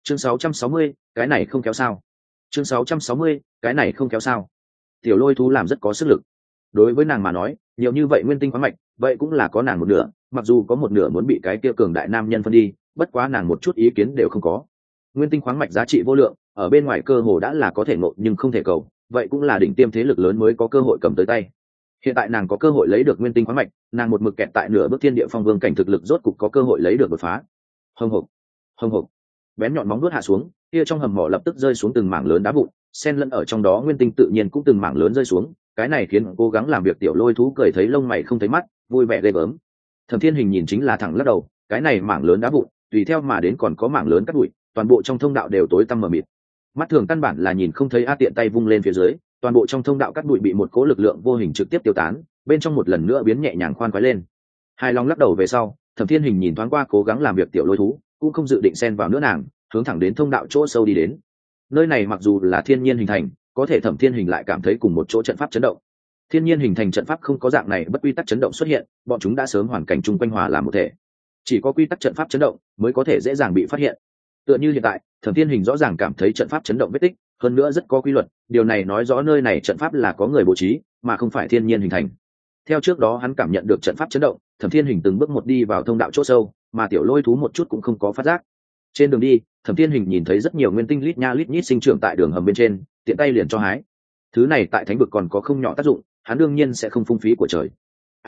chương 660, cái này không kéo sao. chương 660, cái này không kéo sao. Tiểu Lôi Thú làm rất có sức lực. Đối với nàng mà nói, nhiều như vậy nguyên tinh khoáng mạch, vậy cũng là có nàng một nửa, mặc dù có một nửa muốn bị cái kia cường đại nam nhân phân đi, bất quá nàng một chút ý kiến đều không có. Nguyên tinh khoáng mạch giá trị vô lượng, ở bên ngoài cơ hồ đã là có thể ngộ nhưng không thể cầu, vậy cũng là đỉnh tiêm thế lực lớn mới có cơ hội cầm tới tay. Hiện tại nàng có cơ hội lấy được nguyên tinh khoáng mạch, nàng một mực kẹt tại nửa bước thiên địa phong vương cảnh thực lực rốt cục có cơ hội lấy được đột phá. Hồng hộc, hồng hộc, bén nhọn móng vuốt hạ xuống, kia trong hầm mỏ lập tức rơi xuống từng mảng lớn đá vụn, xen lẫn ở trong đó nguyên tinh tự nhiên cũng từng mảng lớn rơi xuống, cái này khiến cố gắng làm việc Tiểu Lôi Thú cười thấy lông mày không thấy mắt, vui vẻ ghê gớm. Thẩm Thiên Hình nhìn chính là thẳng lắc đầu, cái này mảng lớn đá vụn, tùy theo mà đến còn có mảng lớn cát bụi, toàn bộ trong thông đạo đều tối tăm mờ mịt. Mắt thường căn bản là nhìn không thấy, tiện tay vung lên phía dưới, toàn bộ trong thông đạo cát bụi bị một cỗ lực lượng vô hình trực tiếp tiêu tán, bên trong một lần nữa biến nhẹ nhàng khoan khoái lên. Hài lòng lắc đầu về sau, Thẩm Thiên Hình nhìn thoáng qua cố gắng làm việc Tiểu Lôi Thú, cũng không dự định xen vào nữa nàng, hướng thẳng đến thông đạo chỗ sâu đi đến. Nơi này mặc dù là thiên nhiên hình thành, có thể Thẩm Thiên Hình lại cảm thấy cùng một chỗ trận pháp chấn động. Thiên nhiên hình thành trận pháp không có dạng này bất quy tắc chấn động xuất hiện, bọn chúng đã sớm hoàn cảnh chung quanh hòa làm một thể. Chỉ có quy tắc trận pháp chấn động mới có thể dễ dàng bị phát hiện. Tựa như hiện tại, Thẩm Thiên Hình rõ ràng cảm thấy trận pháp chấn động vết tích, hơn nữa rất có quy luật, điều này nói rõ nơi này trận pháp là có người bố trí, mà không phải thiên nhiên hình thành. Theo trước đó hắn cảm nhận được trận pháp chấn động, Thẩm Thiên Hình từng bước một đi vào thông đạo chỗ sâu, mà Tiểu Lôi Thú một chút cũng không có phát giác. Trên đường đi, Thẩm Thiên Hình nhìn thấy rất nhiều nguyên tinh lít nha lít nhít sinh trưởng tại đường hầm bên trên, tiện tay liền cho hái. Thứ này tại thánh vực còn có không nhỏ tác dụng, hắn đương nhiên sẽ không phung phí của trời.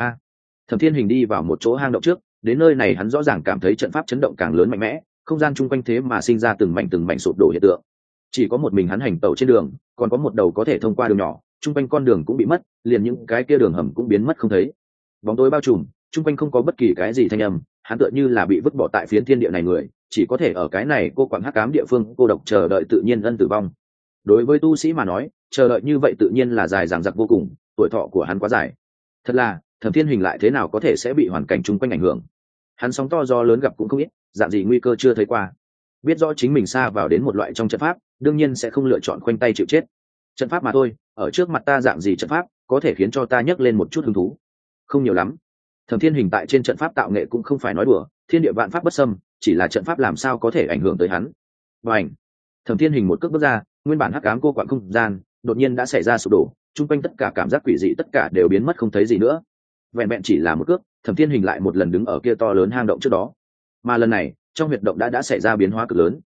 Thẩm Thiên Hình đi vào một chỗ hang động trước, đến nơi này hắn rõ ràng cảm thấy trận pháp chấn động càng lớn mạnh mẽ, không gian chung quanh thế mà sinh ra từng mảnh sụp đổ hiện tượng. Chỉ có một mình hắn hành tẩu trên đường, còn có một đầu có thể thông qua đường nhỏ, chung quanh con đường cũng bị mất, liền những cái kia đường hầm cũng biến mất không thấy. Bóng tối bao trùm, chung quanh không có bất kỳ cái gì thanh âm, hắn tựa như là bị vứt bỏ tại phiến thiên địa này người, chỉ có thể ở cái này cô quạng hắc ám địa phương cô độc chờ đợi tự nhiên ân tử vong. Đối với tu sĩ mà nói, chờ đợi như vậy tự nhiên là dài dằng dặc vô cùng, tuổi thọ của hắn quá dài. Thật là, Thẩm Thiên Hình lại thế nào có thể sẽ bị hoàn cảnh chung quanh ảnh hưởng? Hắn sóng to gió lớn gặp cũng không ít, dạng gì nguy cơ chưa thấy qua. Biết rõ chính mình xa vào đến một loại trong trận pháp, đương nhiên sẽ không lựa chọn khoanh tay chịu chết. Trận pháp mà thôi, ở trước mặt ta dạng gì trận pháp có thể khiến cho ta nhấc lên một chút hứng thú? Không nhiều lắm. Thẩm Thiên Hình tại trên trận pháp tạo nghệ cũng không phải nói đùa, thiên địa vạn pháp bất xâm, chỉ là trận pháp làm sao có thể ảnh hưởng tới hắn. Bành! Thẩm Thiên Hình một cước bước ra, nguyên bản hắc ám cô quạng không gian đột nhiên đã xảy ra sụp đổ, chung quanh tất cả cảm giác quỷ dị tất cả đều biến mất không thấy gì nữa. Vẹn vẹn chỉ là một cước, Thẩm Thiên Hình lại một lần đứng ở kia to lớn hang động trước đó, mà lần này trong huyệt động đã xảy ra biến hóa cực lớn.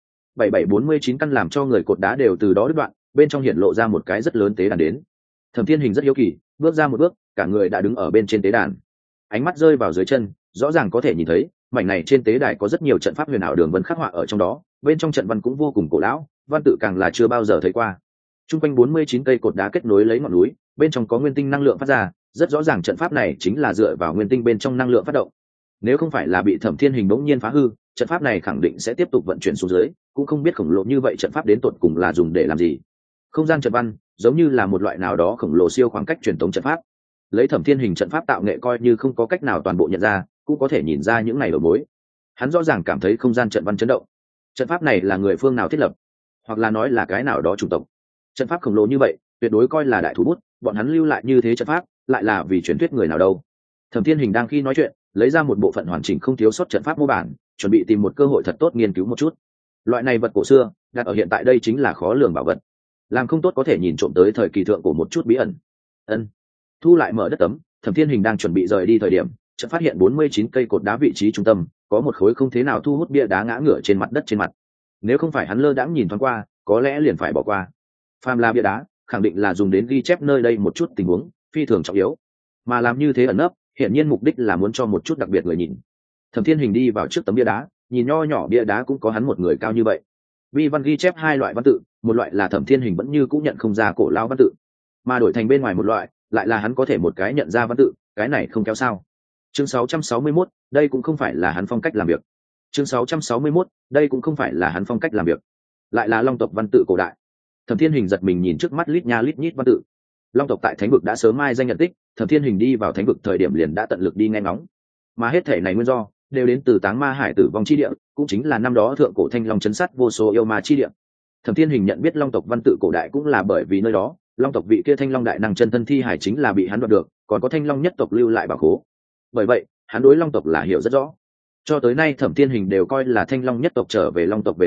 7749 căn làm cho người cột đá đều từ đó đứt đoạn, bên trong hiện lộ ra một cái rất lớn tế đàn đến. Thẩm Thiên Hình rất hiếu kỳ, bước ra một bước, cả người đã đứng ở bên trên tế đàn. Ánh mắt rơi vào dưới chân, rõ ràng có thể nhìn thấy, mảnh này trên tế đài có rất nhiều trận pháp huyền ảo đường vân khắc họa ở trong đó, bên trong trận văn cũng vô cùng cổ lão, văn tự càng là chưa bao giờ thấy qua. Trung quanh 49 cây cột đá kết nối lấy ngọn núi, bên trong có nguyên tinh năng lượng phát ra, rất rõ ràng trận pháp này chính là dựa vào nguyên tinh bên trong năng lượng phát động. Nếu không phải là bị Thẩm Thiên Hình bỗng nhiên phá hư, trận pháp này khẳng định sẽ tiếp tục vận chuyển xuống dưới, cũng không biết khổng lồ như vậy trận pháp đến tột cùng là dùng để làm gì. Không gian trận văn giống như là một loại nào đó khổng lồ siêu khoảng cách truyền thống trận pháp. Lấy Thẩm Thiên Hình trận pháp tạo nghệ coi như không có cách nào toàn bộ nhận ra, cũng có thể nhìn ra những này đầu mối. Hắn rõ ràng cảm thấy không gian trận văn chấn động. Trận pháp này là người phương nào thiết lập, hoặc là nói là cái nào đó chủng tộc. Trận pháp khổng lồ như vậy, tuyệt đối coi là đại thủ bút, bọn hắn lưu lại như thế trận pháp, lại là vì truyền thuyết người nào đâu. Thẩm Thiên Hình đang khi nói chuyện, lấy ra một bộ phận hoàn chỉnh không thiếu sót trận pháp mô bản, chuẩn bị tìm một cơ hội thật tốt nghiên cứu một chút. Loại này vật cổ xưa, đặt ở hiện tại đây chính là khó lường bảo vật. Làm không tốt có thể nhìn trộm tới thời kỳ thượng của một chút bí ẩn. Thu lại mở đất tấm, Thẩm Thiên Hình đang chuẩn bị rời đi thời điểm, chợt phát hiện 49 cây cột đá vị trí trung tâm, có một khối không thế nào thu hút bia đá ngã ngửa trên mặt đất trên mặt. Nếu không phải hắn lơ đãng nhìn thoáng qua, có lẽ liền phải bỏ qua. Phàm là bia đá, khẳng định là dùng đến ghi chép nơi đây một chút tình huống phi thường trọng yếu, mà làm như thế ẩn nấp, hiển nhiên mục đích là muốn cho một chút đặc biệt người nhìn. Thẩm Thiên Hình đi vào trước tấm bia đá, nhìn nho nhỏ bia đá cũng có hắn một người cao như vậy. Vi văn ghi chép hai loại văn tự, một loại là Thẩm Thiên Hình vẫn như cũng nhận không ra cổ lao văn tự, mà đổi thành bên ngoài một loại, lại là hắn có thể một cái nhận ra văn tự, cái này không kéo sao. Chương 661, đây cũng không phải là hắn phong cách làm việc. Chương 661, đây cũng không phải là hắn phong cách làm việc. Lại là Long tộc văn tự cổ đại. Thẩm Thiên Hình giật mình nhìn trước mắt lít nha lít nhít văn tự. Long tộc tại thánh vực đã sớm mai danh nhận tích, Thẩm Thiên Hình đi vào thánh vực thời điểm liền đã tận lực đi nghe ngóng. Mà hết thể này nguyên do đều đến từ Táng Ma Hải tử vong chi địa, cũng chính là năm đó thượng cổ Thanh Long chấn sát vô số yêu ma chi địa. Thẩm Thiên Hình nhận biết Long tộc văn tự cổ đại cũng là bởi vì nơi đó, Long tộc vị kia Thanh Long đại năng chân thân thi hải chính là bị hắn đoạt được, còn có Thanh Long nhất tộc lưu lại bảo khố. Bởi vậy, hắn đối Long tộc là hiểu rất rõ. Cho tới nay Thẩm Thiên Hình đều coi là Thanh Long nhất tộc trở về Long tộc về sau,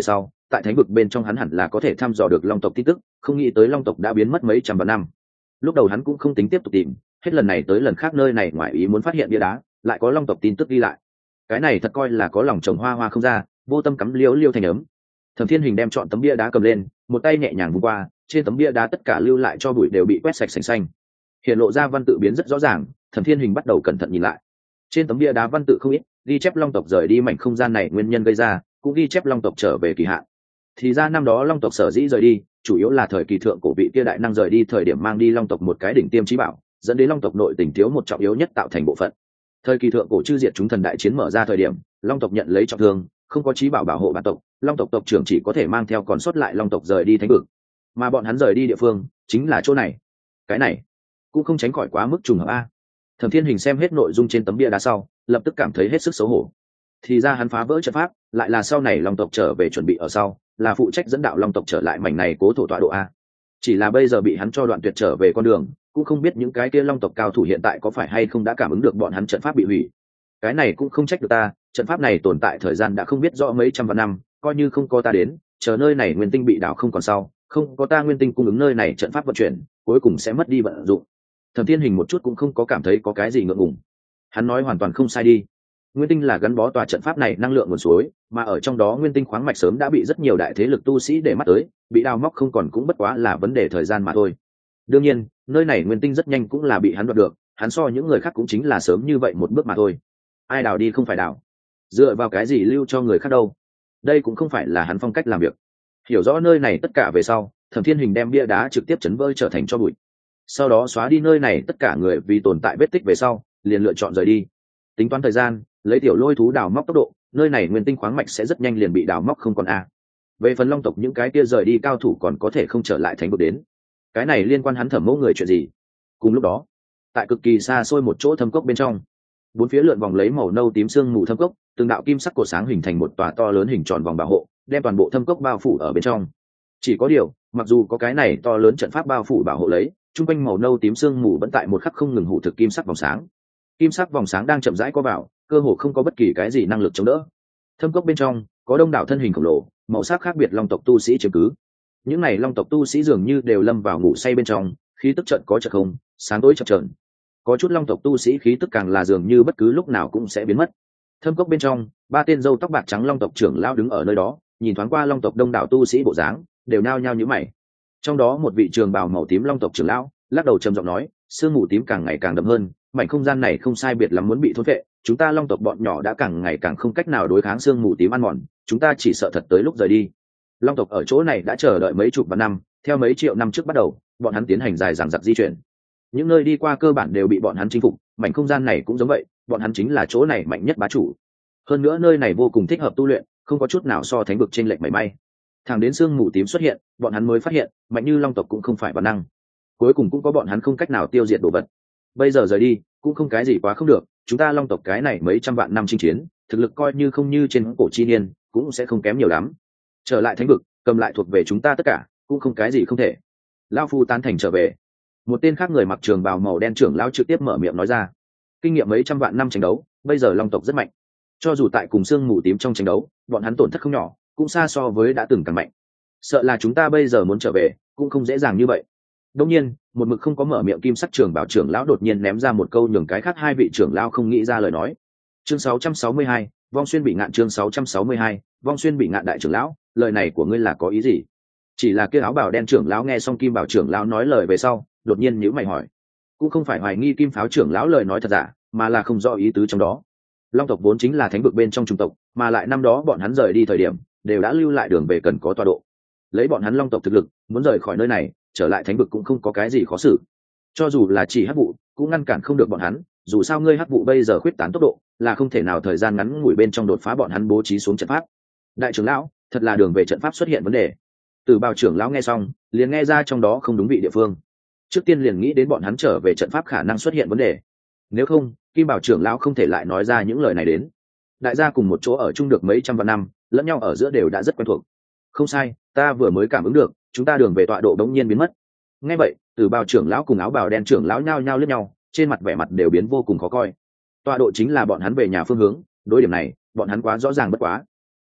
tại thánh vực bên trong hắn hẳn là có thể thăm dò được long tộc tin tức, không nghĩ tới long tộc đã biến mất mấy trăm vạn năm. Lúc đầu hắn cũng không tính tiếp tục tìm, hết lần này tới lần khác nơi này ngoài ý muốn phát hiện bia đá lại có long tộc tin tức ghi lại. Cái này thật coi là có lòng trồng hoa hoa không ra, vô tâm cắm liễu liêu thành ấm. Thẩm Thiên Hình đem chọn tấm bia đá cầm lên, một tay nhẹ nhàng vung qua, trên tấm bia đá tất cả lưu lại cho bụi đều bị quét sạch sành xanh, hiện lộ ra văn tự biến rất rõ ràng. Thẩm Thiên Hình bắt đầu cẩn thận nhìn lại, trên tấm bia đá văn tự không ít, ghi chép long tộc rời đi mảnh không gian này nguyên nhân gây ra, cũng ghi chép long tộc trở về kỳ hạn. Thì ra năm đó long tộc sở dĩ rời đi, chủ yếu là thời kỳ thượng cổ vị kia đại năng rời đi thời điểm mang đi long tộc một cái đỉnh tiêm chí bảo, dẫn đến long tộc nội tình thiếu một trọng yếu nhất tạo thành bộ phận. Thời kỳ thượng cổ chư diệt chúng thần đại chiến mở ra thời điểm, long tộc nhận lấy trọng thương, không có chí bảo bảo hộ bản tộc, long tộc tộc trưởng chỉ có thể mang theo còn sót lại long tộc rời đi thánh vực, mà bọn hắn rời đi địa phương chính là chỗ này. Cái này cũng không tránh khỏi quá mức trùng hợp a. Thẩm Thiên Hình xem hết nội dung trên tấm bia đá sau, lập tức cảm thấy hết sức xấu hổ. Thì ra hắn phá vỡ trận pháp, lại là sau này long tộc trở về chuẩn bị ở sau, là phụ trách dẫn đạo long tộc trở lại mảnh này cố thổ tọa độ a. Chỉ là bây giờ bị hắn cho đoạn tuyệt trở về con đường, cũng không biết những cái kia long tộc cao thủ hiện tại có phải hay không đã cảm ứng được bọn hắn trận pháp bị hủy. Cái này cũng không trách được ta, trận pháp này tồn tại thời gian đã không biết rõ mấy trăm vạn năm, coi như không có ta đến, chờ nơi này nguyên tinh bị đảo không còn sau, không có ta nguyên tinh cung ứng nơi này trận pháp vận chuyển, cuối cùng sẽ mất đi vận dụng. Thẩm Thiên Hình một chút cũng không có cảm thấy có cái gì ngượng ngùng. Hắn nói hoàn toàn không sai đi. Nguyên tinh là gắn bó tòa trận pháp này năng lượng nguồn suối, mà ở trong đó nguyên tinh khoáng mạch sớm đã bị rất nhiều đại thế lực tu sĩ để mắt tới, bị đào móc không còn cũng bất quá là vấn đề thời gian mà thôi. Đương nhiên, nơi này nguyên tinh rất nhanh cũng là bị hắn đoạt được, hắn so những người khác cũng chính là sớm như vậy một bước mà thôi. Ai đào đi không phải đào, dựa vào cái gì lưu cho người khác đâu? Đây cũng không phải là hắn phong cách làm việc. Hiểu rõ nơi này tất cả về sau, Thẩm Thiên Hình đem bia đá trực tiếp chấn vỡ trở thành tro bụi. Sau đó xóa đi nơi này tất cả người vì tồn tại vết tích về sau, liền lựa chọn rời đi. Tính toán thời gian, lấy tiểu lôi thú đào móc tốc độ, nơi này nguyên tinh khoáng mạch sẽ rất nhanh liền bị đào móc không còn a. Về phần long tộc những cái kia rời đi cao thủ còn có thể không trở lại thánh vực đến, cái này liên quan hắn Thẩm Mẫu người chuyện gì? Cùng lúc đó, tại cực kỳ xa xôi một chỗ thâm cốc bên trong, bốn phía lượn vòng lấy màu nâu tím sương mù thâm cốc, từng đạo kim sắc cột sáng hình thành một tòa to lớn hình tròn vòng bảo hộ, đem toàn bộ thâm cốc bao phủ ở bên trong. Chỉ có điều, mặc dù có cái này to lớn trận pháp bao phủ bảo hộ lấy, trung quanh màu nâu tím sương mù vẫn tại một khắc không ngừng hủ thực kim sắc vòng sáng. Kim sắc vòng sáng đang chậm rãi co vào, cơ hồ không có bất kỳ cái gì năng lực chống đỡ. Thâm cốc bên trong có đông đảo thân hình khổng lồ, màu sắc khác biệt long tộc tu sĩ chiếm cứ. Những này long tộc tu sĩ dường như đều lâm vào ngủ say bên trong, khí tức chợt có chợt không, sáng tối chập chờn. Có chút long tộc tu sĩ khí tức càng là dường như bất cứ lúc nào cũng sẽ biến mất. Thâm cốc bên trong, ba tên râu tóc bạc trắng long tộc trưởng lão đứng ở nơi đó, nhìn thoáng qua long tộc đông đảo tu sĩ bộ dáng, đều nao nhao nhíu mày. Trong đó một vị trường bào màu tím long tộc trưởng lão lắc đầu trầm giọng nói, sương mù tím càng ngày càng đậm hơn, mảnh không gian này không sai biệt lắm muốn bị thôn phệ, chúng ta long tộc bọn nhỏ đã càng ngày càng không cách nào đối kháng sương mù tím ăn mòn, chúng ta chỉ sợ thật tới lúc rời đi. Long tộc ở chỗ này đã chờ đợi mấy chục vạn năm, theo mấy triệu năm trước bắt đầu, bọn hắn tiến hành dài dằng dặc di chuyển. Những nơi đi qua cơ bản đều bị bọn hắn chinh phục, mảnh không gian này cũng giống vậy, bọn hắn chính là chỗ này mạnh nhất bá chủ. Hơn nữa nơi này vô cùng thích hợp tu luyện, không có chút nào so thánh vực trên lệch mảy may. Thẳng đến sương mù tím xuất hiện, bọn hắn mới phát hiện, mạnh như long tộc cũng không phải bản năng. Cuối cùng cũng có bọn hắn không cách nào tiêu diệt đồ vật. Bây giờ rời đi, cũng không cái gì quá không được, chúng ta long tộc cái này mấy trăm vạn năm chinh chiến, thực lực coi như không như trên cổ chi niên, cũng sẽ không kém nhiều lắm. Trở lại thánh vực, cầm lại thuộc về chúng ta tất cả, cũng không cái gì không thể. Lão phu tán thành trở về. Một tên khác người mặc trường bào màu đen trưởng lão trực tiếp mở miệng nói ra. Kinh nghiệm mấy trăm vạn năm tranh đấu, bây giờ long tộc rất mạnh. Cho dù tại cùng xương mù tím trong tranh đấu, bọn hắn tổn thất không nhỏ, cũng xa so với đã từng càng mạnh. Sợ là chúng ta bây giờ muốn trở về, cũng không dễ dàng như vậy. Đương nhiên, một mực không có mở miệng kim sắc trường bảo trưởng lão đột nhiên ném ra một câu nhường cái khác hai vị trưởng lão không nghĩ ra lời nói. Chương 662, Vong Xuyên bị ngạn. Chương 662, Vong Xuyên bị ngạn. Đại trưởng lão, lời này của ngươi là có ý gì? Chỉ là kia áo bào đen trưởng lão nghe xong kim bảo trưởng lão nói lời về sau, đột nhiên nhíu mày hỏi. Cũng không phải hoài nghi kim pháo trưởng lão lời nói thật giả, mà là không rõ ý tứ trong đó. Long tộc vốn chính là thánh vực bên trong trung tộc, mà lại năm đó bọn hắn rời đi thời điểm, đều đã lưu lại đường về cần có tọa độ. Lấy bọn hắn long tộc thực lực, muốn rời khỏi nơi này, trở lại thánh vực cũng không có cái gì khó xử. Cho dù là chỉ hắc vụ, cũng ngăn cản không được bọn hắn, dù sao ngươi hắc vụ bây giờ khuyết tán tốc độ, là không thể nào thời gian ngắn ngủi bên trong đột phá bọn hắn bố trí xuống trận pháp. Đại trưởng lão, thật là đường về trận pháp xuất hiện vấn đề. Từ Bào trưởng lão nghe xong, liền nghe ra trong đó không đúng vị địa phương. Trước tiên liền nghĩ đến bọn hắn trở về trận pháp khả năng xuất hiện vấn đề. Nếu không, Kim Bảo trưởng lão không thể lại nói ra những lời này đến. Đại gia cùng một chỗ ở chung được mấy trăm vạn năm, lẫn nhau ở giữa đều đã rất quen thuộc. Không sai, ta vừa mới cảm ứng được, chúng ta đường về tọa độ đống nhiên biến mất. Nghe vậy, Từ Bào trưởng lão cùng áo bào đen trưởng lão nhao nhao liếc nhau, trên mặt vẻ mặt đều biến vô cùng khó coi. Tọa độ chính là bọn hắn về nhà phương hướng, đối điểm này, bọn hắn quá rõ ràng bất quá.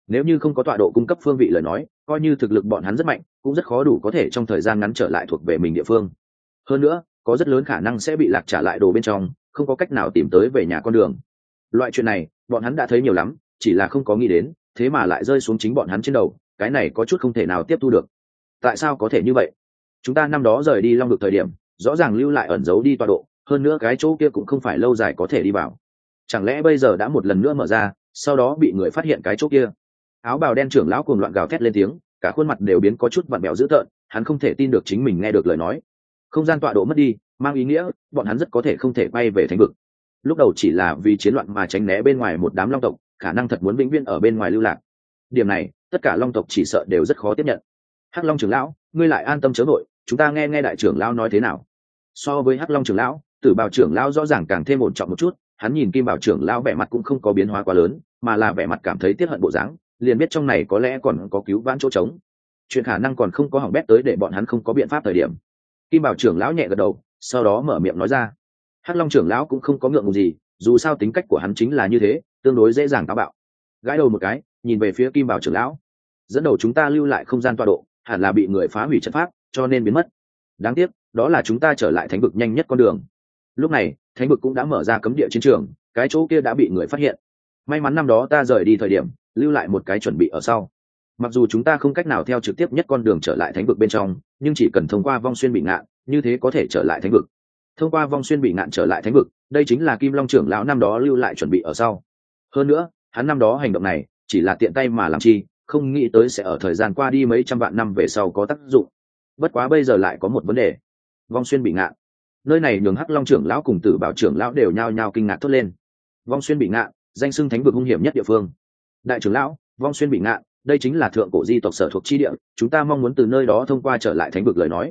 Nếu như không có tọa độ cung cấp phương vị lời nói, coi như thực lực bọn hắn rất mạnh cũng rất khó đủ có thể trong thời gian ngắn trở lại thuộc về mình địa phương. Hơn nữa có rất lớn khả năng sẽ bị lạc trả lại đồ bên trong, không có cách nào tìm tới về nhà con đường. Loại chuyện này bọn hắn đã thấy nhiều lắm, chỉ là không có nghĩ đến thế mà lại rơi xuống chính bọn hắn trên đầu, cái này có chút không thể nào tiếp thu được. Tại sao có thể như vậy? Chúng ta năm đó rời đi Long Vực thời điểm rõ ràng lưu lại ẩn giấu đi tọa độ, hơn nữa cái chỗ kia cũng không phải lâu dài có thể đi vào, chẳng lẽ bây giờ đã một lần nữa mở ra, sau đó bị người phát hiện cái chỗ kia? Áo bào đen trưởng lão cuồng loạn gào thét lên tiếng, cả khuôn mặt đều biến có chút vặn vẹo dữ tợn, hắn không thể tin được chính mình nghe được lời nói. Không gian tọa độ mất đi mang ý nghĩa bọn hắn rất có thể không thể bay về thánh vực. Lúc đầu chỉ là vì chiến loạn mà tránh né bên ngoài một đám long tộc, khả năng thật muốn vĩnh viễn ở bên ngoài lưu lạc. Điểm này tất cả long tộc chỉ sợ đều rất khó tiếp nhận. Hắc Long trưởng lão, ngươi lại an tâm chớ vội, chúng ta nghe nghe đại trưởng lão nói thế nào. So với Hắc Long trưởng lão, Tử Bào trưởng lão rõ ràng càng thêm ổn trọng một chút, hắn nhìn Kim Bảo trưởng lão vẻ mặt cũng không có biến hóa quá lớn, mà là vẻ mặt cảm thấy tiếc hận bộ dáng, liền biết trong này có lẽ còn có cứu vãn chỗ trống, chuyện khả năng còn không có hỏng bét tới để bọn hắn không có biện pháp thời điểm. Kim Bảo trưởng lão nhẹ gật đầu, sau đó mở miệng nói ra. Hắc Long trưởng lão cũng không có ngượng ngùng gì, dù sao tính cách của hắn chính là như thế, tương đối dễ dàng táo bạo. Gãi đầu một cái, nhìn về phía Kim Bảo trưởng lão, dẫn đầu chúng ta lưu lại không gian tọa độ, hẳn là bị người phá hủy trận pháp, cho nên biến mất. Đáng tiếc, đó là chúng ta trở lại thánh vực nhanh nhất con đường. Lúc này, thánh vực cũng đã mở ra cấm địa chiến trường, cái chỗ kia đã bị người phát hiện. May mắn năm đó ta rời đi thời điểm, lưu lại một cái chuẩn bị ở sau. Mặc dù chúng ta không cách nào theo trực tiếp nhất con đường trở lại thánh vực bên trong, nhưng chỉ cần thông qua vong xuyên bị ngạn, như thế có thể trở lại thánh vực. Thông qua vong xuyên bị ngạn trở lại thánh vực, đây chính là Kim Long trưởng lão năm đó lưu lại chuẩn bị ở sau. Hơn nữa, hắn năm đó hành động này chỉ là tiện tay mà làm chi, không nghĩ tới sẽ ở thời gian qua đi mấy trăm vạn năm về sau có tác dụng. Bất quá bây giờ lại có một vấn đề. Vong xuyên bị ngạn, nơi này nhường Hắc Long trưởng lão cùng Tử Bảo trưởng lão đều nhao nhao kinh ngạc thốt lên. Vong xuyên bị ngạn, danh xưng thánh vực hung hiểm nhất địa phương. Đại trưởng lão, vong xuyên bị ngạn, đây chính là thượng cổ di tộc sở thuộc chi địa, chúng ta mong muốn từ nơi đó thông qua trở lại thánh vực lời nói,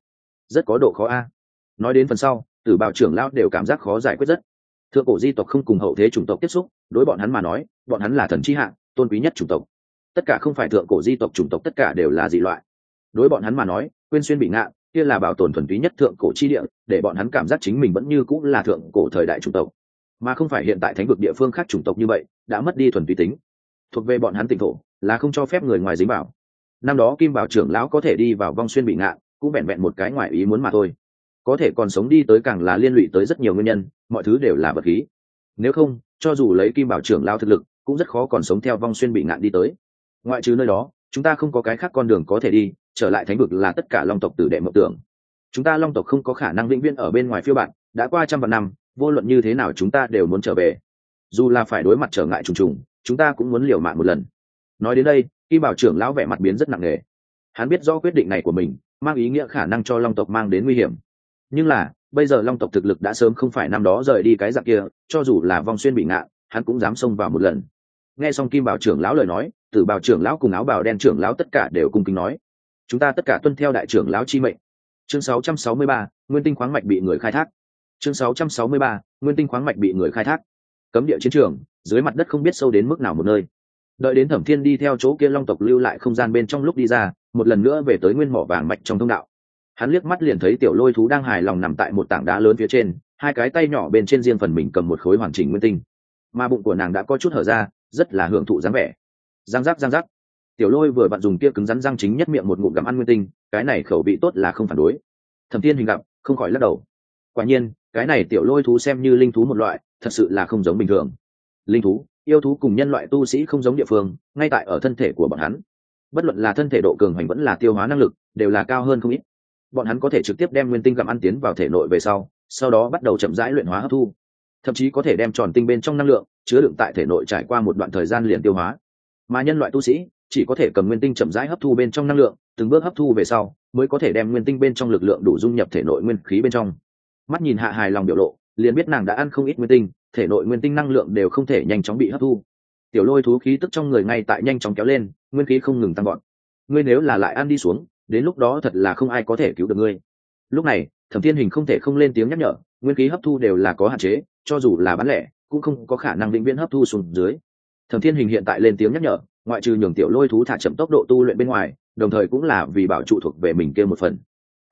rất có độ khó a. Nói đến phần sau, Tử Bảo trưởng lão đều cảm giác khó giải quyết rất. Thượng cổ di tộc không cùng hậu thế chủng tộc tiếp xúc, đối bọn hắn mà nói, bọn hắn là thần chi hạng, tôn quý nhất chủng tộc. Tất cả không phải thượng cổ di tộc chủng tộc tất cả đều là dị loại. Đối bọn hắn mà nói, quên xuyên bị ngạn, kia là bảo tồn thuần túy nhất thượng cổ chi địa, để bọn hắn cảm giác chính mình vẫn như cũng là thượng cổ thời đại chủng tộc, mà không phải hiện tại thánh vực địa phương khác chủng tộc như vậy, đã mất đi thuần túy tính. Thuộc về bọn hắn tỉnh thổ, là không cho phép người ngoài dính vào. Năm đó Kim Bảo trưởng lão có thể đi vào vong xuyên bị ngạn, cũng vẹn vẹn một cái ngoài ý muốn mà thôi. Có thể còn sống đi tới càng là liên lụy tới rất nhiều nguyên nhân, mọi thứ đều là vật khí. Nếu không, cho dù lấy Kim Bảo trưởng lão thực lực, cũng rất khó còn sống theo vong xuyên bị ngạn đi tới. Ngoại trừ nơi đó, chúng ta không có cái khác con đường có thể đi, trở lại thánh vực là tất cả long tộc tử đệ mộng tưởng. Chúng ta long tộc không có khả năng vĩnh viễn ở bên ngoài phiêu bạt, đã qua trăm vạn năm, vô luận như thế nào chúng ta đều muốn trở về. Dù là phải đối mặt trở ngại trùng trùng, chúng ta cũng muốn liều mạng một lần. Nói đến đây, Kim Bảo trưởng lão vẻ mặt biến rất nặng nề. Hắn biết rõ quyết định này của mình mang ý nghĩa khả năng cho long tộc mang đến nguy hiểm, nhưng là bây giờ long tộc thực lực đã sớm không phải năm đó rời đi cái dạng kia, cho dù là vong xuyên bị ngạn, hắn cũng dám xông vào một lần. Nghe xong Kim Bảo trưởng lão lời nói, Tử Bảo trưởng lão cùng Áo Bào đen trưởng lão tất cả đều cung kính nói: chúng ta tất cả tuân theo đại trưởng lão chi mệnh. Chương 663, nguyên tinh khoáng mạch bị người khai thác. Chương 663, nguyên tinh khoáng mạch bị người khai thác. Cấm địa chiến trường, dưới mặt đất không biết sâu đến mức nào một nơi. Đợi đến Thẩm Thiên đi theo chỗ kia long tộc lưu lại không gian bên trong lúc đi ra, một lần nữa về tới nguyên mỏ vàng mạch trong thông đạo. Hắn liếc mắt liền thấy tiểu lôi thú đang hài lòng nằm tại một tảng đá lớn phía trên, hai cái tay nhỏ bên trên riêng phần mình cầm một khối hoàn chỉnh nguyên tinh, mà bụng của nàng đã có chút hở ra, rất là hưởng thụ dáng vẻ. Răng rắc, tiểu lôi vừa vặn dùng kia cứng rắn răng chính nhất miệng một ngụm gặm ăn nguyên tinh, cái này khẩu vị tốt là không phản đối. Thẩm Thiên hình gặp không khỏi lắc đầu. Quả nhiên, cái này tiểu lôi thú xem như linh thú một loại, thật sự là không giống bình thường. Linh thú, yêu thú cùng nhân loại tu sĩ không giống địa phương, ngay tại ở thân thể của bọn hắn. Bất luận là thân thể độ cường hành vẫn là tiêu hóa năng lực, đều là cao hơn không ít. Bọn hắn có thể trực tiếp đem nguyên tinh gặm ăn tiến vào thể nội về sau đó bắt đầu chậm rãi luyện hóa hấp thu. Thậm chí có thể đem tròn tinh bên trong năng lượng chứa đựng tại thể nội trải qua một đoạn thời gian liền tiêu hóa. Mà nhân loại tu sĩ chỉ có thể cầm nguyên tinh chậm rãi hấp thu bên trong năng lượng, từng bước hấp thu về sau mới có thể đem nguyên tinh bên trong lực lượng đủ dung nhập thể nội nguyên khí bên trong. Mắt nhìn Hạ hài lòng biểu lộ, liền biết nàng đã ăn không ít nguyên tinh, thể nội nguyên tinh năng lượng đều không thể nhanh chóng bị hấp thu. Tiểu lôi thú khí tức trong người ngay tại nhanh chóng kéo lên, nguyên khí không ngừng tăng gọn. Ngươi nếu là lại ăn đi xuống, đến lúc đó thật là không ai có thể cứu được ngươi. Lúc này, Thẩm Thiên Hình không thể không lên tiếng nhắc nhở, nguyên khí hấp thu đều là có hạn chế, cho dù là bán lẻ, cũng không có khả năng vĩnh viễn hấp thu xuống dưới. Thẩm Thiên Hình hiện tại lên tiếng nhắc nhở, ngoại trừ nhường tiểu lôi thú thả chậm tốc độ tu luyện bên ngoài, đồng thời cũng là vì bảo trụ thuộc về mình kia một phần.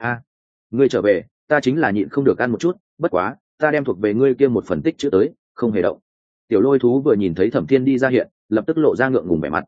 Ngươi trở về, ta chính là nhịn không được ăn một chút, bất quá, ta đem thuộc về ngươi kia một phần tích chữ tới, không hề động. Tiểu lôi thú vừa nhìn thấy Thẩm Thiên đi ra hiện, lập tức lộ ra ngượng ngùng vẻ mặt.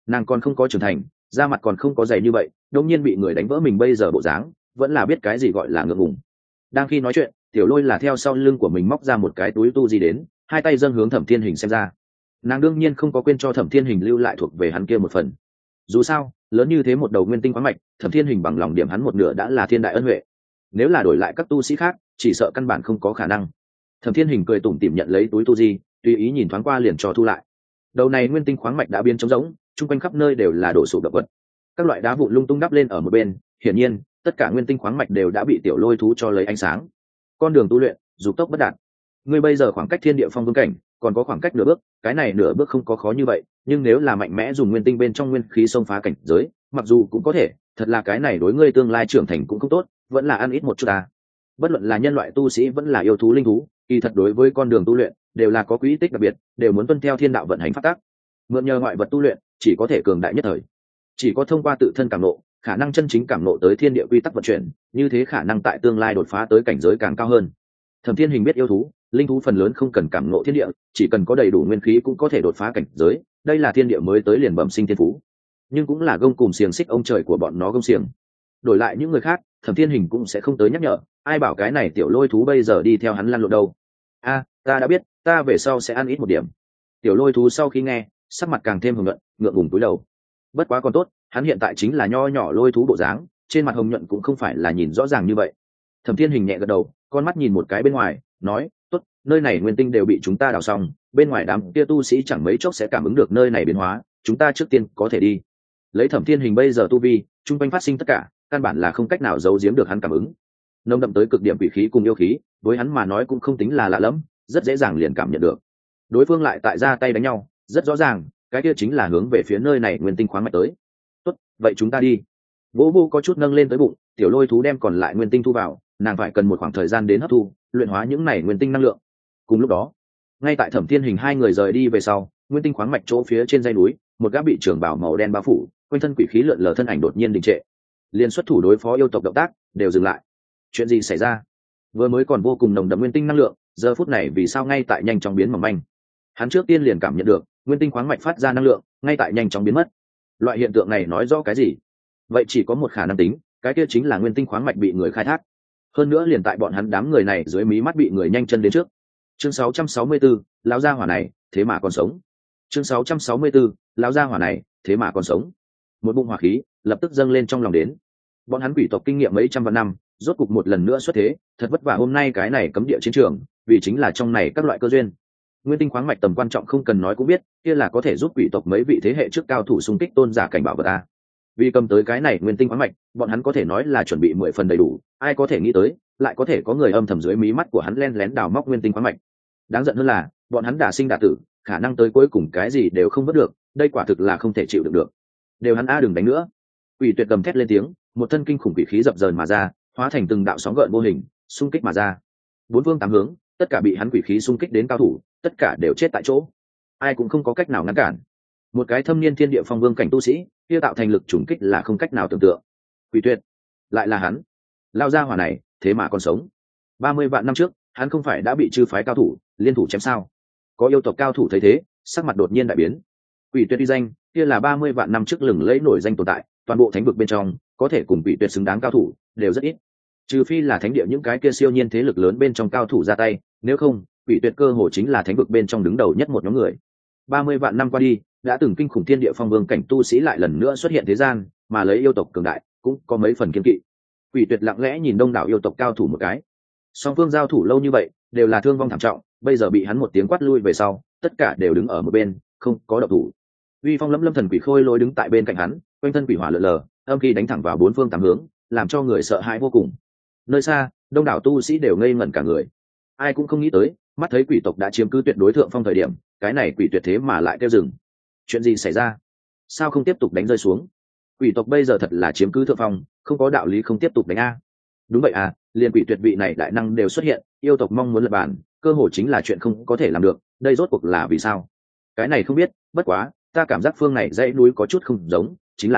nàng còn không có trưởng thành, da mặt còn không có dày như vậy, đột nhiên bị người đánh vỡ mình bây giờ bộ dáng, vẫn là biết cái gì gọi là ngượng ngùng. Đang khi nói chuyện, Tiểu Lôi là theo sau lưng của mình móc ra một cái túi tu di đến, hai tay dâng hướng Thẩm Thiên Hình xem ra. Nàng đương nhiên không có quên cho Thẩm Thiên Hình lưu lại thuộc về hắn kia một phần. Dù sao, lớn như thế một đầu nguyên tinh khoáng mạch, Thẩm Thiên Hình bằng lòng điểm hắn một nửa đã là thiên đại ân huệ. Nếu là đổi lại các tu sĩ khác, chỉ sợ căn bản không có khả năng. Thẩm Thiên Hình cười tủm tỉm nhận lấy túi tu di, tùy ý nhìn thoáng qua liền cho thu lại. Đầu này nguyên tinh khoáng mạch đã biến trống rỗng, chung quanh khắp nơi đều là đổ sụp động vật. Các loại đá vụn lung tung đắp lên ở một bên, hiển nhiên, tất cả nguyên tinh khoáng mạch đều đã bị Tiểu Lôi thú cho lấy ánh sáng. Con đường tu luyện, dục tốc bất đạt. Ngươi bây giờ khoảng cách thiên địa phong vương cảnh, còn có khoảng cách nửa bước, cái này nửa bước không có khó như vậy, nhưng nếu là mạnh mẽ dùng nguyên tinh bên trong nguyên khí xông phá cảnh giới, mặc dù cũng có thể, thật là cái này đối ngươi tương lai trưởng thành cũng không tốt, vẫn là ăn ít một chút ta. Bất luận là nhân loại tu sĩ vẫn là yêu thú linh thú, kỳ thật đối với con đường tu luyện đều là có quỹ tích đặc biệt, đều muốn tuân theo thiên đạo vận hành pháp tắc. Mượn nhờ ngoại vật tu luyện, chỉ có thể cường đại nhất thời. Chỉ có thông qua tự thân cảm nộ, khả năng chân chính cảm nộ tới thiên địa quy tắc vận chuyển, như thế khả năng tại tương lai đột phá tới cảnh giới càng cao hơn. Thẩm Thiên Hình biết yêu thú, linh thú phần lớn không cần cảm nộ thiên địa, chỉ cần có đầy đủ nguyên khí cũng có thể đột phá cảnh giới, đây là thiên địa mới tới liền bẩm sinh thiên phú. Nhưng cũng là gông cùm xiềng xích ông trời của bọn nó gông xiềng. Đổi lại những người khác, Thẩm Thiên Hình cũng sẽ không tới nhắc nhở, ai bảo cái này Tiểu Lôi thú bây giờ đi theo hắn lăn lộn đâu. A, ta đã biết, ta về sau sẽ ăn ít một điểm. Tiểu Lôi thú sau khi nghe, sắc mặt càng thêm hồng nhuận, ngượng ngùng cúi đầu. Bất quá còn tốt, hắn hiện tại chính là nho nhỏ lôi thú bộ dáng, trên mặt hồng nhuận cũng không phải là nhìn rõ ràng như vậy. Thẩm Thiên Hình nhẹ gật đầu, con mắt nhìn một cái bên ngoài, nói, tốt, nơi này nguyên tinh đều bị chúng ta đào xong, bên ngoài đám kia tu sĩ chẳng mấy chốc sẽ cảm ứng được nơi này biến hóa, chúng ta trước tiên có thể đi. Lấy Thẩm Thiên Hình bây giờ tu vi, trung quanh phát sinh tất cả, căn bản là không cách nào giấu giếm được hắn cảm ứng. Nồng đậm tới cực điểm quỷ khí cùng yêu khí, với hắn mà nói cũng không tính là lạ lẫm, rất dễ dàng liền cảm nhận được. Đối phương lại tại ra tay đánh nhau, rất rõ ràng, cái kia chính là hướng về phía nơi này nguyên tinh khoáng mạch tới. Tốt, vậy chúng ta đi. Vô Vô có chút nâng lên tới bụng, Tiểu Lôi thú đem còn lại nguyên tinh thu vào, nàng phải cần một khoảng thời gian đến hấp thu, luyện hóa những này nguyên tinh năng lượng. Cùng lúc đó, ngay tại Thẩm Thiên Hình hai người rời đi về sau, nguyên tinh khoáng mạch chỗ phía trên dãy núi, một gã bị trưởng bảo màu đen bao phủ, quanh thân quỷ khí lượn lờ thân ảnh đột nhiên đình trệ. Liên xuất thủ đối phó yêu tộc động tác đều dừng lại. Chuyện gì xảy ra? Vừa mới còn vô cùng nồng đậm nguyên tinh năng lượng, giờ phút này vì sao ngay tại nhanh chóng biến mỏng manh? Hắn trước tiên liền cảm nhận được, nguyên tinh khoáng mạch phát ra năng lượng, ngay tại nhanh chóng biến mất. Loại hiện tượng này nói rõ cái gì? Vậy chỉ có một khả năng tính, cái kia chính là nguyên tinh khoáng mạch bị người khai thác. Hơn nữa liền tại bọn hắn đám người này dưới mí mắt bị người nhanh chân đến trước. Chương 664, lão gia hỏa này, thế mà còn sống. Chương 664, lão gia hỏa này, thế mà còn sống. Một bụng hỏa khí lập tức dâng lên trong lòng đến. Bọn hắn quỷ tộc kinh nghiệm mấy trăm vạn năm, rốt cục một lần nữa xuất thế, thật vất vả hôm nay cái này cấm địa chiến trường, vì chính là trong này các loại cơ duyên. Nguyên tinh khoáng mạch tầm quan trọng không cần nói cũng biết, kia là có thể giúp quỷ tộc mấy vị thế hệ trước cao thủ xung kích tôn giả cảnh bảo vật a. Vì cầm tới cái này nguyên tinh khoáng mạch, bọn hắn có thể nói là chuẩn bị 10 phần đầy đủ, ai có thể nghĩ tới, lại có thể có người âm thầm dưới mí mắt của hắn len lén đào móc nguyên tinh khoáng mạch. Đáng giận hơn là, bọn hắn đả sinh đả tử, khả năng tới cuối cùng cái gì đều không vớt được, đây quả thực là không thể chịu đựng được. Đều hắn a đừng đánh nữa. Quỷ Tuyệt gầm thét lên tiếng, một thân kinh khủng quỷ khí dập dờn mà ra, hóa thành từng đạo sóng gợn vô hình, xung kích mà ra. Bốn phương tám hướng, tất cả bị hắn quỷ khí xung kích đến cao thủ, tất cả đều chết tại chỗ. Ai cũng không có cách nào ngăn cản. Một cái thâm niên thiên địa phong vương cảnh tu sĩ, kia tạo thành lực trùng kích là không cách nào tưởng tượng. Quỷ Tuyệt, lại là hắn. Lao ra hỏa này, thế mà còn sống. 30 vạn năm trước, hắn không phải đã bị chư phái cao thủ liên thủ chém sao? Có yêu tộc cao thủ thấy thế, sắc mặt đột nhiên đại biến. Quỷ Tuyệt uy danh, kia là 30 vạn năm trước lừng lẫy nổi danh tồn tại, toàn bộ thánh vực bên trong, có thể cùng Quỷ Tuyệt xứng đáng cao thủ, đều rất ít. Trừ phi là thánh địa những cái kia siêu nhiên thế lực lớn bên trong cao thủ ra tay, nếu không, Quỷ Tuyệt cơ hồ chính là thánh vực bên trong đứng đầu nhất một nhóm người. 30 vạn năm qua đi, đã từng kinh khủng thiên địa phong vương cảnh tu sĩ lại lần nữa xuất hiện thế gian, mà lấy yêu tộc cường đại, cũng có mấy phần kiên kỵ. Quỷ Tuyệt lặng lẽ nhìn đông đảo yêu tộc cao thủ một cái. Song phương giao thủ lâu như vậy, đều là thương vong thảm trọng, bây giờ bị hắn một tiếng quát lui về sau, tất cả đều đứng ở một bên, không có động thủ. Uy phong lẫm lâm thần quỷ khôi lôi đứng tại bên cạnh hắn, quanh thân quỷ hỏa lượn lờ, âm khí đánh thẳng vào bốn phương tám hướng, làm cho người sợ hãi vô cùng. Nơi xa, đông đảo tu sĩ đều ngây ngẩn cả người. Ai cũng không nghĩ tới, mắt thấy quỷ tộc đã chiếm cứ tuyệt đối thượng phong thời điểm, cái này quỷ tuyệt thế mà lại kêu dừng. Chuyện gì xảy ra? Sao không tiếp tục đánh rơi xuống? Quỷ tộc bây giờ thật là chiếm cứ thượng phong, không có đạo lý không tiếp tục đánh a. Đúng vậy à, liền quỷ tuyệt vị này đại năng đều xuất hiện, yêu tộc mong muốn lập bàn, cơ hội chính là chuyện không có thể làm được, đây rốt cuộc là vì sao? Cái này không biết, bất quá, ta cảm giác phương này dãy núi có chút không giống, chính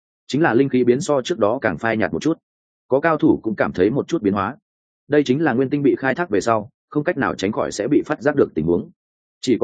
là linh khí biến so trước đó càng phai nhạt một chút. Có cao thủ cũng cảm thấy một chút biến hóa. Đây chính là nguyên tinh bị khai thác về sau, không cách nào tránh khỏi sẽ bị phát giác được tình huống. Chỉ có điều,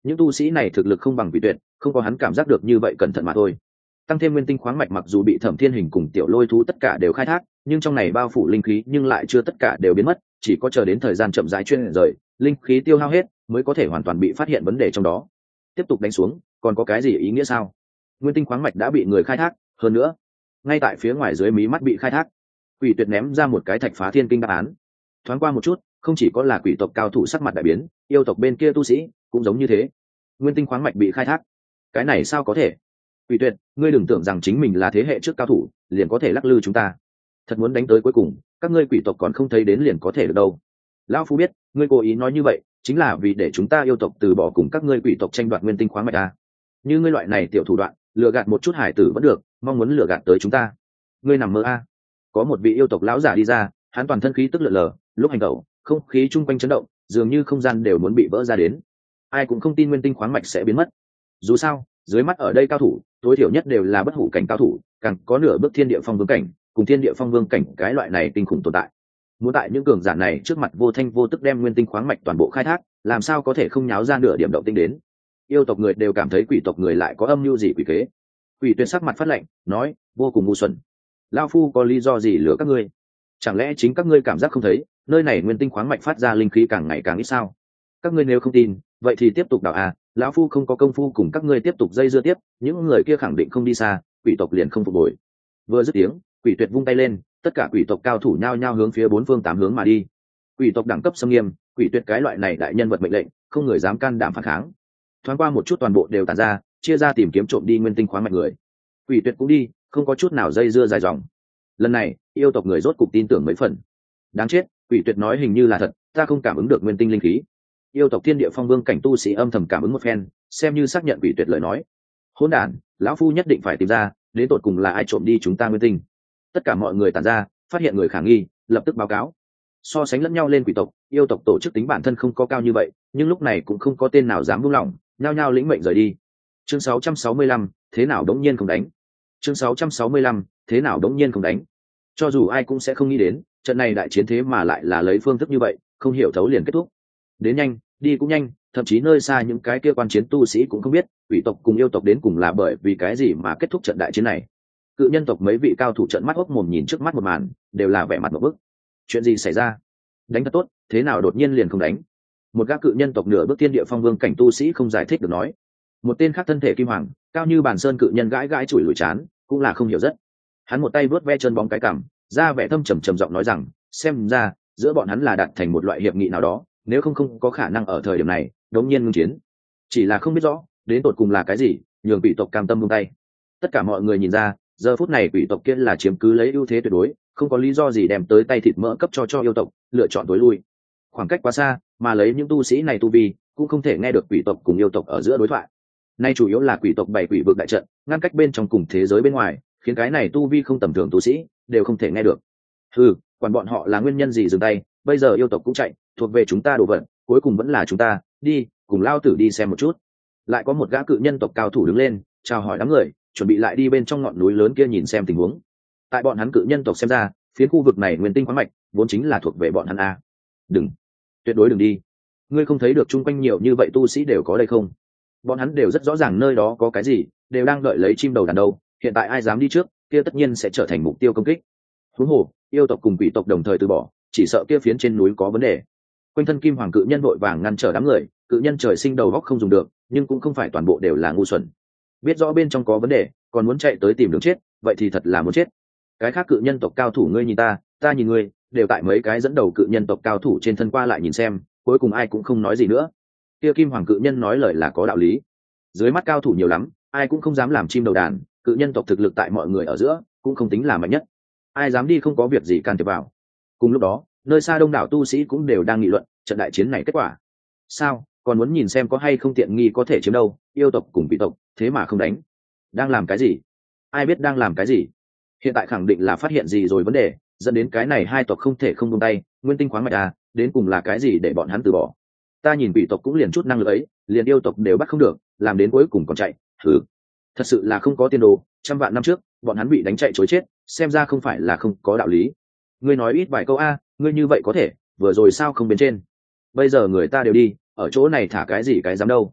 những tu sĩ này thực lực không bằng Quỷ Tuyệt, không có hắn cảm giác được như vậy cẩn thận mà thôi. Tăng thêm nguyên tinh khoáng mạch mặc dù bị Thẩm Thiên Hình cùng Tiểu Lôi thú tất cả đều khai thác, nhưng trong này bao phủ linh khí nhưng lại chưa tất cả đều biến mất, chỉ có chờ đến thời gian chậm rãi chuyên rời, linh khí tiêu hao hết mới có thể hoàn toàn bị phát hiện vấn đề trong đó. Tiếp tục đánh xuống, còn có cái gì ý nghĩa sao? Nguyên tinh khoáng mạch đã bị người khai thác, hơn nữa, ngay tại phía ngoài dưới mí mắt bị khai thác. Quỷ Tuyệt ném ra một cái thạch phá thiên kinh đáp án. Thoáng qua một chút, không chỉ có là quỷ tộc cao thủ sắc mặt đại biến, yêu tộc bên kia tu sĩ cũng giống như thế. Nguyên tinh khoáng mạch bị khai thác, cái này sao có thể? Quỷ Tuyệt, ngươi đừng tưởng rằng chính mình là thế hệ trước cao thủ liền có thể lắc lư chúng ta. Thật muốn đánh tới cuối cùng, các ngươi quỷ tộc còn không thấy đến liền có thể được đâu. Lão phu biết ngươi cố ý nói như vậy chính là vì để chúng ta yêu tộc từ bỏ cùng các ngươi quỷ tộc tranh đoạt nguyên tinh khoáng mạch à? Như ngươi loại này tiểu thủ đoạn lừa gạt một chút hải tử vẫn được, mong muốn lừa gạt tới chúng ta, ngươi nằm mơ à? Có một vị yêu tộc lão giả đi ra, hắn toàn thân khí tức lượn lờ, lúc hành động không khí chung quanh chấn động, dường như không gian đều muốn bị vỡ ra đến. Ai cũng không tin nguyên tinh khoáng mạch sẽ biến mất. Dù sao dưới mắt ở đây cao thủ tối thiểu nhất đều là bất hủ cảnh cao thủ, càng có nửa bước thiên địa phong vương cảnh cùng thiên địa phong vương cảnh, cái loại này kinh khủng tồn tại. Muốn tại những cường giả này trước mặt vô thanh vô tức đem nguyên tinh khoáng mạch toàn bộ khai thác, làm sao có thể không nháo ra nửa điểm động tinh đến. Yêu tộc người đều cảm thấy quỷ tộc người lại có âm mưu gì quỷ kế. Quỷ Tuyệt sắc mặt phát lạnh nói, vô cùng ngu xuẩn. Lao phu có lý do gì lừa các ngươi? Chẳng lẽ chính các ngươi cảm giác không thấy nơi này nguyên tinh khoáng mạch phát ra linh khí càng ngày càng ít sao? Các ngươi nếu không tin vậy thì tiếp tục đào à, lão phu không có công phu cùng các ngươi tiếp tục dây dưa tiếp, những người kia khẳng định không đi xa, quỷ tộc liền không phục hồi. Vừa dứt tiếng, Quỷ Tuyệt vung tay lên, tất cả quỷ tộc cao thủ nhao nhao hướng phía bốn phương tám hướng mà đi. Quỷ tộc đẳng cấp xâm nghiêm, Quỷ Tuyệt cái loại này đại nhân vật mệnh lệnh, không người dám can đảm phản kháng. Thoáng qua một chút toàn bộ đều tản ra, chia ra tìm kiếm trộm đi nguyên tinh khoáng mạch người. Quỷ Tuyệt cũng đi, không có chút nào dây dưa dài dòng. Lần này yêu tộc người rốt cục tin tưởng mấy phần. Đáng chết, Quỷ Tuyệt nói hình như là thật, ta không cảm ứng được nguyên tinh linh khí. Yêu tộc thiên địa phong vương cảnh tu sĩ âm thầm cảm ứng một phen, xem như xác nhận Quỷ Tuyệt lời nói. Hỗn đản, lão phu nhất định phải tìm ra đến tột cùng là ai trộm đi chúng ta nguyên tinh. Tất cả mọi người tản ra, phát hiện người khả nghi lập tức báo cáo. So sánh lẫn nhau lên quỷ tộc yêu tộc tổ chức tính bản thân không có cao như vậy, nhưng lúc này cũng không có tên nào dám buông lỏng, nhao nhao lĩnh mệnh rời đi. Chương 665, thế nào đống nhiên không đánh. Chương 665, thế nào đống nhiên không đánh. Cho dù ai cũng sẽ không nghĩ đến trận này đại chiến thế mà lại là lấy phương thức như vậy, không hiểu thấu liền kết thúc. Đến nhanh đi cũng nhanh, thậm chí nơi xa những cái kia quan chiến tu sĩ cũng không biết quỷ tộc cùng yêu tộc đến cùng là bởi vì cái gì mà kết thúc trận đại chiến này. Cự nhân tộc mấy vị cao thủ trận mắt hốc mồm nhìn trước mắt một màn, đều là vẻ mặt một bức. Chuyện gì xảy ra? Đánh thật tốt, thế nào đột nhiên liền không đánh? Một gã cự nhân tộc nửa bước thiên địa phong vương cảnh tu sĩ không giải thích được nói. Một tên khác thân thể kim hoàng, cao như bàn sơn cự nhân gãi gãi chùi lùi chán, cũng là không hiểu rất. Hắn một tay vuốt ve chân bóng cái cằm, ra vẻ thâm trầm giọng nói rằng, xem ra giữa bọn hắn là đạt thành một loại hiệp nghị nào đó, nếu không có khả năng ở thời điểm này đột nhiên ngưng chiến. Chỉ là không biết rõ đến tột cùng là cái gì nhường quỷ tộc cam tâm buông tay. Tất cả mọi người nhìn ra giờ phút này quỷ tộc kia là chiếm cứ lấy ưu thế tuyệt đối, không có lý do gì đem tới tay thịt mỡ cấp cho yêu tộc lựa chọn tối lui. Khoảng cách quá xa mà lấy những tu sĩ này tu vi cũng không thể nghe được quỷ tộc cùng yêu tộc ở giữa đối thoại. Nay chủ yếu là quỷ tộc bày quỷ vực đại trận ngăn cách bên trong cùng thế giới bên ngoài, khiến cái này tu vi không tầm thường tu sĩ đều không thể nghe được. Quản bọn họ là nguyên nhân gì dừng tay, bây giờ yêu tộc cũng chạy, thuộc về chúng ta đồ vật cuối cùng vẫn là chúng ta, đi cùng lao tử đi xem một chút. Lại có một gã cự nhân tộc cao thủ đứng lên chào hỏi đám người, chuẩn bị lại đi bên trong ngọn núi lớn kia nhìn xem tình huống. Tại bọn hắn cự nhân tộc xem ra phiến khu vực này nguyên tinh khoáng mạch vốn chính là thuộc về bọn hắn a. Đừng, tuyệt đối đừng đi, ngươi không thấy được chung quanh nhiều như vậy tu sĩ đều có đây không? Bọn hắn đều rất rõ ràng nơi đó có cái gì, đều đang đợi lấy chim đầu đàn đâu, hiện tại ai dám đi trước kia tất nhiên sẽ trở thành mục tiêu công kích. Huống hồ yêu tộc cùng quỷ tộc đồng thời từ bỏ, chỉ sợ kia phiến trên núi có vấn đề. Quanh thân kim hoàng cự nhân vội vàng ngăn trở đám người, cự nhân trời sinh đầu góc không dùng được, nhưng cũng không phải toàn bộ đều là ngu xuẩn. Biết rõ bên trong có vấn đề còn muốn chạy tới tìm đường chết, vậy thì thật là muốn chết. Cái khác cự nhân tộc cao thủ ngươi nhìn ta nhìn ngươi, đều tại mấy cái dẫn đầu cự nhân tộc cao thủ trên thân qua lại nhìn xem, cuối cùng ai cũng không nói gì nữa. Kia kim hoàng cự nhân nói lời là có đạo lý. Dưới mắt cao thủ nhiều lắm, ai cũng không dám làm chim đầu đàn, cự nhân tộc thực lực tại mọi người ở giữa cũng không tính là mạnh nhất, ai dám đi không có việc gì can thiệp vào. Cùng lúc đó nơi xa đông đảo tu sĩ cũng đều đang nghị luận trận đại chiến này kết quả. Sao còn muốn nhìn xem có hay không tiện nghi có thể chiếm đâu, yêu tộc cùng quỷ tộc thế mà không đánh, đang làm cái gì? Ai biết đang làm cái gì? Hiện tại khẳng định là phát hiện gì rồi vấn đề dẫn đến cái này hai tộc không thể không buông tay. Nguyên tinh khoáng mạch à, đến cùng là cái gì để bọn hắn từ bỏ? Ta nhìn quỷ tộc cũng liền chút năng lực ấy, liền yêu tộc đều bắt không được, làm đến cuối cùng còn chạy. Thật sự là không có tiền đồ. Trăm vạn năm trước bọn hắn bị đánh chạy chối chết, xem ra không phải là không có đạo lý. Ngươi nói ít vài câu a, ngươi như vậy có thể, vừa rồi sao không bên trên? Bây giờ người ta đều đi, ở chỗ này thả cái gì cái dám đâu?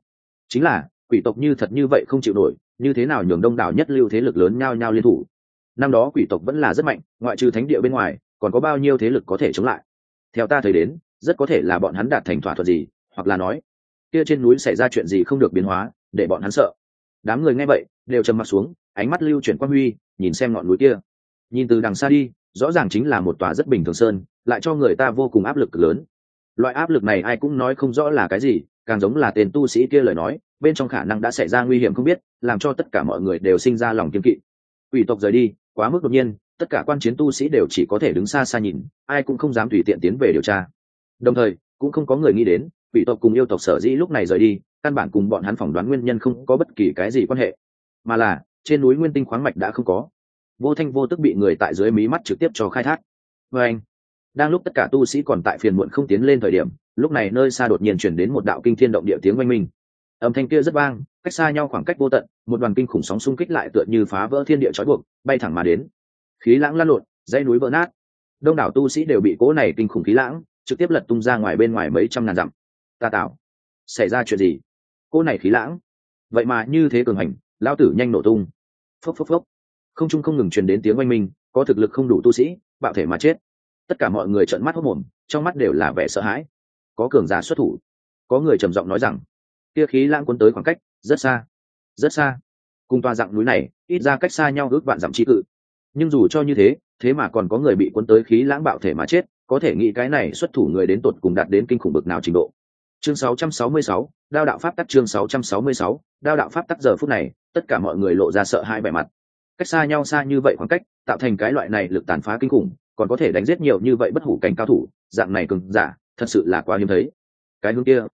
chính là quỷ tộc như thật như vậy không chịu nổi, như thế nào nhường đông đảo nhất lưu thế lực lớn nhao nhao liên thủ. Năm đó quỷ tộc vẫn là rất mạnh, ngoại trừ thánh địa bên ngoài còn có bao nhiêu thế lực có thể chống lại. Theo ta thấy đến, rất có thể là bọn hắn đạt thành thỏa thuận gì, hoặc là nói kia trên núi xảy ra chuyện gì không được biến hóa để bọn hắn sợ. Đám người nghe vậy đều trầm mặt xuống, ánh mắt lưu chuyển quang huy nhìn xem ngọn núi kia. Nhìn từ đằng xa đi, rõ ràng chính là một tòa rất bình thường sơn, lại cho người ta vô cùng áp lực lớn. Loại áp lực này ai cũng nói không rõ là cái gì, càng giống là tên tu sĩ kia lời nói, bên trong khả năng đã xảy ra nguy hiểm không biết, làm cho tất cả mọi người đều sinh ra lòng kiêng kỵ. Quỷ tộc rời đi quá mức đột nhiên, tất cả quan chiến tu sĩ đều chỉ có thể đứng xa xa nhìn, ai cũng không dám tùy tiện tiến về điều tra. Đồng thời cũng không có người nghĩ đến quỷ tộc cùng yêu tộc sở dĩ lúc này rời đi, căn bản cùng bọn hắn phỏng đoán nguyên nhân không có bất kỳ cái gì quan hệ, mà là trên núi nguyên tinh khoáng mạch đã không có, vô thanh vô tức bị người tại dưới mí mắt trực tiếp cho khai thác. Và anh, đang lúc tất cả tu sĩ còn tại phiền muộn không tiến lên thời điểm, lúc này nơi xa đột nhiên chuyển đến một đạo kinh thiên động địa tiếng oanh minh. Âm thanh kia rất vang, cách xa nhau khoảng cách vô tận, một đoàn kinh khủng sóng xung kích lại tựa như phá vỡ thiên địa trói buộc, bay thẳng mà đến. Khí lãng lan lộn, dãy núi vỡ nát, đông đảo tu sĩ đều bị cỗ này kinh khủng khí lãng trực tiếp lật tung ra ngoài bên ngoài mấy trăm ngàn dặm. Ta tạo, xảy ra chuyện gì? Cỗ này khí lãng vậy mà như thế cường hành, lão tử nhanh nổ tung. Phốc phốc phốc, không trung không ngừng truyền đến tiếng oanh minh, có thực lực không đủ tu sĩ bạo thể mà chết. Tất cả mọi người trợn mắt hốt mồm, trong mắt đều là vẻ sợ hãi. Có cường giả xuất thủ, có người trầm giọng nói rằng kia khí lãng cuốn tới khoảng cách rất xa, rất xa, cùng tòa dặng núi này ít ra cách xa nhau ước vạn dặm chi cự. Nhưng dù cho như thế, thế mà còn có người bị cuốn tới khí lãng bạo thể mà chết, có thể nghĩ cái này xuất thủ người đến tột cùng đạt đến kinh khủng bực nào trình độ. Chương 666, đao đạo pháp tắc. Chương 666, đao đạo pháp tắc. Giờ phút này tất cả mọi người lộ ra sợ hãi vẻ mặt. Cách xa nhau xa như vậy khoảng cách, tạo thành cái loại này lực tàn phá kinh khủng, còn có thể đánh giết nhiều như vậy bất hủ cảnh cao thủ, dạng này cường giả thật sự là quá hiếm thấy. Cái hướng kia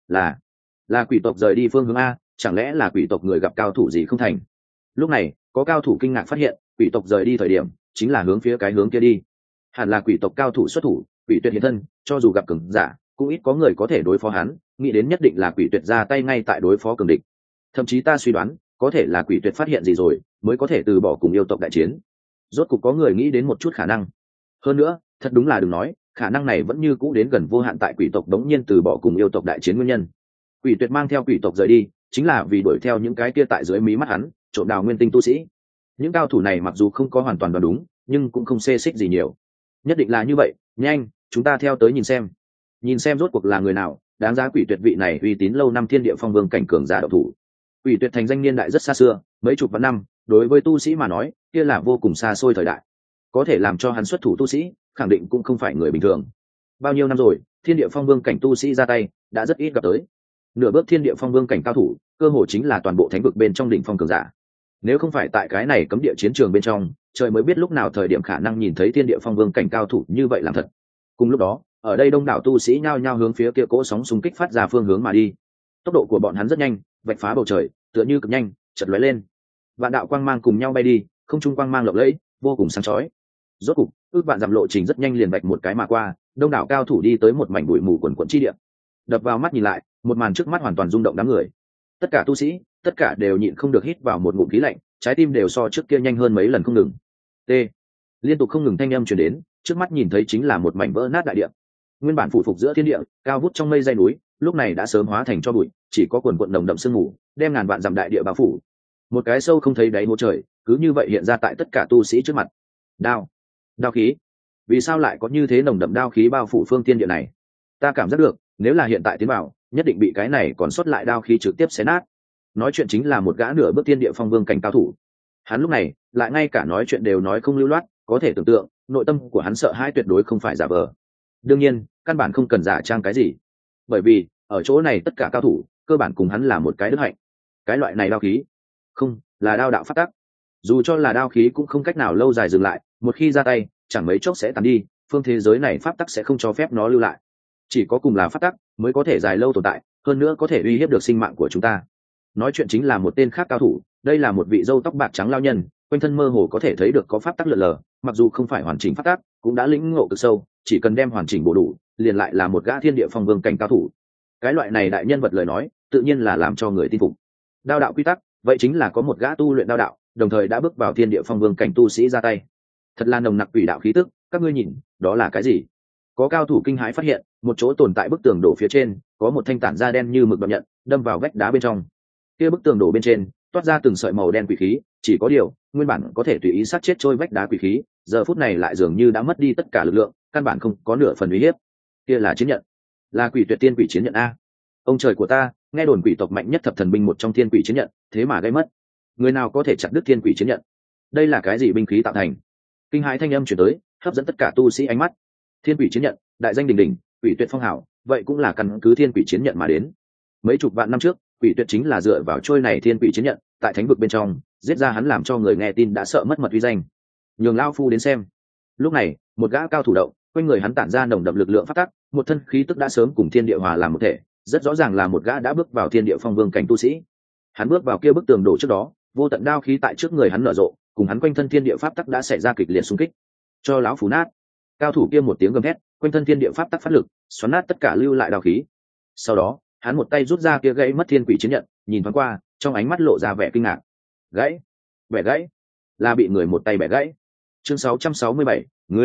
là quỷ tộc rời đi phương hướng a, chẳng lẽ là quỷ tộc người gặp cao thủ gì không thành? Lúc này có cao thủ kinh ngạc phát hiện quỷ tộc rời đi thời điểm chính là hướng phía cái hướng kia đi, hẳn là quỷ tộc cao thủ xuất thủ. Quỷ tuyệt hiện thân, cho dù gặp cường giả cũng ít có người có thể đối phó hắn, nghĩ đến nhất định là quỷ tuyệt ra tay ngay tại đối phó cường địch. Thậm chí ta suy đoán có thể là quỷ tuyệt phát hiện gì rồi mới có thể từ bỏ cùng yêu tộc đại chiến. Rốt cục có người nghĩ đến một chút khả năng. Hơn nữa thật đúng là đừng nói, khả năng này vẫn như cũ đến gần vô hạn tại quỷ tộc đống nhiên từ bỏ cùng yêu tộc đại chiến nguyên nhân. Quỷ tuyệt mang theo quỷ tộc rời đi chính là vì đuổi theo những cái kia tại dưới mí mắt hắn trộm đào nguyên tinh tu sĩ. Những cao thủ này mặc dù không có hoàn toàn đoán đúng, nhưng cũng không xê xích gì nhiều. Nhất định là như vậy, nhanh chúng ta theo tới nhìn xem rốt cuộc là người nào đáng giá quỷ tuyệt vị này uy tín lâu năm thiên địa phong vương cảnh cường giả độc thủ. Quỷ tuyệt thành danh niên đại rất xa xưa, mấy chục vạn năm, đối với tu sĩ mà nói kia là vô cùng xa xôi thời đại. Có thể làm cho hắn xuất thủ tu sĩ khẳng định cũng không phải người bình thường. Bao nhiêu năm rồi, thiên địa phong vương cảnh tu sĩ ra tay đã rất ít gặp tới. Nửa bước thiên địa phong vương cảnh cao thủ cơ hồ chính là toàn bộ thánh vực bên trong đỉnh phong cường giả. Nếu không phải tại cái này cấm địa chiến trường bên trong, trời mới biết lúc nào thời điểm khả năng nhìn thấy thiên địa phong vương cảnh cao thủ như vậy làm thật. Cùng lúc đó ở đây đông đảo tu sĩ nhao nhao hướng phía kia cỗ sóng xung kích phát ra phương hướng mà đi. Tốc độ của bọn hắn rất nhanh, vạch phá bầu trời tựa như cực nhanh, chợt lóe lên. Vạn đạo quang mang cùng nhau bay đi, không trung quang mang lộng lẫy, vô cùng sáng chói. Rốt cục ước vạn dặm lộ trình rất nhanh liền vạch một cái mà qua, đông đảo cao thủ đi tới một mảnh bụi mù quần quần chi địa. Đập vào mắt nhìn lại, một màn trước mắt hoàn toàn rung động đám người. Tất cả tu sĩ tất cả đều nhịn không được hít vào một ngụm khí lạnh, trái tim đều so trước kia nhanh hơn mấy lần không ngừng. T liên tục không ngừng thanh âm truyền đến, trước mắt nhìn thấy chính là một mảnh vỡ nát đại địa. Nguyên bản phủ phục giữa thiên địa cao vút trong mây dãy núi lúc này đã sớm hóa thành cho bụi, chỉ có quần quần nồng đậm sương mù đem ngàn vạn dặm đại địa bao phủ. Một cái sâu không thấy đáy hố trời cứ như vậy hiện ra tại tất cả tu sĩ trước mặt. Đao khí, vì sao lại có như thế nồng đậm đao khí bao phủ phương thiên địa này? Ta cảm giác được nếu là hiện tại tiến vào nhất định bị cái này còn sót lại đao khí trực tiếp xé nát. Nói chuyện chính là một gã nửa bước thiên địa phong vương cảnh cao thủ. Hắn lúc này lại ngay cả nói chuyện đều nói không lưu loát, có thể tưởng tượng nội tâm của hắn sợ hãi tuyệt đối không phải giả vờ. Đương nhiên căn bản không cần giả trang cái gì, bởi vì ở chỗ này tất cả cao thủ cơ bản cùng hắn là một cái đức hạnh. Cái loại này đao khí không là đao đạo pháp tắc, dù cho là đao khí cũng không cách nào lâu dài dừng lại, một khi ra tay chẳng mấy chốc sẽ tàn đi. Phương thế giới này pháp tắc sẽ không cho phép nó lưu lại, chỉ có cùng là pháp tắc mới có thể dài lâu tồn tại, hơn nữa có thể uy hiếp được sinh mạng của chúng ta. Nói chuyện chính là một tên khác cao thủ, đây là một vị râu tóc bạc trắng lao nhân, quanh thân mơ hồ có thể thấy được có pháp tắc lượn lờ, mặc dù không phải hoàn chỉnh pháp tắc cũng đã lĩnh ngộ cực sâu, chỉ cần đem hoàn chỉnh bổ đủ liền lại là một gã thiên địa phong vương cảnh cao thủ. Cái loại này đại nhân vật lời nói tự nhiên là làm cho người tin phục. Đao đạo quy tắc vậy chính là có một gã tu luyện đao đạo đồng thời đã bước vào thiên địa phong vương cảnh tu sĩ ra tay, thật là nồng nặc quỷ đạo khí tức. Các ngươi nhìn đó là cái gì? Có cao thủ kinh hãi phát hiện một chỗ tồn tại bức tường đổ phía trên có một thanh tản da đen như mực đoạn nhận đâm vào vách đá bên trong. Kia bức tường đổ bên trên toát ra từng sợi màu đen quỷ khí, chỉ có điều nguyên bản có thể tùy ý sát chết trôi vách đá quỷ khí, giờ phút này lại dường như đã mất đi tất cả lực lượng, căn bản không có nửa phần uy hiếp. Kia là chiến nhận, là quỷ tuyệt tiên quỷ chiến nhận a. Ông trời của ta, nghe đồn quỷ tộc mạnh nhất thập thần binh một trong thiên quỷ chiến nhận, thế mà gây mất. Người nào có thể chặt đứt thiên quỷ chiến nhận? Đây là cái gì binh khí tạo thành? Kinh hãi thanh âm truyền tới, hấp dẫn tất cả tu sĩ ánh mắt. Thiên quỷ chiến nhận, đại danh đình đình, quỷ tuyệt phong hảo, vậy cũng là căn cứ thiên quỷ chiến nhận mà đến. Mấy chục vạn năm trước, quỷ tuyệt chính là dựa vào trôi này thiên quỷ chiến nhận, tại thánh vực bên trong giết ra hắn, làm cho người nghe tin đã sợ mất mật uy danh. Nhường lao phu đến xem. Lúc này, một gã cao thủ động, quanh người hắn tản ra nồng đậm lực lượng phát tắc, một thân khí tức đã sớm cùng thiên địa hòa làm một thể, rất rõ ràng là một gã đã bước vào thiên địa phong vương cảnh tu sĩ. Hắn bước vào kia bức tường đổ trước đó, vô tận đao khí tại trước người hắn nở rộ, cùng hắn quanh thân thiên địa pháp tắc đã xảy ra kịch liệt xung kích. Cho lão phù nát. Cao thủ kia một tiếng gầm thét, quanh thân thiên địa pháp tắc phát lực, xoắn nát tất cả lưu lại đao khí. Sau đó, hắn một tay rút ra kia gãy mất thiên quỷ chiến nhận, nhìn thoáng qua, trong ánh mắt lộ ra vẻ kinh ngạc. Gãy? Bẻ gãy? Là bị người một tay bẻ gãy. Chương 667,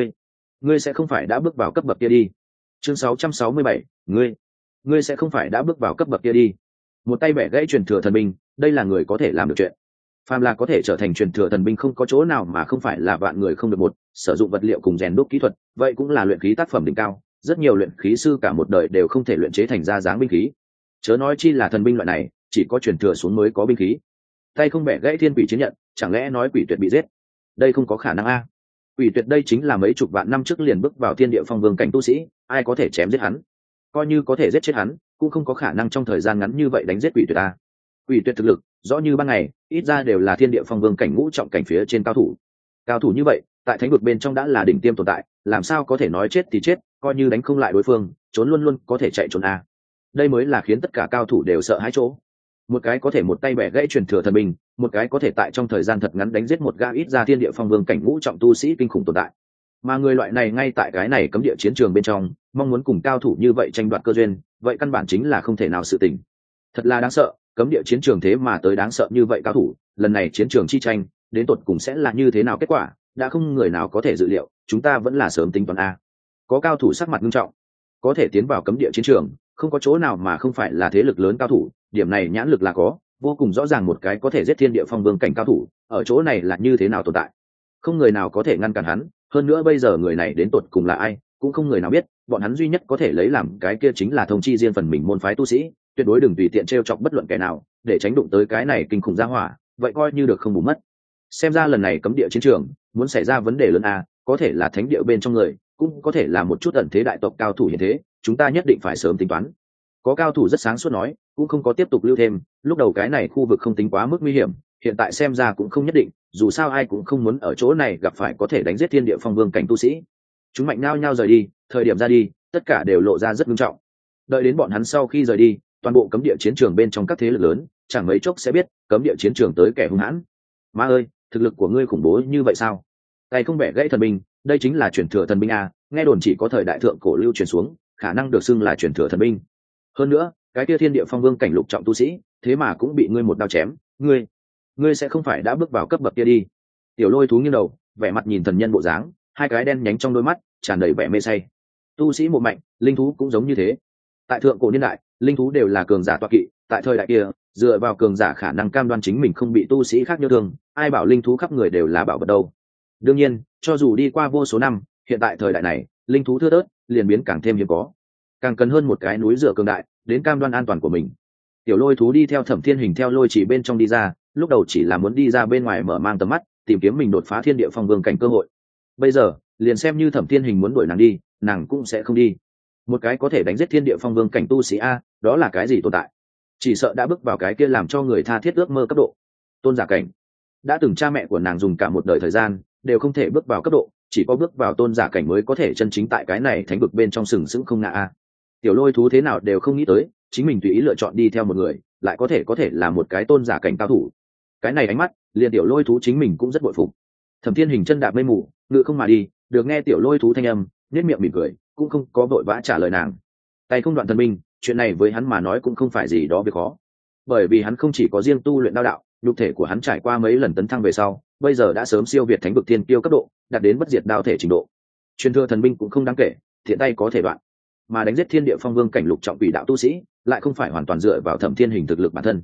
ngươi sẽ không phải đã bước vào cấp bậc kia đi. Chương 667, ngươi sẽ không phải đã bước vào cấp bậc kia đi. Một tay bẻ gãy truyền thừa thần binh, đây là người có thể làm được chuyện. Phàm là có thể trở thành truyền thừa thần binh, không có chỗ nào mà không phải là vạn người không được một, sử dụng vật liệu cùng rèn đúc kỹ thuật, vậy cũng là luyện khí tác phẩm đỉnh cao, rất nhiều luyện khí sư cả một đời đều không thể luyện chế thành ra dáng binh khí. Chớ nói chi là thần binh loại này, chỉ có truyền thừa xuống mới có binh khí. Tay không bẻ gãy thiên quỷ chiến nhận, chẳng lẽ nói quỷ tuyệt bị giết? Đây không có khả năng a. Quỷ tuyệt đây chính là mấy chục vạn năm trước liền bước vào thiên địa phong vương cảnh tu sĩ, ai có thể chém giết hắn? Coi như có thể giết chết hắn, cũng không có khả năng trong thời gian ngắn như vậy đánh giết quỷ tuyệt a. Quỷ tuyệt thực lực rõ như ban ngày, ít ra đều là thiên địa phong vương cảnh ngũ trọng cảnh phía trên cao thủ. Cao thủ như vậy, tại thánh vực bên trong đã là đỉnh tiêm tồn tại, làm sao có thể nói chết thì chết, coi như đánh không lại đối phương, trốn luôn luôn có thể chạy trốn a. Đây mới là khiến tất cả cao thủ đều sợ hãi chỗ. Một cái có thể một tay bẻ gãy truyền thừa thần binh, một cái có thể tại trong thời gian thật ngắn đánh giết một gã ít ra thiên địa phong vương cảnh ngũ trọng tu sĩ kinh khủng tồn tại. Mà người loại này ngay tại cái này cấm địa chiến trường bên trong, mong muốn cùng cao thủ như vậy tranh đoạt cơ duyên, vậy căn bản chính là không thể nào sự tình. Thật là đáng sợ, cấm địa chiến trường thế mà tới đáng sợ như vậy cao thủ, lần này chiến trường chi tranh, đến tột cùng sẽ là như thế nào kết quả, đã không người nào có thể dự liệu, chúng ta vẫn là sớm tính toán a. Có cao thủ sắc mặt nghiêm trọng, có thể tiến vào cấm địa chiến trường, không có chỗ nào mà không phải là thế lực lớn cao thủ, điểm này nhãn lực là có, vô cùng rõ ràng một cái có thể giết thiên địa phong vương cảnh cao thủ, ở chỗ này là như thế nào tồn tại. Không người nào có thể ngăn cản hắn, hơn nữa bây giờ người này đến tột cùng là ai, cũng không người nào biết, bọn hắn duy nhất có thể lấy làm cái kia chính là thông chi riêng phần mình môn phái tu sĩ, tuyệt đối đừng tùy tiện trêu chọc bất luận kẻ nào, để tránh đụng tới cái này kinh khủng gia hỏa, vậy coi như được không bù mất. Xem ra lần này cấm địa chiến trường muốn xảy ra vấn đề lớn a, có thể là thánh địa bên trong người, cũng có thể là một chút ẩn thế đại tộc cao thủ hiện thế, chúng ta nhất định phải sớm tính toán. Có cao thủ rất sáng suốt nói, cũng không có tiếp tục lưu thêm, lúc đầu cái này khu vực không tính quá mức nguy hiểm, hiện tại xem ra cũng không nhất định, dù sao ai cũng không muốn ở chỗ này gặp phải có thể đánh giết thiên địa phong vương cảnh tu sĩ. Chúng mạnh nao nhau rời đi, thời điểm ra đi, tất cả đều lộ ra rất nghiêm trọng. Đợi đến bọn hắn sau khi rời đi, toàn bộ cấm địa chiến trường bên trong các thế lực lớn, chẳng mấy chốc sẽ biết cấm địa chiến trường tới kẻ hung hãn. Ma ơi, thực lực của ngươi khủng bố như vậy sao? Tay không bẻ gãy thần binh, đây chính là truyền thừa thần binh a, nghe đồn chỉ có thời đại thượng cổ lưu truyền xuống, khả năng được xưng là truyền thừa thần binh. Hơn nữa, cái kia thiên địa phong vương cảnh lục trọng tu sĩ, thế mà cũng bị ngươi một đao chém, ngươi sẽ không phải đã bước vào cấp bậc kia đi. Tiểu Lôi thú nghiêng đầu, vẻ mặt nhìn thần nhân bộ dáng, hai cái đen nhánh trong đôi mắt tràn đầy vẻ mê say. Tu sĩ một mạnh, linh thú cũng giống như thế. Tại thượng cổ niên đại, linh thú đều là cường giả tọa kỵ, tại thời đại kia, dựa vào cường giả khả năng cam đoan chính mình không bị tu sĩ khác nhớ thương, ai bảo linh thú khắp người đều là bảo vật đâu. Đương nhiên, cho dù đi qua vô số năm, hiện tại thời đại này, linh thú thưa thớt, liền biến càng thêm hiếm có, càng cần hơn một cái núi dựa cường đại đến cam đoan an toàn của mình. Tiểu Lôi thú đi theo Thẩm Thiên Hình theo lôi chỉ bên trong đi ra, lúc đầu chỉ là muốn đi ra bên ngoài mở mang tầm mắt, tìm kiếm mình đột phá thiên địa phong vương cảnh cơ hội. Bây giờ, liền xem như Thẩm Thiên Hình muốn đuổi nàng đi, nàng cũng sẽ không đi. Một cái có thể đánh giết thiên địa phong vương cảnh tu sĩ a, đó là cái gì tồn tại? Chỉ sợ đã bước vào cái kia làm cho người tha thiết ước mơ cấp độ, tôn giả cảnh. Đã từng cha mẹ của nàng dùng cả một đời thời gian đều không thể bước vào cấp độ, chỉ có bước vào tôn giả cảnh mới có thể chân chính tại cái này thánh vực bên trong sừng sững không ngã a. Tiểu Lôi thú thế nào đều không nghĩ tới, chính mình tùy ý lựa chọn đi theo một người, lại có thể là một cái tôn giả cảnh cao thủ. Cái này ánh mắt, liền Tiểu Lôi thú chính mình cũng rất bội phục. Thẩm Thiên Hình chân đạp mây mù, ngự không mà đi, được nghe Tiểu Lôi thú thanh âm, nhếch miệng mỉm cười, cũng không có vội vã trả lời nàng. Tay không đoạn thần binh, chuyện này với hắn mà nói cũng không phải gì đó việc khó, bởi vì hắn không chỉ có riêng tu luyện đao đạo, nhục thể của hắn trải qua mấy lần tấn thăng về sau, bây giờ đã sớm siêu việt thánh vực thiên kiêu cấp độ, đạt đến bất diệt đao thể trình độ. Truyền thừa thần binh cũng không đáng kể, thiện tay có thể đoạn, mà đánh giết thiên địa phong vương cảnh lục trọng quỷ đạo tu sĩ, lại không phải hoàn toàn dựa vào Thẩm Thiên Hình thực lực bản thân.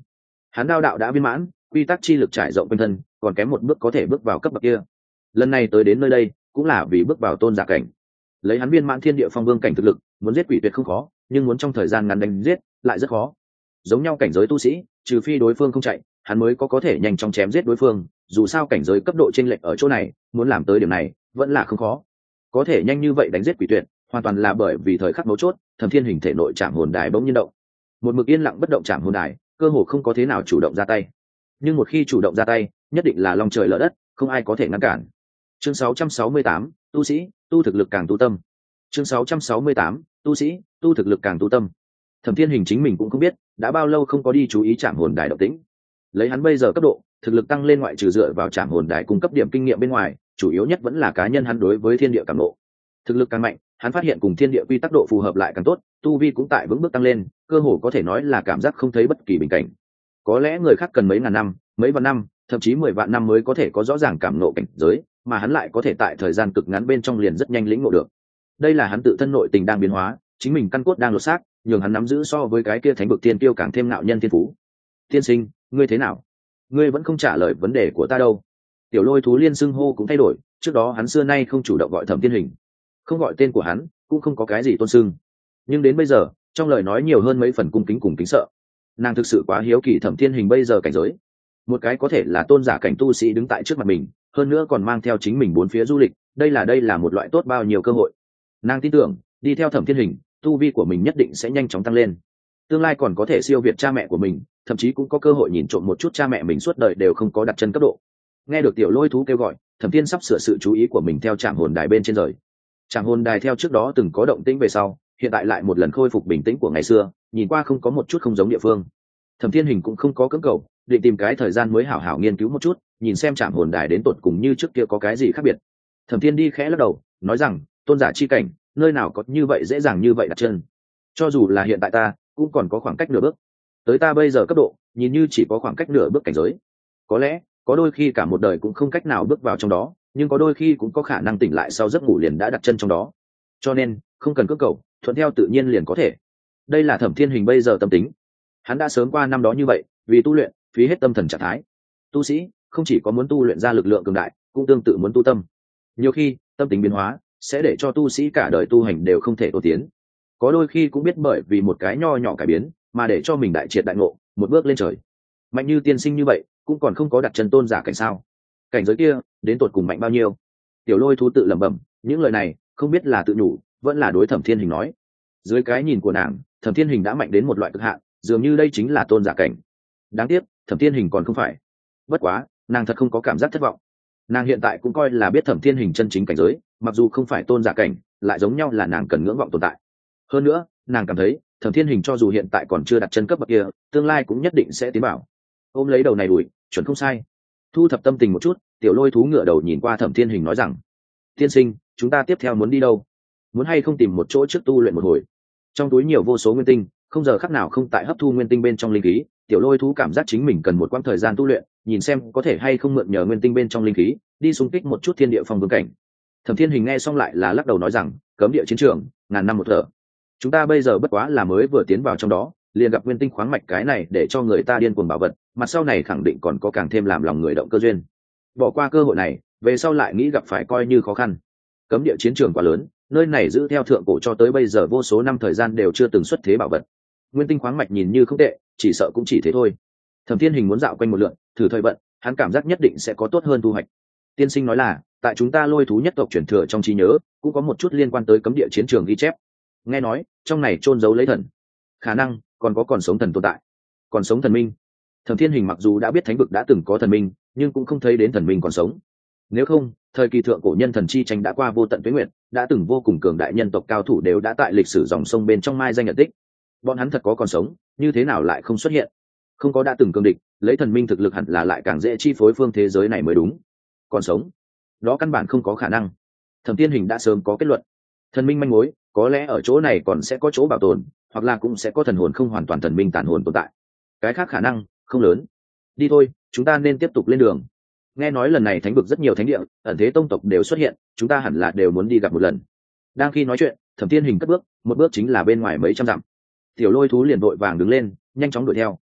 hắn đao đạo đã viên mãn, quy tắc chi lực trải rộng quanh thân, còn kém một bước có thể bước vào cấp bậc kia. Lần này tới đến nơi đây cũng là vì bước vào tôn giả cảnh. Lấy hắn viên mãn thiên địa phong vương cảnh thực lực, muốn giết quỷ tuyệt không khó, nhưng muốn trong thời gian ngắn đánh giết lại rất khó. Giống nhau cảnh giới tu sĩ, trừ phi đối phương không chạy, hắn mới có thể nhanh chóng chém giết đối phương. Dù sao cảnh giới cấp độ chênh lệch ở chỗ này, muốn làm tới điểm này vẫn là không khó. Có thể nhanh như vậy đánh giết quỷ tuyệt, hoàn toàn là bởi vì thời khắc mấu chốt, Thẩm Thiên Hình thể nội Trảm Hồn Đài bỗng nhiên động. Một mực yên lặng bất động Trảm Hồn Đài, cơ hồ không có thế nào chủ động ra tay. Nhưng một khi chủ động ra tay, nhất định là long trời lở đất, không ai có thể ngăn cản. Chương 668, tu sĩ, tu thực lực càng tu tâm. Chương 668, tu sĩ, tu thực lực càng tu tâm. Thẩm Thiên Hình chính mình cũng không biết, đã bao lâu không có đi chú ý Trảm Hồn Đài động tĩnh. Lấy hắn bây giờ cấp độ, thực lực tăng lên ngoại trừ dựa vào Trảm Hồn Đài cung cấp điểm kinh nghiệm bên ngoài, chủ yếu nhất vẫn là cá nhân hắn đối với thiên địa cảm ngộ. Thực lực càng mạnh, hắn phát hiện cùng thiên địa quy tắc độ phù hợp lại càng tốt, tu vi cũng tại vững bước tăng lên, cơ hồ có thể nói là cảm giác không thấy bất kỳ bình cảnh. Có lẽ người khác cần mấy ngàn năm, mấy vạn năm, thậm chí 10 vạn năm mới có thể có rõ ràng cảm ngộ cảnh giới, mà hắn lại có thể tại thời gian cực ngắn bên trong liền rất nhanh lĩnh ngộ được. Đây là hắn tự thân nội tình đang biến hóa, chính mình căn cốt đang lột xác, nhường hắn nắm giữ so với cái kia thánh vực tiên tiêu càng thêm ngạo nhân thiên phú. Tiên sinh, ngươi thế nào? Ngươi vẫn không trả lời vấn đề của ta đâu. Tiểu Lôi thú liên xưng hô cũng thay đổi, trước đó hắn xưa nay không chủ động gọi Thẩm Thiên Hình, không gọi tên của hắn, cũng không có cái gì tôn xưng. Nhưng đến bây giờ, trong lời nói nhiều hơn mấy phần cung kính cùng kính sợ. Nàng thực sự quá hiếu kỳ Thẩm Thiên Hình bây giờ cảnh giới. Một cái có thể là tôn giả cảnh tu sĩ đứng tại trước mặt mình, hơn nữa còn mang theo chính mình bốn phía du lịch, đây là một loại tốt bao nhiêu cơ hội. Nàng tin tưởng, đi theo Thẩm Thiên Hình, tu vi của mình nhất định sẽ nhanh chóng tăng lên. Tương lai còn có thể siêu việt cha mẹ của mình, thậm chí cũng có cơ hội nhìn trộm một chút cha mẹ mình suốt đời đều không có đặt chân cấp độ. Nghe được Tiểu Lôi thú kêu gọi, Thẩm Thiên sắp sửa sự chú ý của mình theo Trảm Hồn Đài bên trên rời. Trảm Hồn Đài theo trước đó từng có động tĩnh về sau, hiện tại lại một lần khôi phục bình tĩnh của ngày xưa, nhìn qua không có một chút không giống địa phương. Thẩm Thiên Hình cũng không có cưỡng cầu, định tìm cái thời gian mới hảo hảo nghiên cứu một chút, nhìn xem Trảm Hồn Đài đến tột cùng như trước kia có cái gì khác biệt. Thẩm Thiên đi khẽ lắc đầu, nói rằng, tôn giả chi cảnh, nơi nào có như vậy dễ dàng như vậy đặt chân. Cho dù là hiện tại ta, cũng còn có khoảng cách nửa bước. Tới ta bây giờ cấp độ, nhìn như chỉ có khoảng cách nửa bước cảnh giới. Có lẽ, có đôi khi cả một đời cũng không cách nào bước vào trong đó, nhưng có đôi khi cũng có khả năng tỉnh lại sau giấc ngủ liền đã đặt chân trong đó. Cho nên, không cần cưỡng cầu, thuận theo tự nhiên liền có thể. Đây là Thẩm Thiên Hình bây giờ tâm tính. Hắn đã sớm qua năm đó như vậy, vì tu luyện, phí hết tâm thần trạng thái. Tu sĩ không chỉ có muốn tu luyện ra lực lượng cường đại, cũng tương tự muốn tu tâm. Nhiều khi, tâm tính biến hóa sẽ để cho tu sĩ cả đời tu hành đều không thể tổ tiến. Có đôi khi cũng biết bởi vì một cái nho nhỏ cải biến, mà để cho mình đại triệt đại ngộ, một bước lên trời. Mạnh như tiên sinh như vậy, cũng còn không có đặt chân tôn giả cảnh sao? Cảnh giới kia, đến tột cùng mạnh bao nhiêu? Tiểu Lôi thú tự lẩm bẩm, những lời này, không biết là tự nhủ, vẫn là đối Thẩm Thiên Hình nói. Dưới cái nhìn của nàng, Thẩm Thiên Hình đã mạnh đến một loại cực hạn, dường như đây chính là tôn giả cảnh. Đáng tiếc, Thẩm Thiên Hình còn không phải. Bất quá, nàng thật không có cảm giác thất vọng. Nàng hiện tại cũng coi là biết Thẩm Thiên Hình chân chính cảnh giới, mặc dù không phải tôn giả cảnh, lại giống nhau là nàng cần ngưỡng vọng tồn tại. Hơn nữa, nàng cảm thấy, Thẩm Thiên Hình cho dù hiện tại còn chưa đặt chân cấp bậc kia, tương lai cũng nhất định sẽ tiến bảo. Ôm lấy đầu này đuổi, chuẩn không sai. Thu thập tâm tình một chút, Tiểu Lôi thú ngửa đầu nhìn qua Thẩm Thiên Hình nói rằng, tiên sinh, chúng ta tiếp theo muốn đi đâu? Muốn hay không tìm một chỗ trước tu luyện một hồi? Trong túi nhiều vô số nguyên tinh, không giờ khắc nào không tại hấp thu nguyên tinh bên trong linh khí. Tiểu Lôi thú cảm giác chính mình cần một quãng thời gian tu luyện, nhìn xem có thể hay không mượn nhờ nguyên tinh bên trong linh khí, đi xung kích một chút thiên địa phong vương cảnh. Thẩm Thiên Hình nghe xong lại là lắc đầu nói rằng, cấm địa chiến trường, ngàn năm một thở. Chúng ta bây giờ bất quá là mới vừa tiến vào trong đó, liền gặp nguyên tinh khoáng mạch cái này để cho người ta điên cuồng bảo vật, mặt sau này khẳng định còn có càng thêm làm lòng người động cơ duyên. Bỏ qua cơ hội này, về sau lại nghĩ gặp phải coi như khó khăn. Cấm địa chiến trường quá lớn, nơi này giữ theo thượng cổ cho tới bây giờ vô số năm thời gian đều chưa từng xuất thế bảo vật. Nguyên tinh khoáng mạch nhìn như không tệ, chỉ sợ cũng chỉ thế thôi. Thẩm Thiên Hình muốn dạo quanh một lượt, thử thời vận, hắn cảm giác nhất định sẽ có tốt hơn thu hoạch. Tiên sinh nói là, tại chúng ta Lôi thú nhất tộc truyền thừa trong trí nhớ, cũng có một chút liên quan tới cấm địa chiến trường ghi chép. Nghe nói, trong này chôn giấu lấy thần, khả năng còn có còn sống thần tồn tại, còn sống thần minh. Thẩm Thiên Hình mặc dù đã biết thánh vực đã từng có thần minh, nhưng cũng không thấy đến thần minh còn sống. Nếu không, thời kỳ thượng cổ nhân thần chi tranh đã qua vô tận tuế nguyệt, đã từng vô cùng cường đại nhân tộc cao thủ đều đã tại lịch sử dòng sông bên trong mai danh nhận tích. Bọn hắn thật có còn sống, như thế nào lại không xuất hiện? Không có đã từng cường địch, lấy thần minh thực lực hẳn là lại càng dễ chi phối phương thế giới này mới đúng. Còn sống, đó căn bản không có khả năng. Thẩm Thiên Hình đã sớm có kết luận. Thần minh manh mối, có lẽ ở chỗ này còn sẽ có chỗ bảo tồn, hoặc là cũng sẽ có thần hồn không hoàn toàn thần minh tàn hồn tồn tại. Cái khác khả năng không lớn. Đi thôi, chúng ta nên tiếp tục lên đường. Nghe nói lần này thánh vực rất nhiều thánh địa, ẩn thế tông tộc đều xuất hiện, chúng ta hẳn là đều muốn đi gặp một lần. Đang khi nói chuyện, Thẩm Thiên Hình cất bước, một bước chính là bên ngoài mấy trăm dặm. Tiểu Lôi thú liền vội vàng đứng lên, nhanh chóng đuổi theo.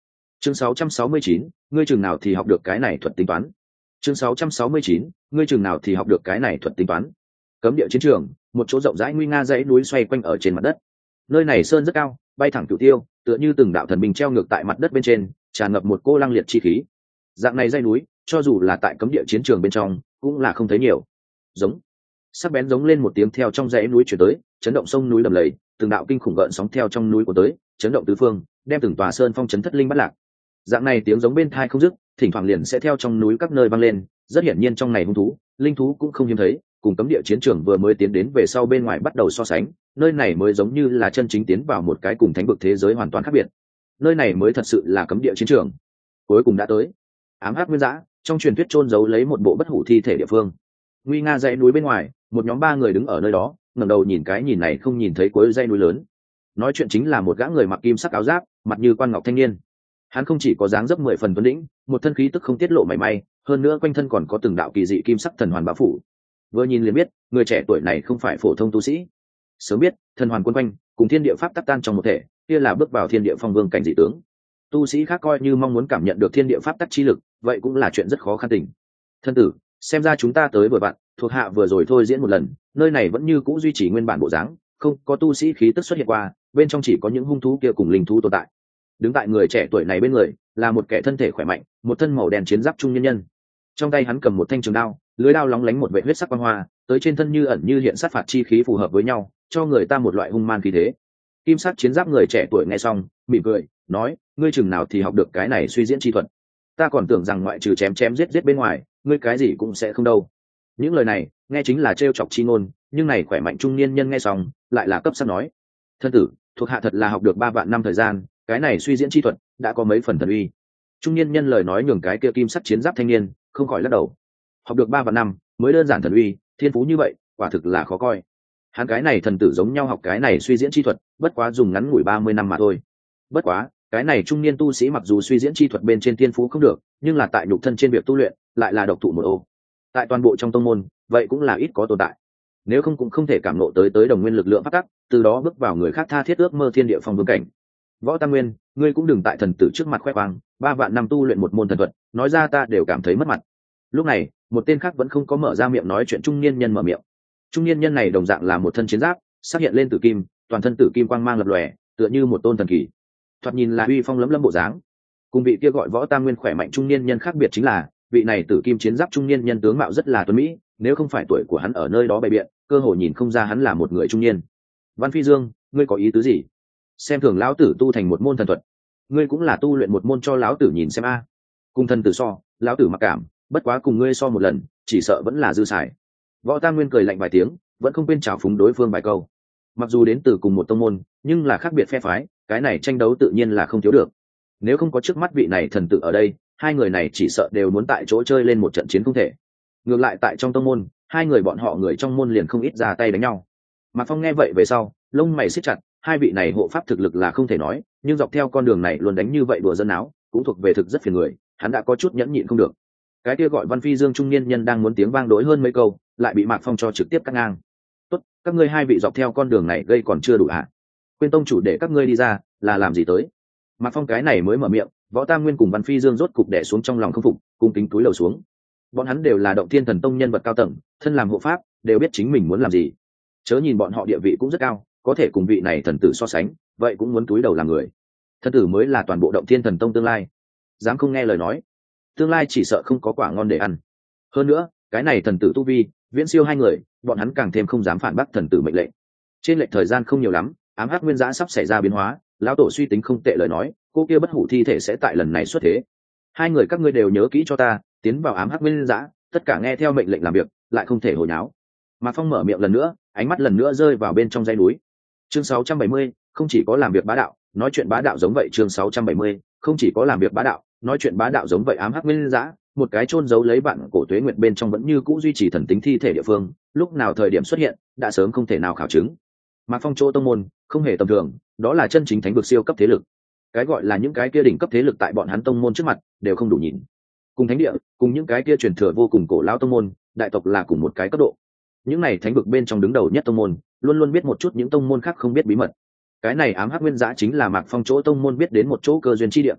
Chương 669, ngươi chừng nào thì học được cái này thuật tính toán. Chương 669, ngươi chừng nào thì học được cái này thuật tính toán. Cấm địa chiến trường, một chỗ rộng rãi nguy nga dãy núi xoay quanh ở trên mặt đất. Nơi này sơn rất cao, bay thẳng cửu tiêu, tựa như từng đạo thần binh treo ngược tại mặt đất bên trên, tràn ngập một cô lăng liệt chi khí. Dạng này dãy núi, cho dù là tại cấm địa chiến trường bên trong, cũng là không thấy nhiều. Giống, sắc bén giống lên một tiếng theo trong dãy núi truyền tới, chấn động sông núi lầm lầy, từng đạo kinh khủng gợn sóng theo trong núi của tới, chấn động tứ phương, đem từng tòa sơn phong chấn thất linh bắt lạc. Dạng này tiếng giống bên tai không dứt, thỉnh thoảng liền sẽ theo trong núi các nơi vang lên, rất hiển nhiên trong này hung thú, linh thú cũng không hiếm thấy, cùng cấm địa chiến trường vừa mới tiến đến về sau bên ngoài bắt đầu so sánh, nơi này mới giống như là chân chính tiến vào một cái cùng thánh vực thế giới hoàn toàn khác biệt. Nơi này mới thật sự là cấm địa chiến trường. Cuối cùng đã tới. Ám hắc nguyên dã, trong truyền thuyết chôn giấu lấy một bộ bất hủ thi thể địa phương. Nguy nga dãy núi bên ngoài, một nhóm 3 người đứng ở nơi đó, ngẩng đầu nhìn cái nhìn này không nhìn thấy cuối dãy núi lớn. Nói chuyện chính là một gã người mặc kim sắc áo giáp, mặt như quan ngọc thanh niên. Hắn không chỉ có dáng dấp 10 phần tuấn lĩnh, một thân khí tức không tiết lộ mảy may, hơn nữa quanh thân còn có từng đạo kỳ dị kim sắc thần hoàn bao phủ. Vừa nhìn liền biết, người trẻ tuổi này không phải phổ thông tu sĩ. Sớm biết, thần hoàn quân quanh, cùng thiên địa pháp tắc tan trong một thể, kia là bước vào thiên địa phong vương cảnh dị tướng. Tu sĩ khác coi như mong muốn cảm nhận được thiên địa pháp tắc chi lực, vậy cũng là chuyện rất khó khăn tình. Thân tử, xem ra chúng ta tới vừa vặn, thuộc hạ vừa rồi thôi diễn một lần, nơi này vẫn như cũ duy trì nguyên bản bộ dáng, không có tu sĩ khí tức xuất hiện qua, bên trong chỉ có những hung thú kia cùng linh thú tồn tại. Đứng tại người trẻ tuổi này bên người là một kẻ thân thể khỏe mạnh, một thân màu đen chiến giáp trung nhân nhân. Trong tay hắn cầm một thanh trường đao, lưỡi đao lóng lánh một vệ huyết sắc quang hoa, tới trên thân như ẩn như hiện sát phạt chi khí phù hợp với nhau, cho người ta một loại hung man khí thế. Kim sắc chiến giáp người trẻ tuổi nghe xong, mỉm cười, nói: ngươi chừng nào thì học được cái này suy diễn chi thuật? Ta còn tưởng rằng ngoại trừ chém chém giết giết bên ngoài, ngươi cái gì cũng sẽ không đâu. Những lời này nghe chính là trêu chọc chi ngôn, nhưng này khỏe mạnh trung niên nhân nghe xong, lại là cấp sắc nói: thân tử, thuộc hạ thật là học được 3 vạn năm thời gian, cái này suy diễn chi thuật đã có mấy phần thần uy. Trung niên nhân lời nói nhường cái kia kim sắc chiến giáp thanh niên không khỏi lắc đầu. Học được 3 vạn năm mới đơn giản thần uy, thiên phú như vậy quả thực là khó coi. Hắn cái này thần tử giống nhau học cái này suy diễn chi thuật, bất quá dùng ngắn ngủi 30 năm mà thôi. Bất quá cái này trung niên tu sĩ mặc dù suy diễn chi thuật bên trên thiên phú không được, nhưng là tại nhục thân trên việc tu luyện lại là độc thủ một ô. Tại toàn bộ trong tông môn vậy cũng là ít có tồn tại, nếu không cũng không thể cảm ngộ tới đồng nguyên lực lượng phát tắc, từ đó bước vào người khác tha thiết ước mơ thiên địa phong vương cảnh. Võ Tam Nguyên, ngươi cũng đừng tại thần tử trước mặt khoe khoang, 3 vạn năm tu luyện một môn thần thuật, nói ra ta đều cảm thấy mất mặt. Lúc này một tên khác vẫn không có mở ra miệng nói chuyện, trung niên nhân mở miệng. Trung niên nhân này đồng dạng là một thân chiến giáp, xác hiện lên tử kim, toàn thân tử kim quang mang lập lòe, tựa như một tôn thần kỳ, thoạt nhìn là uy phong lẫm lẫm bộ dáng. Cùng vị kia gọi Võ Tam Nguyên khỏe mạnh trung niên nhân khác biệt chính là, vị này tử kim chiến giáp trung niên nhân tướng mạo rất là tuấn mỹ, nếu không phải tuổi của hắn ở nơi đó bày biện, cơ hội nhìn không ra hắn là một người trung niên. Văn Phi Dương, ngươi có ý tứ gì? Xem thường lão tử tu thành một môn thần thuật, ngươi cũng là tu luyện một môn cho lão tử nhìn xem a. Cùng thần tử so, lão tử mặc cảm, bất quá cùng ngươi so một lần, chỉ sợ vẫn là dư xài. Võ Tam Nguyên cười lạnh vài tiếng, vẫn không quên chào phúng đối phương vài câu. Mặc dù đến từ cùng một tông môn, nhưng là khác biệt phe phái, cái này tranh đấu tự nhiên là không thiếu được. Nếu không có trước mắt vị này thần tử ở đây, hai người này chỉ sợ đều muốn tại chỗ chơi lên một trận chiến không thể. Ngược lại tại trong tông môn, hai người bọn họ người trong môn liền không ít ra tay đánh nhau. Mạc Phong nghe vậy về sau, lông mày siết chặt, hai vị này hộ pháp thực lực là không thể nói, nhưng dọc theo con đường này luôn đánh như vậy đùa dân áo, cũng thuộc về thực rất phiền người, hắn đã có chút nhẫn nhịn không được. Cái kia gọi Văn Phi Dương trung niên nhân đang muốn tiếng vang đối hơn mấy câu, lại bị Mạc Phong cho trực tiếp cắt ngang. Tốt, các ngươi hai vị dọc theo con đường này gây còn chưa đủ hả? Quên tông chủ để các ngươi đi ra, là làm gì tới? Mạc Phong cái này mới mở miệng, Võ Tam Nguyên cùng Văn Phi Dương rốt cục đè xuống trong lòng không phục, cung kính túi lầu xuống. Bọn hắn đều là Động Thiên Thần Tông nhân vật cao tầng, thân làm hộ pháp, đều biết chính mình muốn làm gì. Chớ nhìn bọn họ địa vị cũng rất cao, có thể cùng vị này thần tử so sánh, vậy cũng muốn túi đầu làm người. Thần tử mới là toàn bộ Động Thiên Thần Tông tương lai, dám không nghe lời nói, tương lai chỉ sợ không có quả ngon để ăn. Hơn nữa, cái này thần tử tu vi viễn siêu hai người, bọn hắn càng thêm không dám phản bác thần tử mệnh lệnh. Trên lệch thời gian không nhiều lắm, ám hắc nguyên giã sắp xảy ra biến hóa, lão tổ suy tính không tệ lời nói, cô kia bất hủ thi thể sẽ tại lần này xuất thế. Hai người các ngươi đều nhớ kỹ cho ta, tiến vào ám hắc nguyên giã, tất cả nghe theo mệnh lệnh làm việc, lại không thể hồi nháo. Mạc Phong mở miệng lần nữa, ánh mắt lần nữa rơi vào bên trong dãy núi. Chương 670, không chỉ có làm việc bá đạo, nói chuyện bá đạo giống vậy. Chương 670, không chỉ có làm việc bá đạo, nói chuyện bá đạo giống vậy. Ám hắc nguyên giã, một cái chôn giấu lấy bạn cổ tuế nguyệt bên trong vẫn như cũ duy trì thần tính thi thể địa phương, lúc nào thời điểm xuất hiện, đã sớm không thể nào khảo chứng. Mạc Phong chỗ tông môn không hề tầm thường, đó là chân chính thánh vực siêu cấp thế lực. Cái gọi là những cái kia đỉnh cấp thế lực tại bọn hắn tông môn trước mặt đều không đủ nhìn. Cùng thánh địa, cùng những cái kia truyền thừa vô cùng cổ lão tông môn, đại tộc là cùng một cái cấp độ. Những này thánh vực bên trong đứng đầu nhất tông môn, luôn luôn biết một chút những tông môn khác không biết bí mật. Cái này ám hắc nguyên giã chính là Mạc Phong chỗ tông môn biết đến một chỗ cơ duyên chi địa.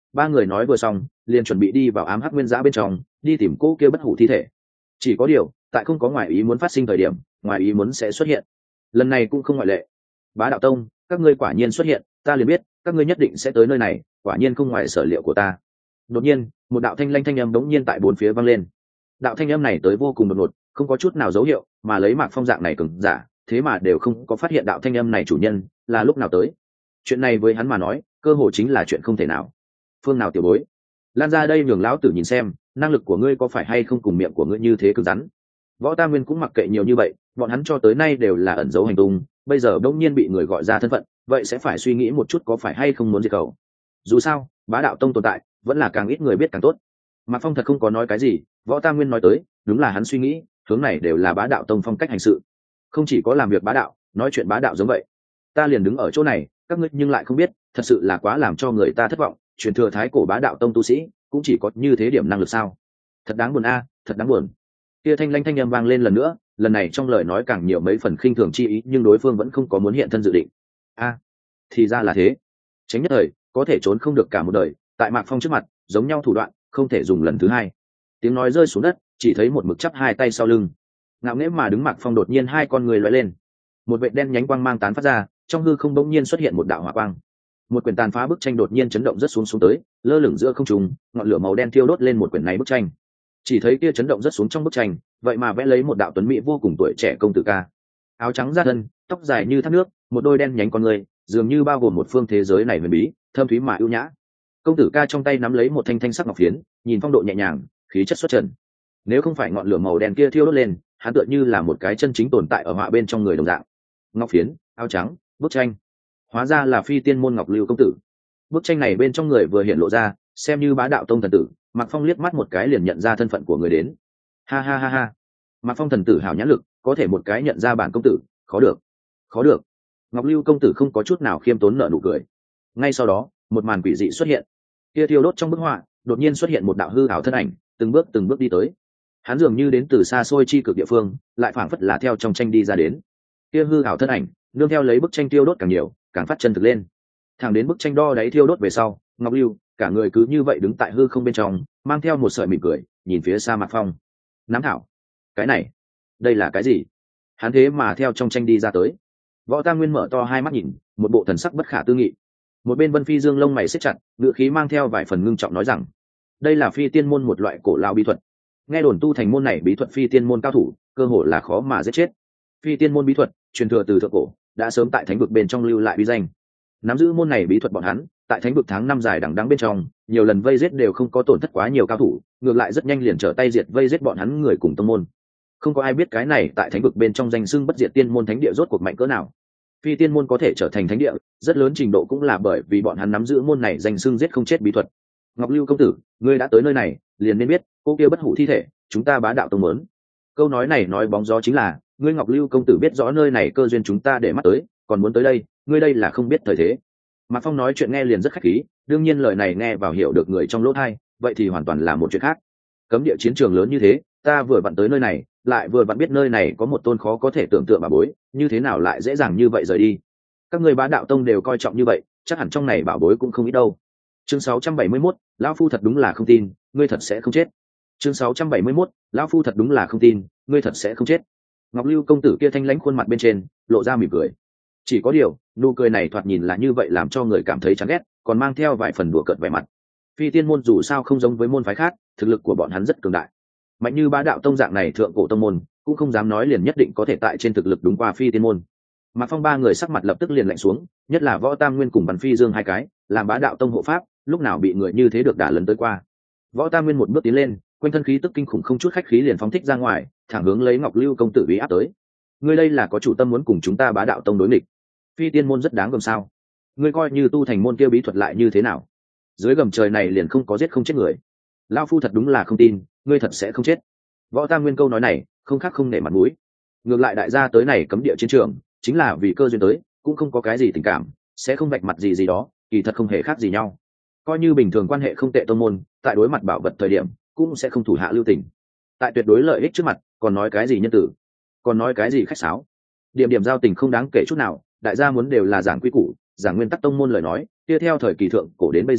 ba người nói vừa xong liền chuẩn bị đi vào ám hắc nguyên giã bên trong đi tìm cỗ kia bất hủ thi thể. Chỉ có điều tại không có ngoại ý muốn phát sinh thời điểm, ngoại ý muốn sẽ xuất hiện. Lần này cũng không ngoại lệ. Bá đạo tông, các ngươi quả nhiên xuất hiện, ta liền biết các ngươi nhất định sẽ tới nơi này, quả nhiên không ngoài sở liệu của ta. Đột nhiên một đạo thanh lanh thanh âm đống nhiên tại bốn phía vang lên. Đạo thanh âm này tới vô cùng đột ngột, không có chút nào dấu hiệu, mà lấy Mạc Phong dạng này cường giả, thế mà đều không có phát hiện đạo thanh âm này chủ nhân là lúc nào tới. Chuyện này với hắn mà nói cơ hồ chính là chuyện không thể nào. Phương nào tiểu bối, lan ra đây nhường lão tử nhìn xem năng lực của ngươi có phải hay không cùng miệng của ngươi như thế cứng rắn. Võ Tam Nguyên cũng mặc kệ nhiều như vậy, bọn hắn cho tới nay đều là ẩn giấu hành tung, bây giờ đông nhiên bị người gọi ra thân phận, vậy sẽ phải suy nghĩ một chút có phải hay không muốn diệt khẩu. Dù sao bá đạo tông tồn tại vẫn là càng ít người biết càng tốt. Mạc Phong thật không có nói cái gì, Võ Tam Nguyên nói tới đúng là hắn suy nghĩ, hướng này đều là bá đạo tông phong cách hành sự, không chỉ có làm việc bá đạo, nói chuyện bá đạo giống vậy. Ta liền đứng ở chỗ này, các ngươi nhưng lại không biết, thật sự là quá làm cho người ta thất vọng. Truyền thừa thái cổ bá đạo tông tu sĩ cũng chỉ có như thế điểm năng lực sao? Thật đáng buồn a, thật đáng buồn. Kia thanh lanh thanh âm vang lên lần nữa, lần này trong lời nói càng nhiều mấy phần khinh thường chi ý, nhưng đối phương vẫn không có muốn hiện thân dự định. A, thì ra là thế. Tránh nhất thời có thể trốn không được cả một đời, tại Mạc Phong trước mặt giống nhau thủ đoạn không thể dùng lần thứ hai. Tiếng nói rơi xuống đất, chỉ thấy một mực chắp hai tay sau lưng, ngạo nghễ mà đứng Mạc Phong đột nhiên hai con người lóe lên, một vệt đen nhánh quang mang tán phát ra, trong hư không bỗng nhiên xuất hiện một đạo hỏa quang, một quyển tàn phá bức tranh đột nhiên chấn động rất xuống tới, lơ lửng giữa không trung, ngọn lửa màu đen thiêu đốt lên một quyển này bức tranh. Chỉ thấy kia chấn động rất xuống trong bức tranh, vậy mà vẽ lấy một đạo tuấn mỹ vô cùng tuổi trẻ công tử ca, áo trắng da thân, tóc dài như thác nước, một đôi đen nhánh con người, dường như bao gồm một phương thế giới này huyền bí, thơm thúy mà ưu nhã. Công tử ca trong tay nắm lấy một thanh thanh sắc ngọc phiến, nhìn phong độ nhẹ nhàng, khí chất xuất trần. Nếu không phải ngọn lửa màu đen kia thiêu đốt lên, hắn tựa như là một cái chân chính tồn tại ở họa bên trong người đồng dạng. Ngọc phiến, áo trắng, bức tranh, hóa ra là Phi Tiên môn Ngọc Lưu công tử. Bức tranh này bên trong người vừa hiện lộ ra, xem như bá đạo tông thần tử. Mạc Phong liếc mắt một cái liền nhận ra thân phận của người đến. Ha ha ha ha, Mạc Phong thần tử hảo nhãn lực, có thể một cái nhận ra bản công tử, khó được, khó được. Ngọc Lưu công tử không có chút nào khiêm tốn nở nụ cười. Ngay sau đó một màn quỷ dị xuất hiện, kia thiêu đốt trong bức họa đột nhiên xuất hiện một đạo hư ảo thân ảnh, từng bước đi tới. Hắn dường như đến từ xa xôi chi cực địa phương, lại phảng phất là theo trong tranh đi ra đến. Kia hư ảo thân ảnh nương theo lấy bức tranh thiêu đốt càng nhiều, càng phát chân thực lên. Thẳng đến bức tranh đo đáy thiêu đốt về sau, Ngọc Lưu cả người cứ như vậy đứng tại hư không bên trong, mang theo một sợi mỉm cười, nhìn phía xa Mạc Phong. Nắm thảo, cái này, đây là cái gì? Hắn thế mà theo trong tranh đi ra tới. Võ Tam Nguyên mở to hai mắt nhìn, một bộ thần sắc bất khả tư nghị. Một bên Vân Phi Dương lông mày siết chặt, ngữ khí mang theo vài phần ngưng trọng nói rằng, đây là Phi Tiên môn một loại cổ lao bí thuật. Nghe đồn tu thành môn này bí thuật Phi Tiên môn cao thủ, cơ hội là khó mà giết chết. Phi Tiên môn bí thuật truyền thừa từ thượng cổ, đã sớm tại thánh vực bên trong lưu lại uy danh. Nắm giữ môn này bí thuật bọn hắn, tại thánh vực tháng năm dài đằng đẵng bên trong, nhiều lần vây giết đều không có tổn thất quá nhiều cao thủ, ngược lại rất nhanh liền trở tay diệt vây giết bọn hắn người cùng tông môn. Không có ai biết cái này tại thánh vực bên trong danh xưng bất diệt tiên môn thánh địa rốt cuộc mạnh cỡ nào. Phi Tiên môn có thể trở thành thánh địa, rất lớn trình độ cũng là bởi vì bọn hắn nắm giữ môn này danh xưng giết không chết bí thuật. Ngọc Lưu công tử, ngươi đã tới nơi này, liền nên biết, cô kia bất hủ thi thể, chúng ta bá đạo tông muốn. Câu nói này nói bóng gió chính là, ngươi Ngọc Lưu công tử biết rõ nơi này cơ duyên chúng ta để mắt tới, còn muốn tới đây, ngươi đây là không biết thời thế. Mạc Phong nói chuyện nghe liền rất khách khí, đương nhiên lời này nghe vào hiểu được người trong lỗ tai, vậy thì hoàn toàn là một chuyện khác. Cấm địa chiến trường lớn như thế, ta vừa vặn tới nơi này, lại vừa vặn biết nơi này có một tôn khó có thể tưởng tượng bảo bối, như thế nào lại dễ dàng như vậy rời đi. Các người bá đạo tông đều coi trọng như vậy, chắc hẳn trong này bảo bối cũng không ít đâu. Chương 671, lão phu thật đúng là không tin, ngươi thật sẽ không chết. Chương 671, lão phu thật đúng là không tin, ngươi thật sẽ không chết. Ngọc Lưu công tử kia thanh lãnh khuôn mặt bên trên lộ ra mỉm cười. Chỉ có điều, nụ cười này thoạt nhìn là như vậy làm cho người cảm thấy chán ghét, còn mang theo vài phần đùa cợt vẻ mặt. Phi Tiên môn dù sao không giống với môn phái khác, thực lực của bọn hắn rất cường đại. Mạnh như bá đạo tông dạng này thượng cổ tông môn, cũng không dám nói liền nhất định có thể tại trên thực lực đúng qua Phi Tiên môn. Mạc Phong ba người sắc mặt lập tức liền lạnh xuống, nhất là Võ Tam Nguyên cùng Văn Phi Dương hai cái, làm bá đạo tông hộ pháp, lúc nào bị người như thế được đả lần tới qua. Võ Tam Nguyên một bước tiến lên, quanh thân khí tức kinh khủng không chút khách khí liền phóng thích ra ngoài, thẳng hướng lấy Ngọc Lưu công tử uy áp tới. Ngươi đây là có chủ tâm muốn cùng chúng ta bá đạo tông đối nghịch. Phi Tiên môn rất đáng gờm sao? Ngươi coi như tu thành môn kia bí thuật lại như thế nào? Dưới gầm trời này liền không có giết không chết người. Lão phu thật đúng là không tin, ngươi thật sẽ không chết. Võ Tam Nguyên câu nói này, không khác không nể mặt mũi. Ngược lại đại gia tới này cấm địa chiến trường, chính là vì cơ duyên tới, cũng không có cái gì tình cảm, sẽ không vạch mặt gì đó, kỳ thật không hề khác gì nhau. Coi như bình thường quan hệ không tệ tông môn, tại đối mặt bảo vật thời điểm, cũng sẽ không thủ hạ lưu tình. Tại tuyệt đối lợi ích trước mặt, còn nói cái gì nhân tử, còn nói cái gì khách sáo. Điểm giao tình không đáng kể chút nào, đại gia muốn đều là giảng quy củ, giảng nguyên tắc tông môn lời nói, kia theo thời kỳ thượng cổ đến bây giờ,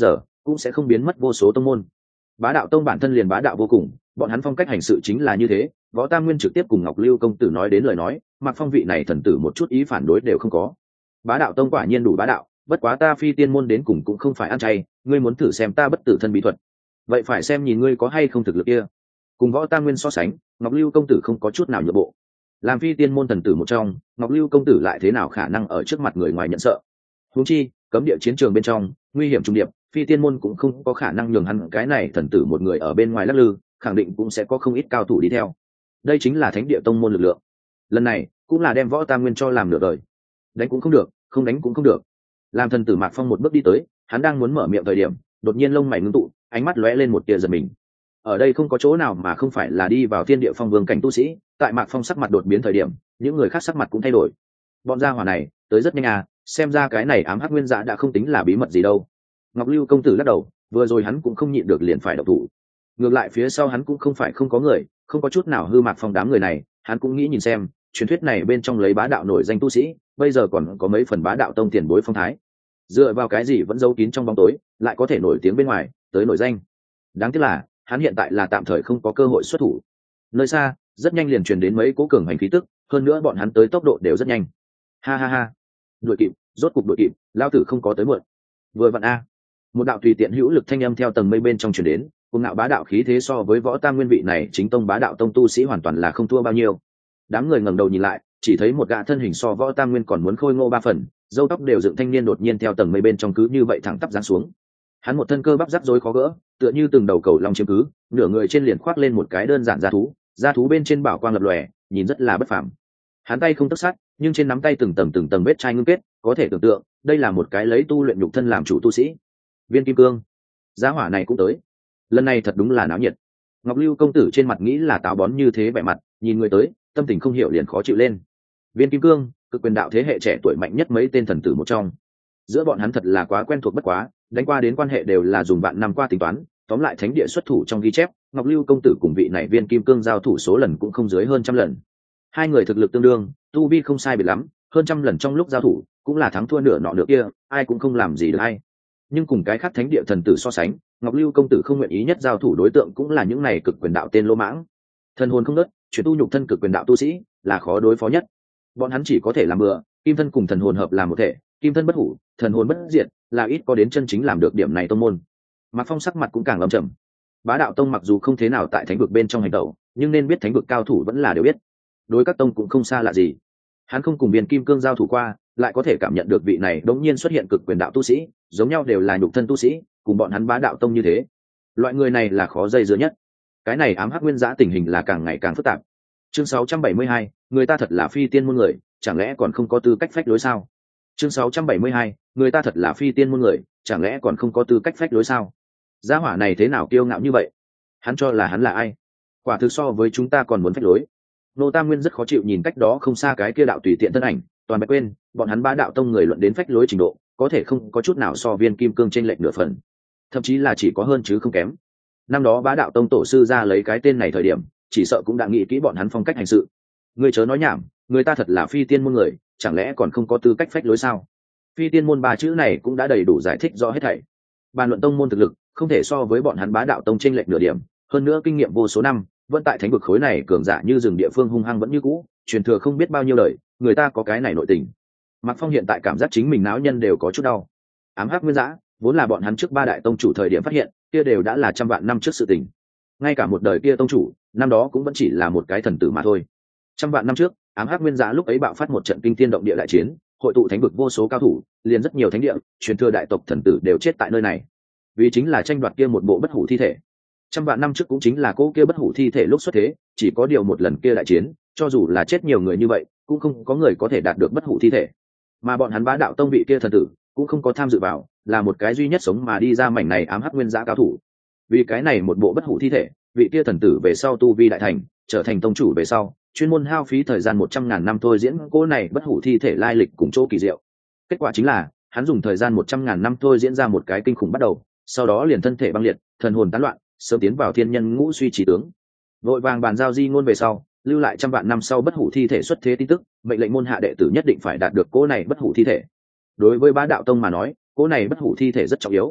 cũng sẽ không biến mất vô số tông môn. Bá đạo tông bản thân liền bá đạo vô cùng, bọn hắn phong cách hành sự chính là như thế. Võ Tam Nguyên trực tiếp cùng Ngọc Lưu công tử nói đến lời nói, Mạc Phong vị này thần tử một chút ý phản đối đều không có. Bá đạo tông quả nhiên đủ bá đạo, bất quá ta Phi Tiên môn đến cùng cũng không phải ăn chay, ngươi muốn thử xem ta bất tử thân bí thuật, vậy phải xem nhìn ngươi có hay không thực lực kia. Cùng Võ Tam Nguyên so sánh, Ngọc Lưu công tử không có chút nào nhượng bộ. Làm Phi Tiên môn thần tử một trong, Ngọc Lưu công tử lại thế nào khả năng ở trước mặt người ngoài nhận sợ. Huống chi, cấm địa chiến trường bên trong, nguy hiểm trùng điệp, Phi Tiên môn cũng không có khả năng nhường hắn cái này thần tử một người ở bên ngoài lắc lư, khẳng định cũng sẽ có không ít cao thủ đi theo. Đây chính là thánh địa tông môn lực lượng. Lần này cũng là đem Võ Tam Nguyên cho làm nửa đời. Đánh cũng không được, không đánh cũng không được. Làm thần tử Mạc Phong một bước đi tới, hắn đang muốn mở miệng thời điểm, đột nhiên lông mày ngưng tụ, ánh mắt lóe lên một tia giật mình. Ở đây không có chỗ nào mà không phải là đi vào thiên địa phong vương cảnh tu sĩ. Tại Mạc Phong sắc mặt đột biến thời điểm, những người khác sắc mặt cũng thay đổi. Bọn gia hỏa này tới rất nhanh à, xem ra cái này ám hắc nguyên dạ đã không tính là bí mật gì đâu. Ngọc Lưu công tử lắc đầu, vừa rồi hắn cũng không nhịn được liền phải động thủ. Ngược lại phía sau hắn cũng không phải không có người, không có chút nào hư Mạc Phong đám người này, hắn cũng nghĩ nhìn xem truyền thuyết này bên trong lấy bá đạo nổi danh tu sĩ, bây giờ còn có mấy phần bá đạo tông tiền bối phong thái, dựa vào cái gì vẫn giấu kín trong bóng tối, lại có thể nổi tiếng bên ngoài, tới nổi danh. Đáng tiếc là hắn hiện tại là tạm thời không có cơ hội xuất thủ. Nơi xa rất nhanh liền truyền đến mấy cố cường hành khí tức, hơn nữa bọn hắn tới tốc độ đều rất nhanh. Ha ha ha, đuổi kịp, rốt cục đuổi kịp, lao tử không có tới muộn. Vừa vặn a. Một đạo tùy tiện hữu lực thanh âm theo tầng mây bên trong truyền đến, cùng ngạo bá đạo khí thế so với Võ Tam Nguyên vị này chính tông bá đạo tông tu sĩ hoàn toàn là không thua bao nhiêu. Đám người ngẩng đầu nhìn lại, chỉ thấy một gã thân hình so Võ Tam Nguyên còn muốn khôi ngô ba phần, râu tóc đều dựng thanh niên đột nhiên theo tầng mây bên trong cứ như vậy thẳng tắp giáng xuống. Hắn một thân cơ bắp rắc rối khó gỡ, tựa như từng đầu cầu long chiếm cứ, nửa người trên liền khoác lên một cái đơn giản da thú bên trên bảo quang lập lòe, nhìn rất là bất phàm. Hắn tay không tấc sắt, nhưng trên nắm tay từng tầng vết chai ngưng kết, có thể tưởng tượng, đây là một cái lấy tu luyện nhục thân làm chủ tu sĩ. Viên Kim Cương, giá hỏa này cũng tới. Lần này thật đúng là náo nhiệt. Ngọc Lưu công tử trên mặt nghĩ là táo bón như thế vẻ mặt, nhìn người tới, tâm tình không hiểu liền khó chịu lên. Viên Kim Cương, cực quyền đạo thế hệ trẻ tuổi mạnh nhất mấy tên thần tử một trong. Giữa bọn hắn thật là quá quen thuộc bất quá, đánh qua đến quan hệ đều là dùng vạn năm qua tính toán. Tóm lại thánh địa xuất thủ trong ghi chép, Ngọc Lưu công tử cùng vị này Viên Kim Cương giao thủ số lần cũng không dưới hơn 100 lần. Hai người thực lực tương đương, tu vi không sai biệt lắm, hơn 100 lần trong lúc giao thủ, cũng là thắng thua nửa nọ nửa kia, ai cũng không làm gì được ai. Nhưng cùng cái khác thánh địa thần tử so sánh, Ngọc Lưu công tử không nguyện ý nhất giao thủ đối tượng cũng là những này cực quyền đạo tên lô mãng. Thần hồn không nớt, chuyển tu nhục thân cực quyền đạo tu sĩ là khó đối phó nhất. Bọn hắn chỉ có thể làm bừa, kim thân cùng thần hồn hợp làm một thể, kim thân bất hủ, thần hồn bất diệt, là ít có đến chân chính làm được điểm này tông môn. Mạc Phong sắc mặt cũng càng âm trầm. Bá đạo tông mặc dù không thế nào tại thánh vực bên trong hành động, nhưng nên biết thánh vực cao thủ vẫn là đều biết. Đối các tông cũng không xa lạ gì. Hắn không cùng Viên Kim Cương giao thủ qua, lại có thể cảm nhận được vị này đống nhiên xuất hiện cực quyền đạo tu sĩ, giống nhau đều là nhục thân tu sĩ, cùng bọn hắn bá đạo tông như thế. Loại người này là khó dây dưa nhất. Cái này ám hắc nguyên giã tình hình là càng ngày càng phức tạp. Chương 672, người ta thật là Phi Tiên môn người, chẳng lẽ còn không có tư cách phách lối sao? Chương 672, người ta thật là Phi Tiên môn người, chẳng lẽ còn không có tư cách phách lối sao? Gia hỏa này thế nào kiêu ngạo như vậy? Hắn cho là hắn là ai? Quả thực so với chúng ta còn muốn phách lối. Nô Tam Nguyên rất khó chịu nhìn cách đó không xa cái kia đạo tùy tiện thân ảnh, toàn bạch quên, bọn hắn bá đạo tông người luận đến phách lối trình độ, có thể không có chút nào so Viên Kim Cương trên lệch nửa phần, thậm chí là chỉ có hơn chứ không kém. Năm đó bá đạo tông tổ sư ra lấy cái tên này thời điểm, chỉ sợ cũng đã nghĩ kỹ bọn hắn phong cách hành sự. Người chớ nói nhảm, người ta thật là Phi Tiên môn người, chẳng lẽ còn không có tư cách phách lối sao? Phi Tiên môn ba chữ này cũng đã đầy đủ giải thích rõ hết thảy. Bàn luận tông môn thực lực, không thể so với bọn hắn bá đạo tông trên lệch nửa điểm, hơn nữa kinh nghiệm vô số năm, vẫn tại thánh vực khối này cường giả như rừng địa phương hung hăng vẫn như cũ, truyền thừa không biết bao nhiêu đời, người ta có cái này nội tình. Mạc Phong hiện tại cảm giác chính mình náo nhân đều có chút đau. Ám hắc nguyên giã vốn là bọn hắn trước ba đại tông chủ thời điểm phát hiện, kia đều đã là trăm vạn năm trước sự tình. Ngay cả một đời kia tông chủ, năm đó cũng vẫn chỉ là một cái thần tử mà thôi. Trăm vạn năm trước, ám hắc nguyên giã lúc ấy bạo phát một trận kinh thiên động địa đại chiến, hội tụ thánh vực vô số cao thủ, liền rất nhiều thánh địa, truyền thừa đại tộc thần tử đều chết tại nơi này. Vì chính là tranh đoạt kia một bộ bất hủ thi thể. Trăm vạn năm trước cũng chính là cô kia bất hủ thi thể lúc xuất thế, chỉ có điều một lần kia đại chiến, cho dù là chết nhiều người như vậy, cũng không có người có thể đạt được bất hủ thi thể. Mà bọn hắn bá đạo tông vị kia thần tử cũng không có tham dự vào, là một cái duy nhất sống mà đi ra mảnh này ám hắc nguyên giã cao thủ. Vì cái này một bộ bất hủ thi thể, vị kia thần tử về sau tu vi đại thành, trở thành tông chủ về sau, chuyên môn hao phí thời gian 100.000 năm thôi diễn cô này bất hủ thi thể lai lịch cùng chỗ kỳ diệu. Kết quả chính là, hắn dùng thời gian 100.000 năm thôi diễn ra một cái kinh khủng bắt đầu, sau đó liền thân thể băng liệt, thần hồn tán loạn, sớm tiến vào thiên nhân ngũ suy trí tướng. Vội vàng bàn giao di ngôn về sau, lưu lại trăm vạn năm sau bất hủ thi thể xuất thế tin tức, mệnh lệnh môn hạ đệ tử nhất định phải đạt được cô này bất hủ thi thể. Đối với bá đạo tông mà nói, cô này bất hủ thi thể rất trọng yếu.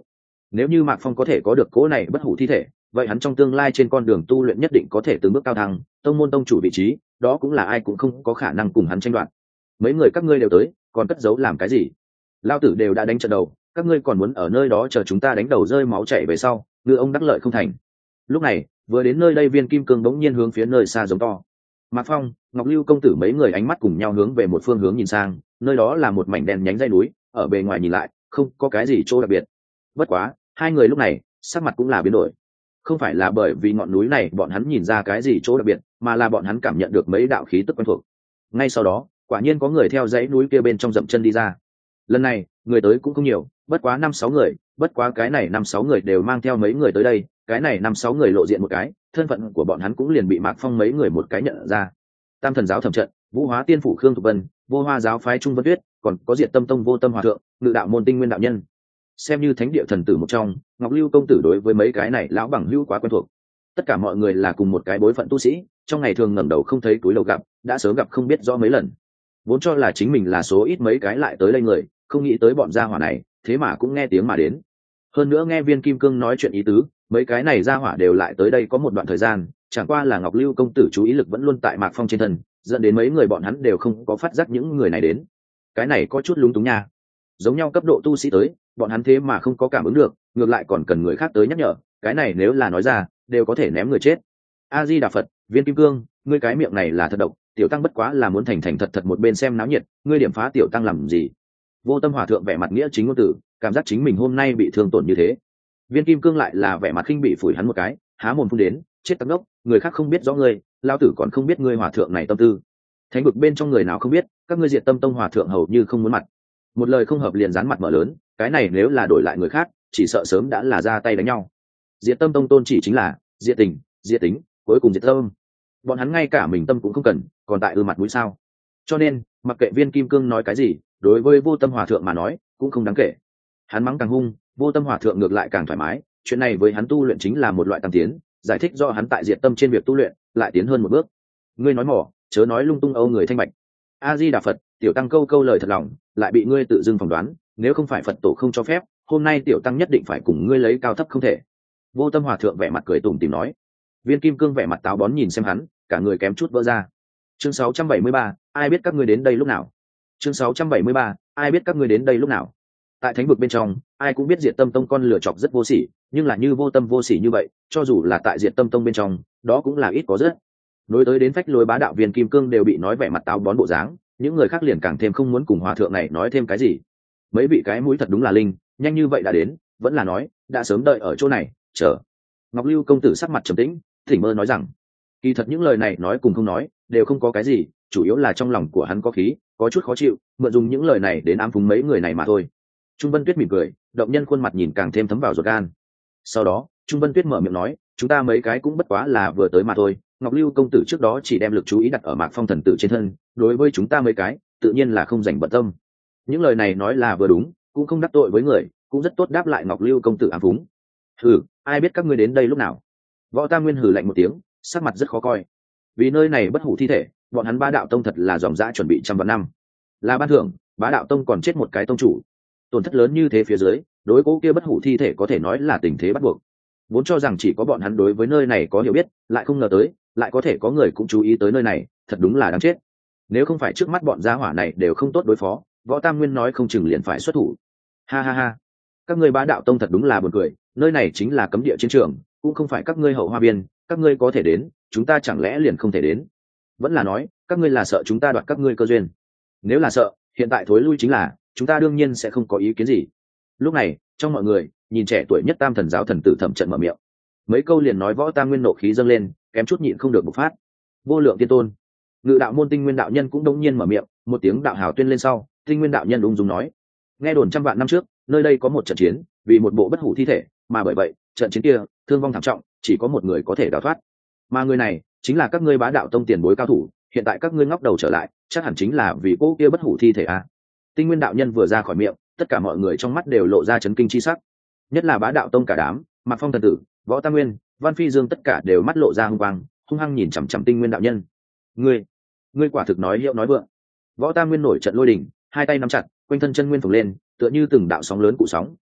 Nếu như Mạc Phong có thể có được cỗ này bất hủ thi thể, vậy hắn trong tương lai trên con đường tu luyện nhất định có thể từng bước cao thăng, tông môn tông chủ vị trí, đó cũng là ai cũng không có khả năng cùng hắn tranh đoạt. Mấy người các ngươi đều tới, còn cất giấu làm cái gì? Lao tử đều đã đánh trận đầu, các ngươi còn muốn ở nơi đó chờ chúng ta đánh đầu rơi máu chảy về sau, ngư ông đắc lợi không thành. Lúc này, vừa đến nơi đây Viên Kim Cương bỗng nhiên hướng phía nơi xa giống to. Mạc Phong, Ngọc Lưu công tử mấy người ánh mắt cùng nhau hướng về một phương hướng nhìn sang, nơi đó là một mảnh đen nhánh dãy núi, ở bề ngoài nhìn lại, không có cái gì chỗ đặc biệt. Bất quá, hai người lúc này, sắc mặt cũng là biến đổi. Không phải là bởi vì ngọn núi này bọn hắn nhìn ra cái gì chỗ đặc biệt, mà là bọn hắn cảm nhận được mấy đạo khí tức quen thuộc. Ngay sau đó, quả nhiên có người theo dãy núi kia bên trong dậm chân đi ra. Lần này, người tới cũng không nhiều, bất quá 5-6 người, bất quá cái này 5-6 người đều mang theo mấy người tới đây, cái này 5-6 người lộ diện một cái, thân phận của bọn hắn cũng liền bị Mạc Phong mấy người một cái nhận ra. Tam Thần giáo Thẩm Trận, Vũ Hóa Tiên phủ Khương Thục Vân, Vô Hoa giáo phái Trung Vân Tuyết, còn có Diệt Tâm tông Vô Tâm hòa thượng, Ngự đạo môn Tinh Nguyên đạo nhân. Xem như thánh địa thần tử một trong, Ngọc Lưu công tử đối với mấy cái này lão bằng hữu quá quen thuộc. Tất cả mọi người là cùng một cái bối phận tu sĩ, trong ngày thường ngẩng đầu không thấy túi lầu gặp, đã sớm gặp không biết rõ mấy lần. Vốn cho là chính mình là số ít mấy cái lại tới đây người, không nghĩ tới bọn gia hỏa này, thế mà cũng nghe tiếng mà đến. Hơn nữa nghe Viên Kim Cương nói chuyện ý tứ, mấy cái này gia hỏa đều lại tới đây có một đoạn thời gian, chẳng qua là Ngọc Lưu công tử chú ý lực vẫn luôn tại Mạc Phong trên thân, dẫn đến mấy người bọn hắn đều không có phát giác những người này đến. Cái này có chút lúng túng nha. Giống nhau cấp độ tu sĩ tới, bọn hắn thế mà không có cảm ứng được, ngược lại còn cần người khác tới nhắc nhở, cái này nếu là nói ra, đều có thể ném người chết. A Di Đà Phật, Viên Kim Cương, ngươi cái miệng này là thật độc, tiểu tăng bất quá là muốn thành thành thật thật một bên xem náo nhiệt, ngươi điểm phá tiểu tăng làm gì? Vô Tâm hòa thượng vẻ mặt nghĩa chính ngôn tử, cảm giác chính mình hôm nay bị thương tổn như thế. Viên Kim Cương lại là vẻ mặt khinh bị phủi hắn một cái, há mồm phun đến, chết tắc đốc, người khác không biết rõ ngươi, lao tử còn không biết ngươi hòa thượng này tâm tư. Thánh vực bên trong người nào không biết, các ngươi Diệt Tâm tông hòa thượng hầu như không muốn mặt. Một lời không hợp liền dán mặt mở lớn, cái này nếu là đổi lại người khác, chỉ sợ sớm đã là ra tay đánh nhau. Diệt Tâm tông tôn chỉ chính là diệt tình, diệt tính, cuối cùng diệt tâm. Bọn hắn ngay cả mình tâm cũng không cần, còn tại mặt mũi sao? Cho nên, mặc kệ Viên Kim Cương nói cái gì, đối với Vô Tâm hòa thượng mà nói, cũng không đáng kể. Hắn mắng càng hung, Vô Tâm hòa thượng ngược lại càng thoải mái, chuyện này với hắn tu luyện chính là một loại tăng tiến, giải thích do hắn tại diệt tâm trên việc tu luyện, lại tiến hơn một bước. Ngươi nói mỏ, chớ nói lung tung âu người thanh bạch. A Di Đà Phật, tiểu tăng câu câu lời thật lòng, lại bị ngươi tự dưng phỏng đoán, nếu không phải Phật tổ không cho phép, hôm nay tiểu tăng nhất định phải cùng ngươi lấy cao thấp không thể. Vô Tâm hòa thượng vẻ mặt cười tủm tỉm nói. Viên Kim Cương vẻ mặt táo bón nhìn xem hắn, cả người kém chút vỡ ra. Chương 673, ai biết các ngươi đến đây lúc nào? Chương 673, ai biết các ngươi đến đây lúc nào? Tại thánh vực bên trong, ai cũng biết Diệt Tâm tông con lửa chọc rất vô sỉ, nhưng là như Vô Tâm vô sỉ như vậy, cho dù là tại Diệt Tâm tông bên trong, đó cũng là ít có rất. Nối tới đến phách lối bá đạo Viên Kim Cương đều bị nói vẻ mặt táo bón bộ dáng, những người khác liền càng thêm không muốn cùng hòa thượng này nói thêm cái gì. Mấy vị cái mũi thật đúng là linh, nhanh như vậy đã đến, vẫn là nói, đã sớm đợi ở chỗ này, chờ. Ngọc Lưu công tử sắc mặt trầm tĩnh, thỉnh mơ nói rằng, kỳ thật những lời này nói cùng không nói, đều không có cái gì, chủ yếu là trong lòng của hắn có khí, có chút khó chịu, mượn dùng những lời này đến ám phúng mấy người này mà thôi. Trung Vân Tuyết mỉm cười, động nhân khuôn mặt nhìn càng thêm thấm vào ruột gan. Sau đó, Trung Vân Tuyết mở miệng nói, chúng ta mấy cái cũng bất quá là vừa tới mà thôi, Ngọc Lưu công tử trước đó chỉ đem lực chú ý đặt ở Mạc Phong thần tử trên thân, đối với chúng ta mấy cái, tự nhiên là không dành bận tâm. Những lời này nói là vừa đúng, cũng không đắc tội với người, cũng rất tốt đáp lại Ngọc Lưu công tử ám phúng. Hừ, ai biết các ngươi đến đây lúc nào? Võ Tam Nguyên hừ lạnh một tiếng, sắc mặt rất khó coi. Vì nơi này bất hủ thi thể, bọn hắn Bá Đạo tông thật là dòng dã chuẩn bị trăm vạn năm. Là ban thưởng, Bá Đạo tông còn chết một cái tông chủ. Tổn thất lớn như thế phía dưới, đối cố kia bất hủ thi thể có thể nói là tình thế bắt buộc. Vốn cho rằng chỉ có bọn hắn đối với nơi này có hiểu biết, lại không ngờ tới, lại có thể có người cũng chú ý tới nơi này, thật đúng là đáng chết. Nếu không phải trước mắt bọn gia hỏa này đều không tốt đối phó, Võ Tam Nguyên nói không chừng liền phải xuất thủ. Ha ha ha, các ngươi Bá Đạo tông thật đúng là buồn cười, nơi này chính là cấm địa chiến trường, cũng không phải các ngươi Hậu Hoa Biên, các ngươi có thể đến, chúng ta chẳng lẽ liền không thể đến? Vẫn là nói, các ngươi là sợ chúng ta đoạt các ngươi cơ duyên? Nếu là sợ, hiện tại thối lui chính là, chúng ta đương nhiên sẽ không có ý kiến gì. Lúc này, trong mọi người, nhìn trẻ tuổi nhất Tam Thần giáo thần tử Thẩm Trận mở miệng, mấy câu liền nói Võ Tam Nguyên nộ khí dâng lên, kém chút nhịn không được bộc phát. Vô Lượng Tiên Tôn, Ngự đạo môn Tinh Nguyên đạo nhân cũng đống nhiên mở miệng, một tiếng đạo hào tuyên lên sau, Tinh Nguyên đạo nhân ung dung nói, nghe đồn trăm vạn năm trước, nơi đây có một trận chiến, vì một bộ bất hủ thi thể, mà bởi vậy, trận chiến kia, thương vong thảm trọng, chỉ có một người có thể đào thoát. Mà người này, chính là các ngươi Bá Đạo tông tiền bối cao thủ, hiện tại các ngươi ngóc đầu trở lại, chắc hẳn chính là vì cô kia bất hủ thi thể a. Tinh Nguyên đạo nhân vừa ra khỏi miệng, tất cả mọi người trong mắt đều lộ ra chấn kinh chi sắc. Nhất là Bá Đạo tông cả đám, Mạc Phong thần tử, Võ Tam Nguyên, Văn Phi Dương tất cả đều mắt lộ ra hung quang, hung hăng nhìn chằm chằm Tinh Nguyên đạo nhân. Ngươi quả thực nói hiệu nói vượng. Võ Tam Nguyên nổi trận lôi đình, hai tay nắm chặt, quanh thân chân nguyên phồng lên, tựa như từng đạo sóng lớn cụ sóng,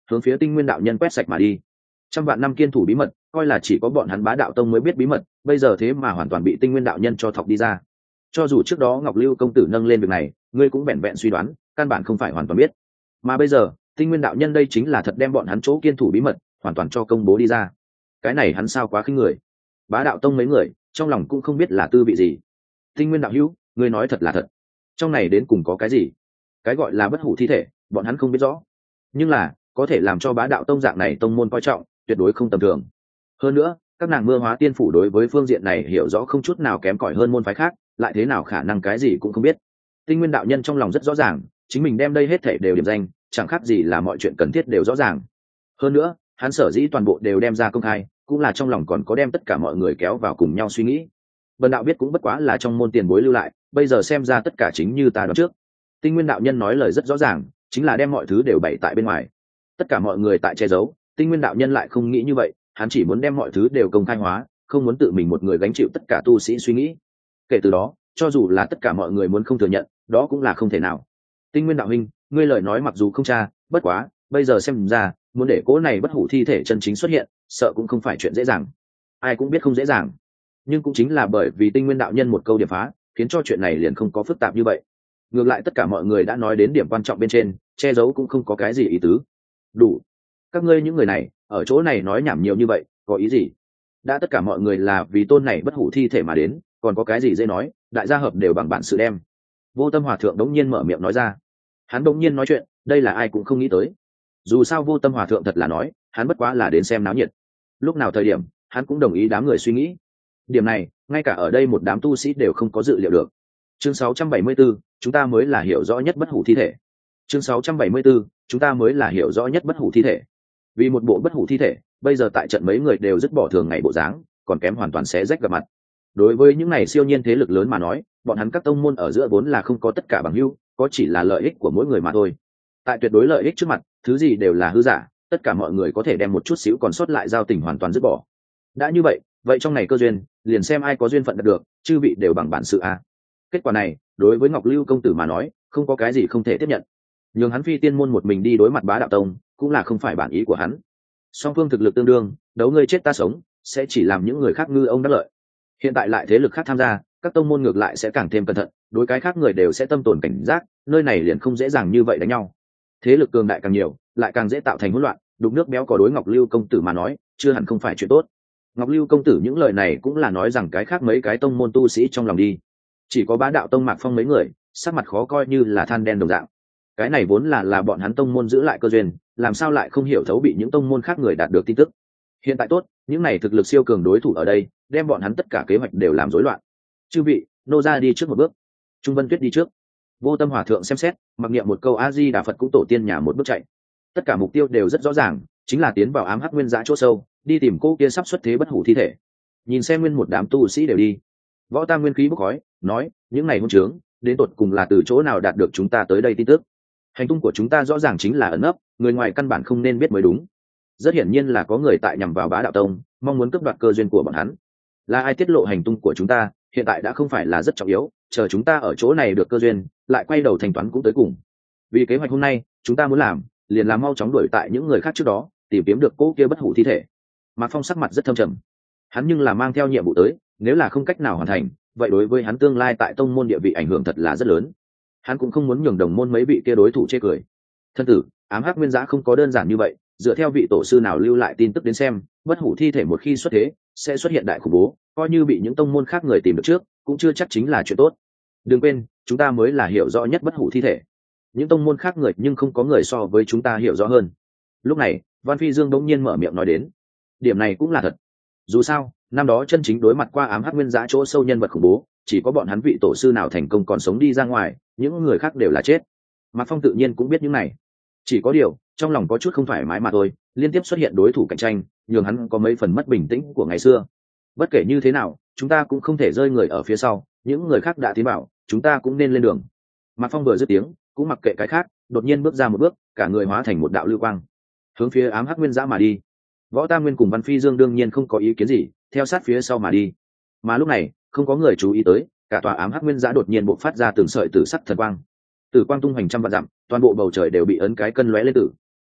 hướng phía Tinh Nguyên đạo nhân quét sạch mà đi. Trăm vạn năm kiên thủ bí mật, coi là chỉ có bọn hắn Bá Đạo Tông mới biết bí mật, bây giờ thế mà hoàn toàn bị Tinh Nguyên đạo nhân cho thọc đi ra. Cho dù trước đó Ngọc Lưu công tử nâng lên việc này, ngươi cũng vẹn vẹn suy đoán, căn bản không phải hoàn toàn biết. Mà bây giờ, Tinh Nguyên đạo nhân đây chính là thật đem bọn hắn chỗ kiên thủ bí mật hoàn toàn cho công bố đi ra. Cái này hắn sao quá khinh người. Bá Đạo Tông mấy người trong lòng cũng không biết là tư vị gì. Tinh Nguyên đạo hữu, ngươi nói thật là thật, trong này đến cùng có cái gì? Cái gọi là bất hủ thi thể, bọn hắn không biết rõ, nhưng là có thể làm cho Bá Đạo Tông dạng này tông môn coi trọng, tuyệt đối không tầm thường. Hơn nữa, các nàng Mưa Hóa Tiên phủ đối với phương diện này hiểu rõ không chút nào kém cỏi hơn môn phái khác, lại thế nào khả năng cái gì cũng không biết. Tinh Nguyên đạo nhân trong lòng rất rõ ràng, chính mình đem đây hết thể đều điểm danh, chẳng khác gì là mọi chuyện cần thiết đều rõ ràng. Hơn nữa, hắn sở dĩ toàn bộ đều đem ra công khai, cũng là trong lòng còn có đem tất cả mọi người kéo vào cùng nhau suy nghĩ. Bần đạo biết cũng bất quá là trong môn tiền bối lưu lại, bây giờ xem ra tất cả chính như ta đoán trước. Tinh Nguyên đạo nhân nói lời rất rõ ràng, chính là đem mọi thứ đều bày tại bên ngoài. Tất cả mọi người tại che giấu, Tinh Nguyên đạo nhân lại không nghĩ như vậy, hắn chỉ muốn đem mọi thứ đều công khai hóa, không muốn tự mình một người gánh chịu tất cả tu sĩ suy nghĩ. Kể từ đó, cho dù là tất cả mọi người muốn không thừa nhận, đó cũng là không thể nào. Tinh Nguyên đạo huynh, ngươi lời nói mặc dù không tra, bất quá, bây giờ xem ra, muốn để cố này bất hủ thi thể chân chính xuất hiện, sợ cũng không phải chuyện dễ dàng. Ai cũng biết không dễ dàng, nhưng cũng chính là bởi vì Tinh Nguyên đạo nhân một câu điểm phá, khiến cho chuyện này liền không có phức tạp như vậy. Ngược lại tất cả mọi người đã nói đến điểm quan trọng bên trên, che giấu cũng không có cái gì ý tứ. Đủ. Các ngươi những người này ở chỗ này nói nhảm nhiều như vậy có ý gì? Đã tất cả mọi người là vì tôn này bất hủ thi thể mà đến, còn có cái gì dễ nói, đại gia hợp đều bằng bản sự đem. Vô Tâm Hòa thượng đống nhiên mở miệng nói ra. Hắn đống nhiên nói chuyện, đây là ai cũng không nghĩ tới. Dù sao Vô Tâm Hòa thượng thật là nói, hắn bất quá là đến xem náo nhiệt. Lúc nào thời điểm, hắn cũng đồng ý đám người suy nghĩ. Điểm này, ngay cả ở đây một đám tu sĩ đều không có dự liệu được. Chương 674, chúng ta mới là hiểu rõ nhất bất hủ thi thể. Chương 674, chúng ta mới là hiểu rõ nhất bất hủ thi thể. Vì một bộ bất hủ thi thể, bây giờ tại trận mấy người đều dứt bỏ thường ngày bộ dáng, còn kém hoàn toàn xé rách gặp mặt. Đối với những này siêu nhiên thế lực lớn mà nói, bọn hắn các tông môn ở giữa vốn là không có tất cả bằng hữu, có chỉ là lợi ích của mỗi người mà thôi. Tại tuyệt đối lợi ích trước mặt, thứ gì đều là hư giả, tất cả mọi người có thể đem một chút xíu còn sót lại giao tình hoàn toàn dứt bỏ. Đã như vậy, vậy trong này cơ duyên, liền xem ai có duyên phận đạt được, chư vị đều bằng bản sự a. Kết quả này, đối với Ngọc Lưu công tử mà nói, không có cái gì không thể tiếp nhận. Nhưng hắn phi tiên môn một mình đi đối mặt Bá Đạo Tông, cũng là không phải bản ý của hắn. Song phương thực lực tương đương, đấu ngươi chết ta sống, sẽ chỉ làm những người khác ngư ông đắc lợi. Hiện tại lại thế lực khác tham gia, các tông môn ngược lại sẽ càng thêm cẩn thận, đối cái khác người đều sẽ tâm tồn cảnh giác, nơi này liền không dễ dàng như vậy đánh nhau. Thế lực cường đại càng nhiều, lại càng dễ tạo thành hỗn loạn, đục nước béo cò đối Ngọc Lưu công tử mà nói, chưa hẳn không phải chuyện tốt. Ngọc Lưu công tử những lời này cũng là nói rằng cái khác mấy cái tông môn tu sĩ trong lòng đi. Chỉ có Bá Đạo Tông Mạc Phong mấy người, sắc mặt khó coi như là than đen đồng dạng. Cái này vốn là bọn hắn tông môn giữ lại cơ duyên, làm sao lại không hiểu thấu bị những tông môn khác người đạt được tin tức. Hiện tại tốt, những này thực lực siêu cường đối thủ ở đây, đem bọn hắn tất cả kế hoạch đều làm rối loạn. Chư vị, nô ra đi trước một bước. Trung Vân Tuyết đi trước. Vô Tâm Hòa thượng xem xét, mặc niệm một câu A Di Đà Phật cũng tổ tiên nhà một bước chạy. Tất cả mục tiêu đều rất rõ ràng, chính là tiến vào ám hắc nguyên dã chỗ sâu, đi tìm cô kia sắp xuất thế bất hủ thi thể. Nhìn xem nguyên một đám tu sĩ đều đi. Võ Tam nguyên khí bốc khói, nói, những này hôn trướng, đến tột cùng là từ chỗ nào đạt được chúng ta tới đây tin tức. Hành tung của chúng ta rõ ràng chính là ẩn nấp, người ngoài căn bản không nên biết mới đúng. Rất hiển nhiên là có người tại nhằm vào Bá Đạo Tông, mong muốn cướp đoạt cơ duyên của bọn hắn. Là ai tiết lộ hành tung của chúng ta, hiện tại đã không phải là rất trọng yếu, chờ chúng ta ở chỗ này được cơ duyên, lại quay đầu thanh toán cũng tới cùng. Vì kế hoạch hôm nay, chúng ta muốn làm, liền làm mau chóng đuổi tại những người khác trước đó, tìm kiếm được cô kia bất hủ thi thể. Mạc Phong sắc mặt rất thâm trầm. Hắn nhưng là mang theo nhiệm vụ tới, nếu là không cách nào hoàn thành, vậy đối với hắn tương lai tại tông môn địa vị ảnh hưởng thật là rất lớn. Hắn cũng không muốn nhường đồng môn mấy vị kia đối thủ chê cười. Thân tử, ám hắc nguyên giã không có đơn giản như vậy, dựa theo vị tổ sư nào lưu lại tin tức đến xem, bất hủ thi thể một khi xuất thế, sẽ xuất hiện đại khủng bố, coi như bị những tông môn khác người tìm được trước, cũng chưa chắc chính là chuyện tốt. Đừng quên, chúng ta mới là hiểu rõ nhất bất hủ thi thể. Những tông môn khác người nhưng không có người so với chúng ta hiểu rõ hơn. Lúc này, Văn Phi Dương đống nhiên mở miệng nói đến. Điểm này cũng là thật. Dù sao, năm đó chân chính đối mặt qua ám hắc nguyên giã chỗ sâu nhân vật khủng bố, chỉ có bọn hắn vị tổ sư nào thành công còn sống đi ra ngoài, những người khác đều là chết. Mạc Phong tự nhiên cũng biết những này. Chỉ có điều, trong lòng có chút không thoải mái mà thôi, liên tiếp xuất hiện đối thủ cạnh tranh, nhường hắn có mấy phần mất bình tĩnh của ngày xưa. Bất kể như thế nào, chúng ta cũng không thể rơi người ở phía sau, những người khác đã tiến bảo, chúng ta cũng nên lên đường. Mạc Phong vừa dứt tiếng, cũng mặc kệ cái khác, đột nhiên bước ra một bước, cả người hóa thành một đạo lưu quang, hướng phía ám hắc nguyên giã mà đi. Võ Tam Nguyên cùng Văn Phi Dương đương nhiên không có ý kiến gì, theo sát phía sau mà đi. Mà lúc này, không có người chú ý tới, cả tòa ám hắc nguyên giã đột nhiên bộc phát ra từng sợi tử sắc thần quang. Tử quang tung hoành trăm vạn dặm, toàn bộ bầu trời đều bị ấn cái cân lóe lên tử.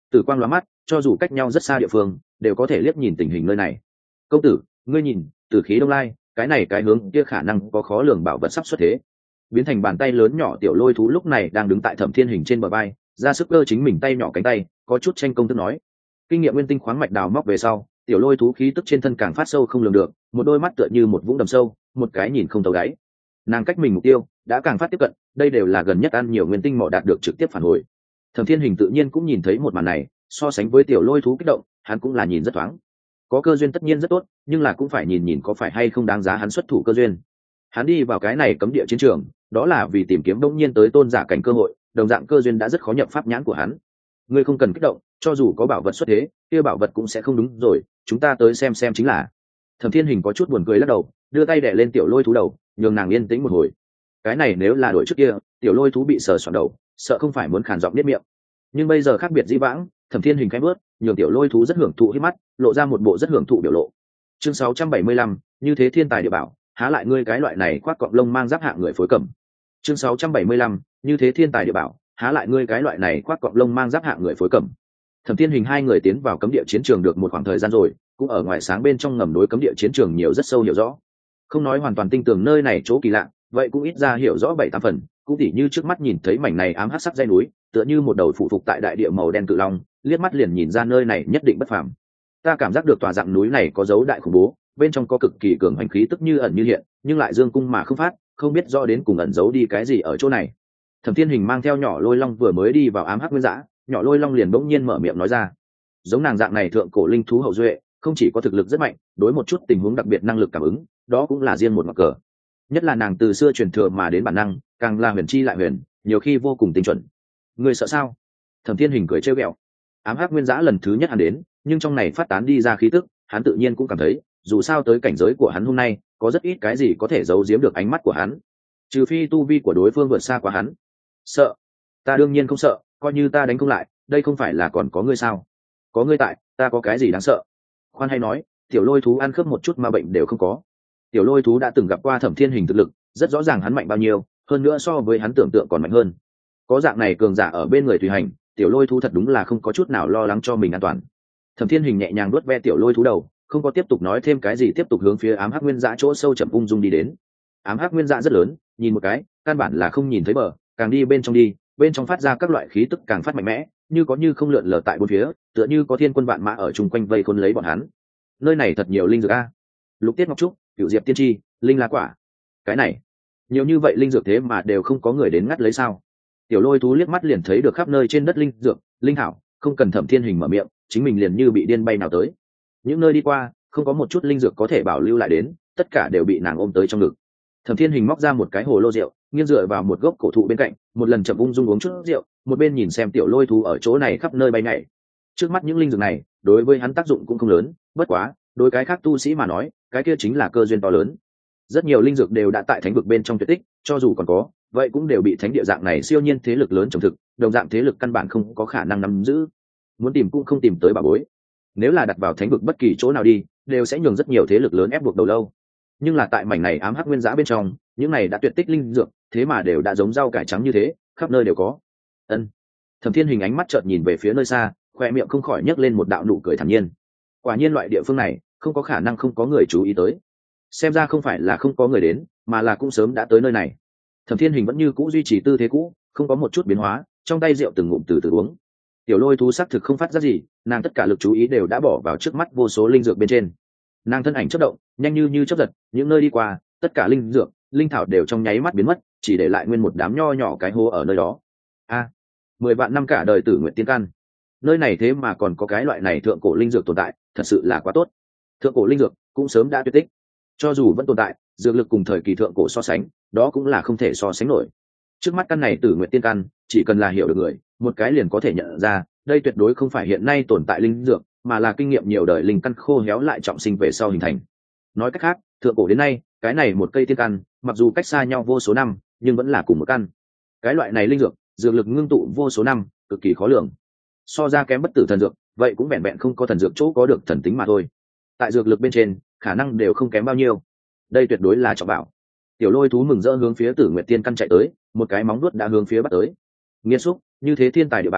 tử quang lóa mắt, cho dù cách nhau rất xa địa phương đều có thể liếc nhìn tình hình nơi này. Công tử, ngươi nhìn, tử khí đông lai, cái này cái hướng kia khả năng có khó lường bảo vật sắp xuất thế. Biến thành bàn tay lớn nhỏ tiểu lôi thú lúc này đang đứng tại Thẩm Thiên Hình trên bờ vai, ra sức cơ chính mình tay nhỏ cánh tay, có chút tranh công tức nói. Kinh nghiệm nguyên tinh khoáng mạch đào móc về sau, tiểu lôi thú khí tức trên thân càng phát sâu không lường được, một đôi mắt tựa như một vũng đầm sâu, một cái nhìn không thấu đáy. Nàng cách mình mục tiêu đã càng phát tiếp cận, đây đều là gần nhất ăn nhiều nguyên tinh mỏ đạt được trực tiếp phản hồi. Thẩm Thiên Hình tự nhiên cũng nhìn thấy một màn này, so sánh với tiểu lôi thú kích động, hắn cũng là nhìn rất thoáng. Có cơ duyên tất nhiên rất tốt, nhưng là cũng phải nhìn nhìn có phải hay không đáng giá hắn xuất thủ cơ duyên. Hắn đi vào cái này cấm địa chiến trường, đó là vì tìm kiếm đông nhiên tới tôn giả cảnh cơ hội, đồng dạng cơ duyên đã rất khó nhập pháp nhãn của hắn. Ngươi không cần kích động, cho dù có bảo vật xuất thế, kia bảo vật cũng sẽ không đúng rồi, chúng ta tới xem chính là. Thẩm Thiên Hình có chút buồn cười lắc đầu, đưa tay đè lên tiểu lôi thú đầu, nhường nàng yên tĩnh một hồi. Cái này nếu là đổi trước kia, tiểu lôi thú bị sờ soạn đầu, sợ không phải muốn khàn giọng niết miệng. Nhưng bây giờ khác biệt dĩ vãng, Thẩm Thiên Hình khẽ bước, nhường tiểu lôi thú rất hưởng thụ hít mắt, lộ ra một bộ rất hưởng thụ biểu lộ. Chương 675, như thế thiên tài địa bảo, há lại ngươi cái loại này khoác cọng lông mang giáp hạng người phối cẩm. Chương 675, như thế thiên tài địa bảo, há lại ngươi cái loại này khoác cọng lông mang giáp hạng người phối cẩm. Thẩm Thiên Hình hai người tiến vào cấm địa chiến trường được một khoảng thời gian rồi, cũng ở ngoài sáng bên trong ngầm đối cấm địa chiến trường nhiều rất sâu hiểu rõ. Không nói hoàn toàn tinh tường nơi này chỗ kỳ lạ, vậy cũng ít ra hiểu rõ 7-8 phần, cũng tỉ như trước mắt nhìn thấy mảnh này ám hắc sắc dãy núi, tựa như một đầu phụ phục tại đại địa màu đen cự long, liếc mắt liền nhìn ra nơi này nhất định bất phàm. Ta cảm giác được tòa dạng núi này có dấu đại khủng bố, bên trong có cực kỳ cường hành khí tức như ẩn như hiện, nhưng lại dương cung mà không phát, không biết rõ đến cùng ẩn giấu đi cái gì ở chỗ này. Thẩm Thiên Hình mang theo nhỏ lôi long vừa mới đi vào ám hắc nguyên dã, nhỏ lôi long liền bỗng nhiên mở miệng nói ra. Giống nàng dạng này thượng cổ linh thú hậu duệ, không chỉ có thực lực rất mạnh, đối một chút tình huống đặc biệt năng lực cảm ứng, đó cũng là riêng một mặt cờ. Nhất là nàng từ xưa truyền thừa mà đến bản năng, càng là huyền chi lại huyền, nhiều khi vô cùng tinh chuẩn. Người sợ sao? Thẩm Thiên Hình cười trêu ghẹo. Ám hắc nguyên dã lần thứ nhất hắn đến, nhưng trong này phát tán đi ra khí tức, hắn tự nhiên cũng cảm thấy, dù sao tới cảnh giới của hắn hôm nay, có rất ít cái gì có thể giấu giếm được ánh mắt của hắn, trừ phi tu vi của đối phương vượt xa quá hắn. Sợ? Ta đương nhiên không sợ, coi như ta đánh không lại, đây không phải là còn có ngươi sao? Có ngươi tại, ta có cái gì đáng sợ? Khoan hay nói, tiểu lôi thú ăn khớp một chút mà bệnh đều không có. Tiểu lôi thú đã từng gặp qua Thẩm Thiên Hình thực lực, rất rõ ràng hắn mạnh bao nhiêu, hơn nữa so với hắn tưởng tượng còn mạnh hơn. Có dạng này cường giả ở bên người tùy hành, tiểu lôi thú thật đúng là không có chút nào lo lắng cho mình an toàn. Thẩm Thiên Hình nhẹ nhàng nuốt ve tiểu lôi thú đầu, không có tiếp tục nói thêm cái gì, tiếp tục hướng phía ám hắc nguyên dã chỗ sâu chậm ung dung đi đến. Ám hắc nguyên dã rất lớn, nhìn một cái, căn bản là không nhìn thấy bờ, càng đi bên trong đi, bên trong phát ra các loại khí tức càng phát mạnh mẽ, như có như không lượn lờ tại bốn phía, tựa như có thiên quân vạn mã ở chung quanh vây khốn lấy bọn hắn. Nơi này thật nhiều linh dược a. Lục Tiết Ngọc Trúc, Cửu Diệp Tiên Tri, Linh La Quả. Cái này, nhiều như vậy linh dược thế mà đều không có người đến ngắt lấy sao? Tiểu lôi thú liếc mắt liền thấy được khắp nơi trên đất linh dược, linh thảo, không cần Thẩm Thiên Hình mở miệng, chính mình liền như bị điên bay nào tới. Những nơi đi qua, không có một chút linh dược có thể bảo lưu lại đến, tất cả đều bị nàng ôm tới trong ngực. Thẩm Thiên Hình móc ra một cái hồ lô rượu, nghiêng dựa vào một gốc cổ thụ bên cạnh, một lần chậm ung dung uống chút rượu, một bên nhìn xem tiểu lôi thú ở chỗ này khắp nơi bay nhảy. Trước mắt những linh dược này, đối với hắn tác dụng cũng không lớn, bất quá, đối cái khác tu sĩ mà nói, cái kia chính là cơ duyên to lớn. Rất nhiều linh dược đều đã tại thánh vực bên trong tuyệt tích, cho dù còn có, vậy cũng đều bị thánh địa dạng này siêu nhiên thế lực lớn trồng thực, đồng dạng thế lực căn bản không có khả năng nắm giữ. Muốn tìm cũng không tìm tới bà bối. Nếu là đặt vào thánh vực bất kỳ chỗ nào đi, đều sẽ nhường rất nhiều thế lực lớn ép buộc đầu lâu. Nhưng là tại mảnh này ám hắc nguyên dã bên trong, những này đã tuyệt tích linh dược, thế mà đều đã giống rau cải trắng như thế, khắp nơi đều có. Ân. Thẩm Thiên Hình ánh mắt chợt nhìn về phía nơi xa, khoe miệng không khỏi nhấc lên một đạo nụ cười thản nhiên. Quả nhiên loại địa phương này, không có khả năng không có người chú ý tới. Xem ra không phải là không có người đến, mà là cũng sớm đã tới nơi này. Thẩm Thiên Hình vẫn như cũ duy trì tư thế cũ, không có một chút biến hóa, trong tay rượu từng ngụm từ từ uống. Tiểu lôi thú xác thực không phát ra gì, nàng tất cả lực chú ý đều đã bỏ vào trước mắt vô số linh dược bên trên. Nàng thân ảnh chớp động, nhanh như chớp giật, những nơi đi qua, tất cả linh dược, linh thảo đều trong nháy mắt biến mất, chỉ để lại nguyên một đám nho nhỏ cái hố ở nơi đó. 10 vạn năm cả đời Tử Nguyện Tiên Căn. Nơi này thế mà còn có cái loại này thượng cổ linh dược tồn tại, thật sự là quá tốt. Thượng cổ linh dược cũng sớm đã tuyệt tích, cho dù vẫn tồn tại, dược lực cùng thời kỳ thượng cổ so sánh, đó cũng là không thể so sánh nổi. Trước mắt căn này Tử Nguyện Tiên Căn, chỉ cần là hiểu được người, một cái liền có thể nhận ra, đây tuyệt đối không phải hiện nay tồn tại linh dược, mà là kinh nghiệm nhiều đời linh căn khô héo lại trọng sinh về sau hình thành. Nói cách khác, thượng cổ đến nay, cái này một cây tiên căn, mặc dù cách xa nhau vô số năm, nhưng vẫn là cùng một căn. Cái loại này linh dược, dược lực ngưng tụ vô số năm, cực kỳ khó lường. So ra kém bất tử thần dược, vậy cũng vẹn vẹn không có thần dược chỗ có được thần tính mà thôi. Tại dược lực bên trên, khả năng đều không kém bao nhiêu. Đây tuyệt đối là trọng bảo. Tiểu lôi thú mừng rỡ hướng phía Tử Nguyệt Tiên Căn chạy tới, một cái móng vuốt đã hướng phía bắt tới. Nghiên xúc, như thế thiên tài địa bảo,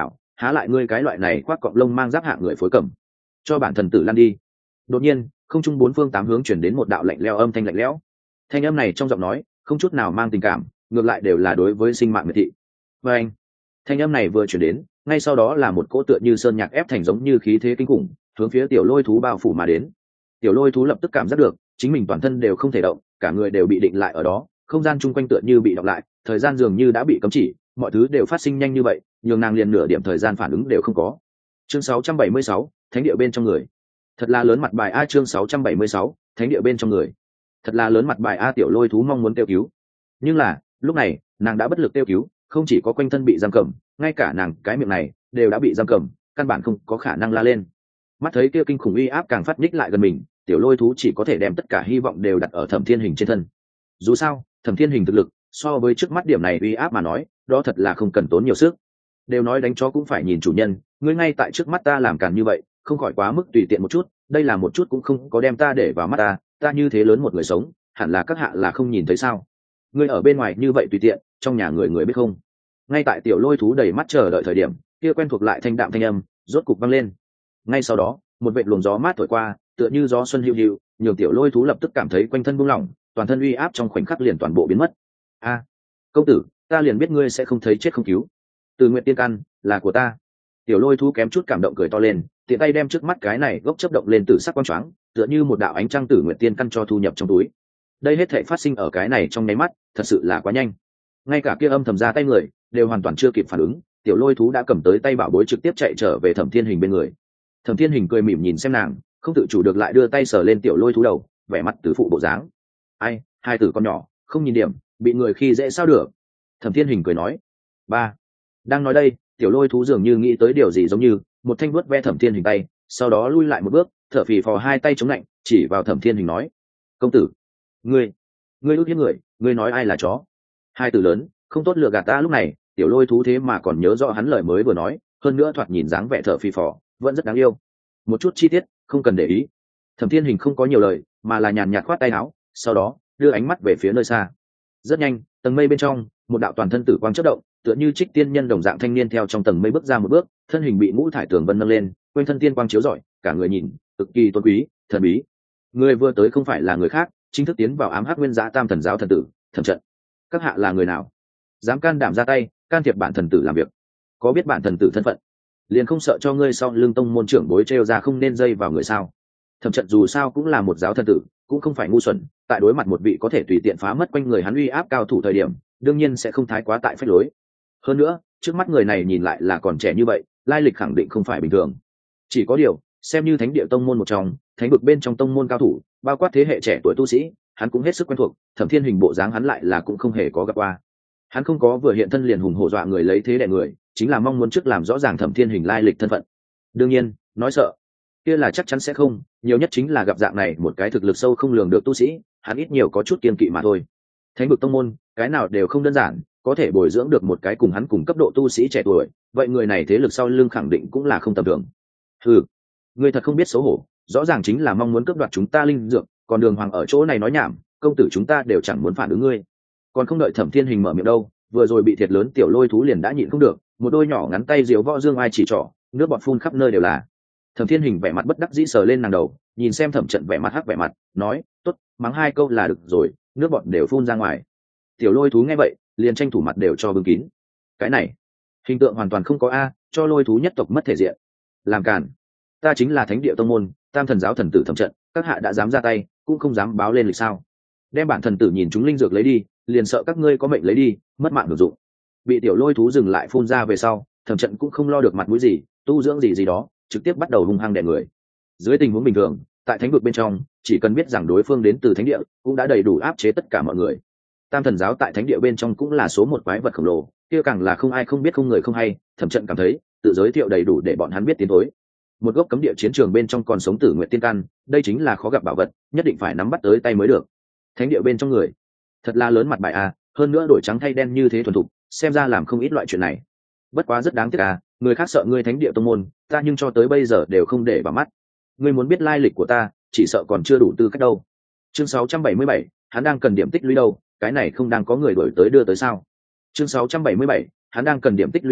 há lại ngươi cái loại này khoác cọng lông mang giáp hạng người phối cầm, cho bản thần tử lăn đi. Đột nhiên không trung bốn phương tám hướng chuyển đến một đạo lạnh lẽo âm thanh lạnh lẽo. Thanh âm này trong giọng nói không chút nào mang tình cảm, ngược lại đều là đối với sinh mạng miệt thị. Và anh, thanh âm này vừa chuyển đến, ngay sau đó là một cỗ tựa như sơn nhạc ép thành giống như khí thế kinh khủng, hướng phía tiểu lôi thú bao phủ mà đến. Tiểu lôi thú lập tức cảm giác được chính mình toàn thân đều không thể động, cả người đều bị định lại ở đó, không gian chung quanh tựa như bị đọc lại, thời gian dường như đã bị cấm chỉ, mọi thứ đều phát sinh nhanh như vậy, nhường nàng liền nửa điểm thời gian phản ứng đều không có. Chương 676, thánh địa bên trong người. Thật là lớn mặt bài a. Chương 676, thánh địa bên trong người. Thật là lớn mặt bài a. Tiểu lôi thú mong muốn kêu cứu, nhưng là lúc này nàng đã bất lực kêu cứu, không chỉ có quanh thân bị giam cầm, ngay cả nàng cái miệng này đều đã bị giam cầm, căn bản không có khả năng la lên. Mắt thấy kia kinh khủng uy áp càng phát nhích lại gần mình, tiểu lôi thú chỉ có thể đem tất cả hy vọng đều đặt ở Thẩm Thiên Hình trên thân. Dù sao Thẩm Thiên Hình thực lực so với trước mắt điểm này uy áp mà nói, đó thật là không cần tốn nhiều sức. Đều nói đánh chó cũng phải nhìn chủ nhân, ngươi ngay tại trước mắt ta làm càn như vậy, không khỏi quá mức tùy tiện một chút, đây là một chút cũng không có đem ta để vào mắt ta, ta như thế lớn một người sống, hẳn là các hạ là không nhìn thấy sao? Ngươi ở bên ngoài như vậy tùy tiện, trong nhà người biết không? Ngay tại tiểu lôi thú đầy mắt chờ đợi thời điểm, kia quen thuộc lại thanh đạm thanh âm rốt cục vang lên. Ngay sau đó một vệt luồng gió mát thổi qua, tựa như gió xuân hiu hiu, nhường tiểu lôi thú lập tức cảm thấy quanh thân buông lỏng, toàn thân uy áp trong khoảnh khắc liền toàn bộ biến mất. A, công tử, ta liền biết ngươi sẽ không thấy chết không cứu. Từ Nguyệt Tiên Căn là của ta. Tiểu lôi thú kém chút cảm động cười to lên, tiện tay đem trước mắt cái này gốc chớp động lên từ sắc quang choáng, tựa như một đạo ánh trăng Tử Nguyệt Tiên Căn cho thu nhập trong túi. Đây hết thảy phát sinh ở cái này trong nháy mắt, thật sự là quá nhanh. Ngay cả kia âm thầm ra tay người đều hoàn toàn chưa kịp phản ứng, tiểu lôi thú đã cầm tới tay bảo bối trực tiếp chạy trở về Thẩm Thiên Hình bên người. Thẩm Thiên Hình cười mỉm nhìn xem nàng, không tự chủ được lại đưa tay sờ lên tiểu lôi thú đầu, vẻ mặt tứ phụ bộ dáng. Ai, hai tử con nhỏ không nhìn điểm, bị người khi dễ sao được? Thẩm Thiên Hình cười nói. Ba, đang nói đây, tiểu lôi thú dường như nghĩ tới điều gì, giống như một thanh vuốt ve Thẩm Thiên Hình tay, sau đó lui lại một bước, thở phì phò hai tay chống lạnh, chỉ vào Thẩm Thiên Hình nói: công tử, ngươi ước hiếp người, ngươi nói ai là chó? Hai từ lớn không tốt lựa gạt ta. Lúc này tiểu lôi thú thế mà còn nhớ rõ hắn lời mới vừa nói, hơn nữa thoạt nhìn dáng vẻ thở phì phò vẫn rất đáng yêu. Một chút chi tiết không cần để ý. Thẩm Thiên Hình không có nhiều lời, mà là nhàn nhạt khoát tay áo, sau đó đưa ánh mắt về phía nơi xa. Rất nhanh, tầng mây bên trong một đạo toàn thân tử quang chớp động, tựa như trích tiên nhân đồng dạng thanh niên theo trong tầng mây bước ra một bước, thân hình bị ngũ thải tường vân nâng lên, quanh thân tiên quang chiếu rọi, cả người nhìn cực kỳ tôn quý thần bí. Người vừa tới không phải là người khác, chính thức tiến vào ám hắc nguyên giá tam thần giáo thần tử Thẩm Trận. Các hạ là người nào, dám can đảm ra tay can thiệp bản thần tử làm việc? Có biết bản thần tử thân phận, liền không sợ cho ngươi sau lưng tông môn trưởng bối trêu ra không nên dây vào người sao? Thẩm Trận dù sao cũng là một giáo thần tử, cũng không phải ngu xuẩn, tại đối mặt một vị có thể tùy tiện phá mất quanh người hắn uy áp cao thủ thời điểm, đương nhiên sẽ không thái quá tại phách lối. Hơn nữa trước mắt người này nhìn lại là còn trẻ như vậy, lai lịch khẳng định không phải bình thường. Chỉ có điều xem như thánh địa tông môn một trong, thánh vực bên trong tông môn cao thủ, bao quát thế hệ trẻ tuổi tu sĩ, hắn cũng hết sức quen thuộc. Thẩm Thiên Hình bộ dáng hắn lại là cũng không hề có gặp qua. Hắn không có vừa hiện thân liền hùng hổ dọa người lấy thế đè người, chính là mong muốn trước làm rõ ràng Thẩm Thiên Hình lai lịch thân phận. Đương nhiên nói sợ kia là chắc chắn sẽ không, nhiều nhất chính là gặp dạng này một cái thực lực sâu không lường được tu sĩ, hắn ít nhiều có chút kiên kỵ mà thôi. Thánh vực tông môn cái nào đều không đơn giản, có thể bồi dưỡng được một cái cùng hắn cùng cấp độ tu sĩ trẻ tuổi, vậy người này thế lực sau lưng khẳng định cũng là không tầm thường. Ừ, ngươi thật không biết xấu hổ, rõ ràng chính là mong muốn cướp đoạt chúng ta linh dược, còn đường hoàng ở chỗ này nói nhảm, công tử chúng ta đều chẳng muốn phản ứng ngươi. Còn không đợi Thẩm Thiên Hình mở miệng đâu, vừa rồi bị thiệt lớn tiểu lôi thú liền đã nhịn không được, một đôi nhỏ ngắn tay diều võ dương ai chỉ trỏ, nước bọt phun khắp nơi đều là. Thẩm Thiên Hình vẻ mặt bất đắc dĩ sờ lên nàng đầu, nhìn xem Thẩm Trận vẻ mặt hắc vẻ mặt, nói: tốt, mắng hai câu là được rồi, nước bọt đều phun ra ngoài. Tiểu lôi thú nghe vậy liền tranh thủ mặt đều cho bưng kín. Cái này hình tượng hoàn toàn không có a, cho lôi thú nhất tộc mất thể diện. Làm càn, ta chính là thánh địa tông môn tam thần giáo thần tử Thẩm Trận, các hạ đã dám ra tay, cũng không dám báo lên lịch sao? Đem bản thần tử nhìn chúng linh dược lấy đi, liền sợ các ngươi có mệnh lấy đi, mất mạng hưởng dụng. Bị tiểu lôi thú dừng lại phun ra về sau, Thẩm Trận cũng không lo được mặt mũi gì, tu dưỡng gì đó, trực tiếp bắt đầu hung hăng đè người. Dưới tình huống bình thường, tại thánh vực bên trong, chỉ cần biết rằng đối phương đến từ thánh địa, cũng đã đầy đủ áp chế tất cả mọi người. Tam thần giáo tại thánh địa bên trong cũng là số một quái vật khổng lồ, kia càng là không ai không biết không người không hay. Thẩm Trận cảm thấy tự giới thiệu đầy đủ để bọn hắn biết tiến thối. Một gốc cấm địa chiến trường bên trong còn sống Tử Nguyệt Tiên Căn, đây chính là khó gặp bảo vật, nhất định phải nắm bắt tới tay mới được. Thánh địa bên trong người thật là lớn mặt bài a, hơn nữa đổi trắng thay đen như thế thuần thục, xem ra làm không ít loại chuyện này. Bất quá rất đáng tiếc a, người khác sợ ngươi thánh địa tông môn, ta nhưng cho tới bây giờ đều không để vào mắt. Ngươi muốn biết lai lịch của ta, chỉ sợ còn chưa đủ tư cách đâu. Chương 677, hắn đang cần điểm tích lũy đâu, cái này không đang có người đổi tới đưa tới sao? Chương 677, hắn đang cần điểm tích lũy đâu,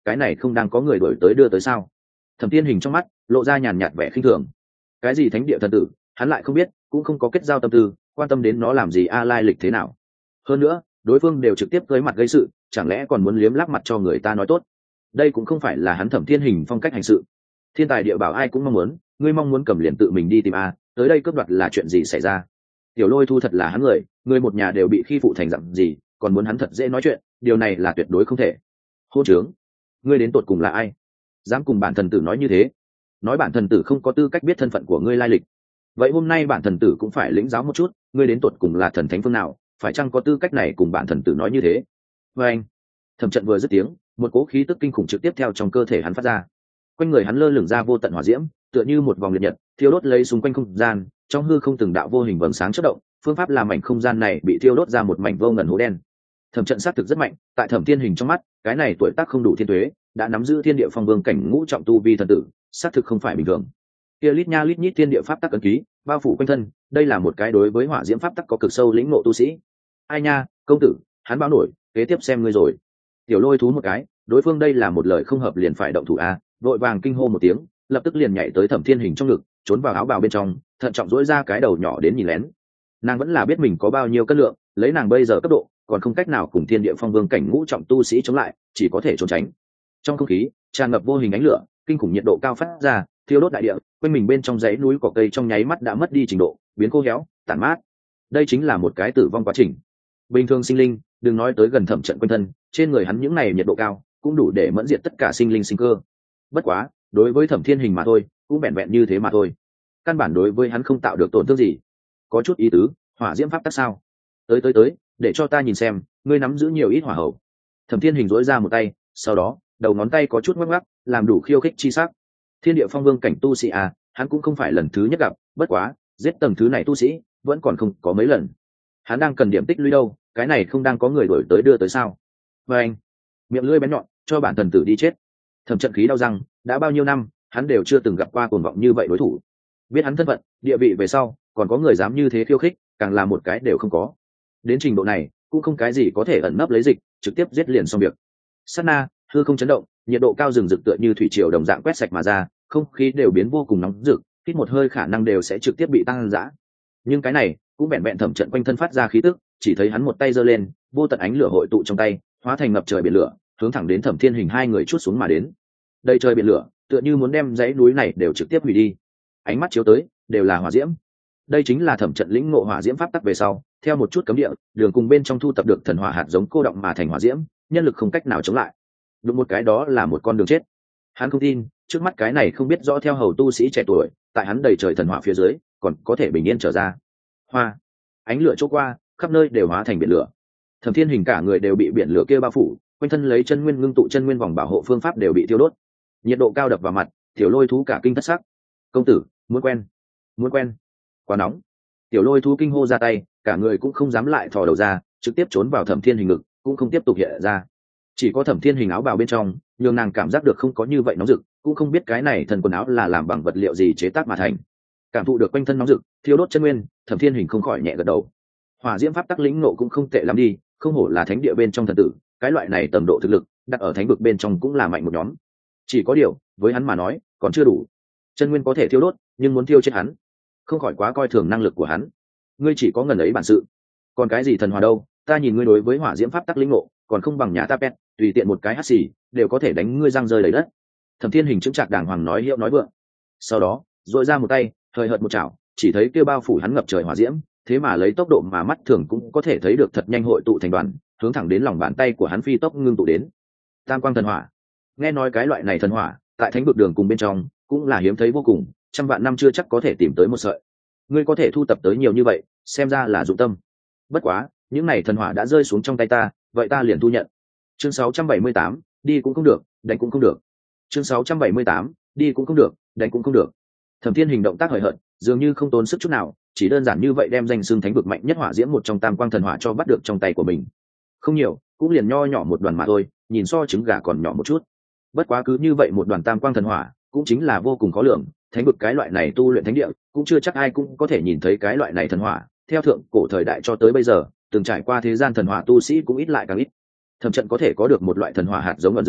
cái này không đang có người đổi tới đưa tới sao? Thẩm Thiên Hình trong mắt lộ ra nhàn nhạt vẻ khinh thường. Cái gì thánh địa thần tử, hắn lại không biết, cũng không có kết giao tâm tư, quan tâm đến nó làm gì lai lịch thế nào. Hơn nữa, đối phương đều trực tiếp tới mặt gây sự, chẳng lẽ còn muốn liếm láp mặt cho người ta nói tốt? Đây cũng không phải là hắn Thẩm Thiên Hình phong cách hành sự. Thiên tài địa bảo ai cũng mong muốn, ngươi mong muốn cầm liền tự mình đi tìm tới đây cướp đoạt là chuyện gì xảy ra? Tiểu Lôi Thu thật là hắn người một nhà đều bị khi phụ thành dặn gì, còn muốn hắn thật dễ nói chuyện, điều này là tuyệt đối không thể. Hôn trướng, ngươi đến tột cùng là ai, dám cùng bản thần tử nói như thế? Nói bản thần tử không có tư cách biết thân phận của ngươi lai lịch, vậy hôm nay bản thần tử cũng phải lĩnh giáo một chút, ngươi đến tột cùng là thần thánh phương nào, phải chăng có tư cách này cùng bản thần tử nói như thế? Và anh, Thẩm Trận vừa dứt tiếng, một cỗ khí tức kinh khủng trực tiếp theo trong cơ thể hắn phát ra, quanh người hắn lơ lửng ra vô tận hỏa diễm, tựa như một vòng liệt nhật thiêu đốt lấy xung quanh không gian, trong hư không từng đạo vô hình vầng sáng chớp động, phương pháp làm mảnh không gian này bị thiêu đốt ra một mảnh vô ngần hố đen. Thẩm Trận xác thực rất mạnh, tại Thẩm Thiên Hình trong mắt, cái này tuổi tác không đủ thiên tuế, đã nắm giữ thiên địa phong vương cảnh ngũ trọng tu vi thần tử, xác thực không phải bình thường. Kia lít nha lít nhít thiên địa pháp tắc ấn ký bao phủ quanh thân, đây là một cái đối với hỏa diễm pháp tắc có cực sâu lĩnh ngộ tu sĩ. Ai nha, công tử, hắn báo nổi, kế tiếp xem ngươi rồi. Tiểu Lôi thú một cái, đối phương đây là một lời không hợp liền phải động thủ vội vàng kinh hô một tiếng, lập tức liền nhảy tới Thẩm Thiên Hình trong ngực, trốn vào áo bào bên trong, thận trọng dỗi ra cái đầu nhỏ đến nhìn lén. Nàng vẫn là biết mình có bao nhiêu cân lượng, lấy nàng bây giờ cấp độ, còn không cách nào cùng thiên địa phong vương cảnh ngũ trọng tu sĩ chống lại, chỉ có thể trốn tránh. Trong không khí tràn ngập vô hình ánh lửa, kinh khủng nhiệt độ cao phát ra, thiêu đốt đại địa, quanh mình bên trong dãy núi cỏ cây trong nháy mắt đã mất đi trình độ, biến khô héo, tàn mát. Đây chính là một cái tử vong quá trình. Bình thường sinh linh, đừng nói tới gần Thẩm Trận quanh thân, trên người hắn những này nhiệt độ cao, cũng đủ để mẫn diệt tất cả sinh linh sinh cơ. Bất quá, đối với Thẩm Thiên Hình mà thôi, cũng vẹn vẹn như thế mà thôi. Căn bản đối với hắn không tạo được tổn thương gì. Có chút ý tứ, hỏa diễm pháp tắc sao? Tới, để cho ta nhìn xem, ngươi nắm giữ nhiều ít hỏa hậu. Thẩm Thiên Hình dỗi ra một tay, sau đó, đầu ngón tay có chút ngoắc ngoắc, làm đủ khiêu khích chi sắc. Thiên địa phong vương cảnh tu sĩ hắn cũng không phải lần thứ nhất gặp, bất quá, giết tầng thứ này tu sĩ, vẫn còn không có mấy lần. Hắn đang cần điểm tích lũy đâu, cái này không đang có người đổi tới đưa tới sao? Và anh, miệng lưỡi bén nhọn, cho bản thần tử đi chết. Thẩm Trận khí đau răng, đã bao nhiêu năm, hắn đều chưa từng gặp qua cuồng vọng như vậy đối thủ. Biết hắn thân phận, địa vị về sau, còn có người dám như thế khiêu khích, càng là một cái đều không có. Đến trình độ này, cũng không cái gì có thể ẩn nấp lấy dịch, trực tiếp giết liền xong việc. Sát na, hư không chấn động, nhiệt độ cao rừng rực tựa như thủy triều đồng dạng quét sạch mà ra, không khí đều biến vô cùng nóng rực, hít một hơi khả năng đều sẽ trực tiếp bị tăng dã. Nhưng cái này cũng vẹn vẹn Thẩm Trận quanh thân phát ra khí tức, chỉ thấy hắn một tay giơ lên, vô tận ánh lửa hội tụ trong tay, hóa thành ngập trời biển lửa, hướng thẳng đến Thẩm Thiên Hình hai người chút xuống mà đến. Đây trời biển lửa, tựa như muốn đem dãy núi này đều trực tiếp hủy đi. Ánh mắt chiếu tới, đều là hỏa diễm. Đây chính là Thẩm Trận lĩnh ngộ hỏa diễm pháp tắc về sau, theo một chút cấm địa, đường cùng bên trong thu tập được thần hỏa hạt giống cô động mà thành hỏa diễm, nhân lực không cách nào chống lại. Đúng một cái đó là một con đường chết. Hắn không tin, trước mắt cái này không biết rõ theo hầu tu sĩ trẻ tuổi, tại hắn đầy trời thần hỏa phía dưới, còn có thể bình yên trở ra. Hoa, ánh lửa chỗ qua, khắp nơi đều hóa thành biển lửa. Thẩm Thiên Hình cả người đều bị biển lửa kia bao phủ, quanh thân lấy chân nguyên ngưng tụ chân nguyên vòng bảo hộ phương pháp đều bị tiêu đốt. Nhiệt độ cao đập vào mặt, Tiểu Lôi thú cả kinh thất sắc. Công tử, muốn quen, quá nóng. Tiểu Lôi thú kinh hô ra tay, cả người cũng không dám lại thò đầu ra, trực tiếp trốn vào Thẩm Thiên Hình ngực, cũng không tiếp tục hiện ra. Chỉ có Thẩm Thiên Hình áo bào bên trong, nhường nàng cảm giác được không có như vậy nóng rực, cũng không biết cái này thần quần áo là làm bằng vật liệu gì chế tác mà thành. Cảm thụ được quanh thân nóng rực, thiêu đốt chân nguyên, Thẩm Thiên Hình không khỏi nhẹ gật đầu. Hỏa diễm pháp tắc lĩnh ngộ cũng không tệ lắm đi, không hổ là thánh địa bên trong thần tử, cái loại này tầm độ thực lực, đặt ở thánh vực bên trong cũng là mạnh một nhóm. Chỉ có điều, với hắn mà nói, còn chưa đủ. Chân nguyên có thể thiêu đốt, nhưng muốn thiêu chết hắn, không khỏi quá coi thường năng lực của hắn. Ngươi chỉ có ngần ấy bản sự, còn cái gì thần hỏa đâu? Ta nhìn ngươi đối với hỏa diễm pháp tắc lĩnh ngộ, còn không bằng nhà ta pet, tùy tiện một cái hắt xì đều có thể đánh ngươi răng rơi đầy đất. Thẩm Thiên Hình chững chạc đàng hoàng nói hiệu nói vượng, sau đó dội ra một tay, thời hợt một chảo, chỉ thấy kêu bao phủ hắn ngập trời hỏa diễm, thế mà lấy tốc độ mà mắt thường cũng có thể thấy được thật nhanh hội tụ thành đoàn, hướng thẳng đến lòng bàn tay của hắn phi tốc ngưng tụ đến. Tam quang thần hỏa, nghe nói cái loại này thần hỏa tại thánh vực đường cùng bên trong cũng là hiếm thấy vô cùng, trăm vạn năm chưa chắc có thể tìm tới một sợi. Ngươi có thể thu tập tới nhiều như vậy, xem ra là dụng tâm. Bất quá, những này thần hỏa đã rơi xuống trong tay ta, vậy ta liền thu nhận. Chương 678, đi cũng không được, đánh cũng không được. Chương 678, đi cũng không được, đánh cũng không được. Thẩm Thiên Hình động tác hời hợt, dường như không tốn sức chút nào, chỉ đơn giản như vậy đem danh xưng thánh vực mạnh nhất hỏa diễm một trong tam quang thần hỏa cho bắt được trong tay của mình. Không nhiều, cũng liền nho nhỏ một đoàn mà thôi, nhìn so trứng gà còn nhỏ một chút. Bất quá cứ như vậy một đoàn tam quang thần hỏa, cũng chính là vô cùng khó lượng, thánh vực cái loại này tu luyện thánh địa, cũng chưa chắc ai cũng có thể nhìn thấy cái loại này thần hỏa. Theo thượng cổ thời đại cho tới bây giờ, từng trải qua thế gian thần hỏa tu sĩ cũng ít lại càng ít. Thẩm Trận có thể có được một loại thần hỏa hạt giống ẩn dưỡng,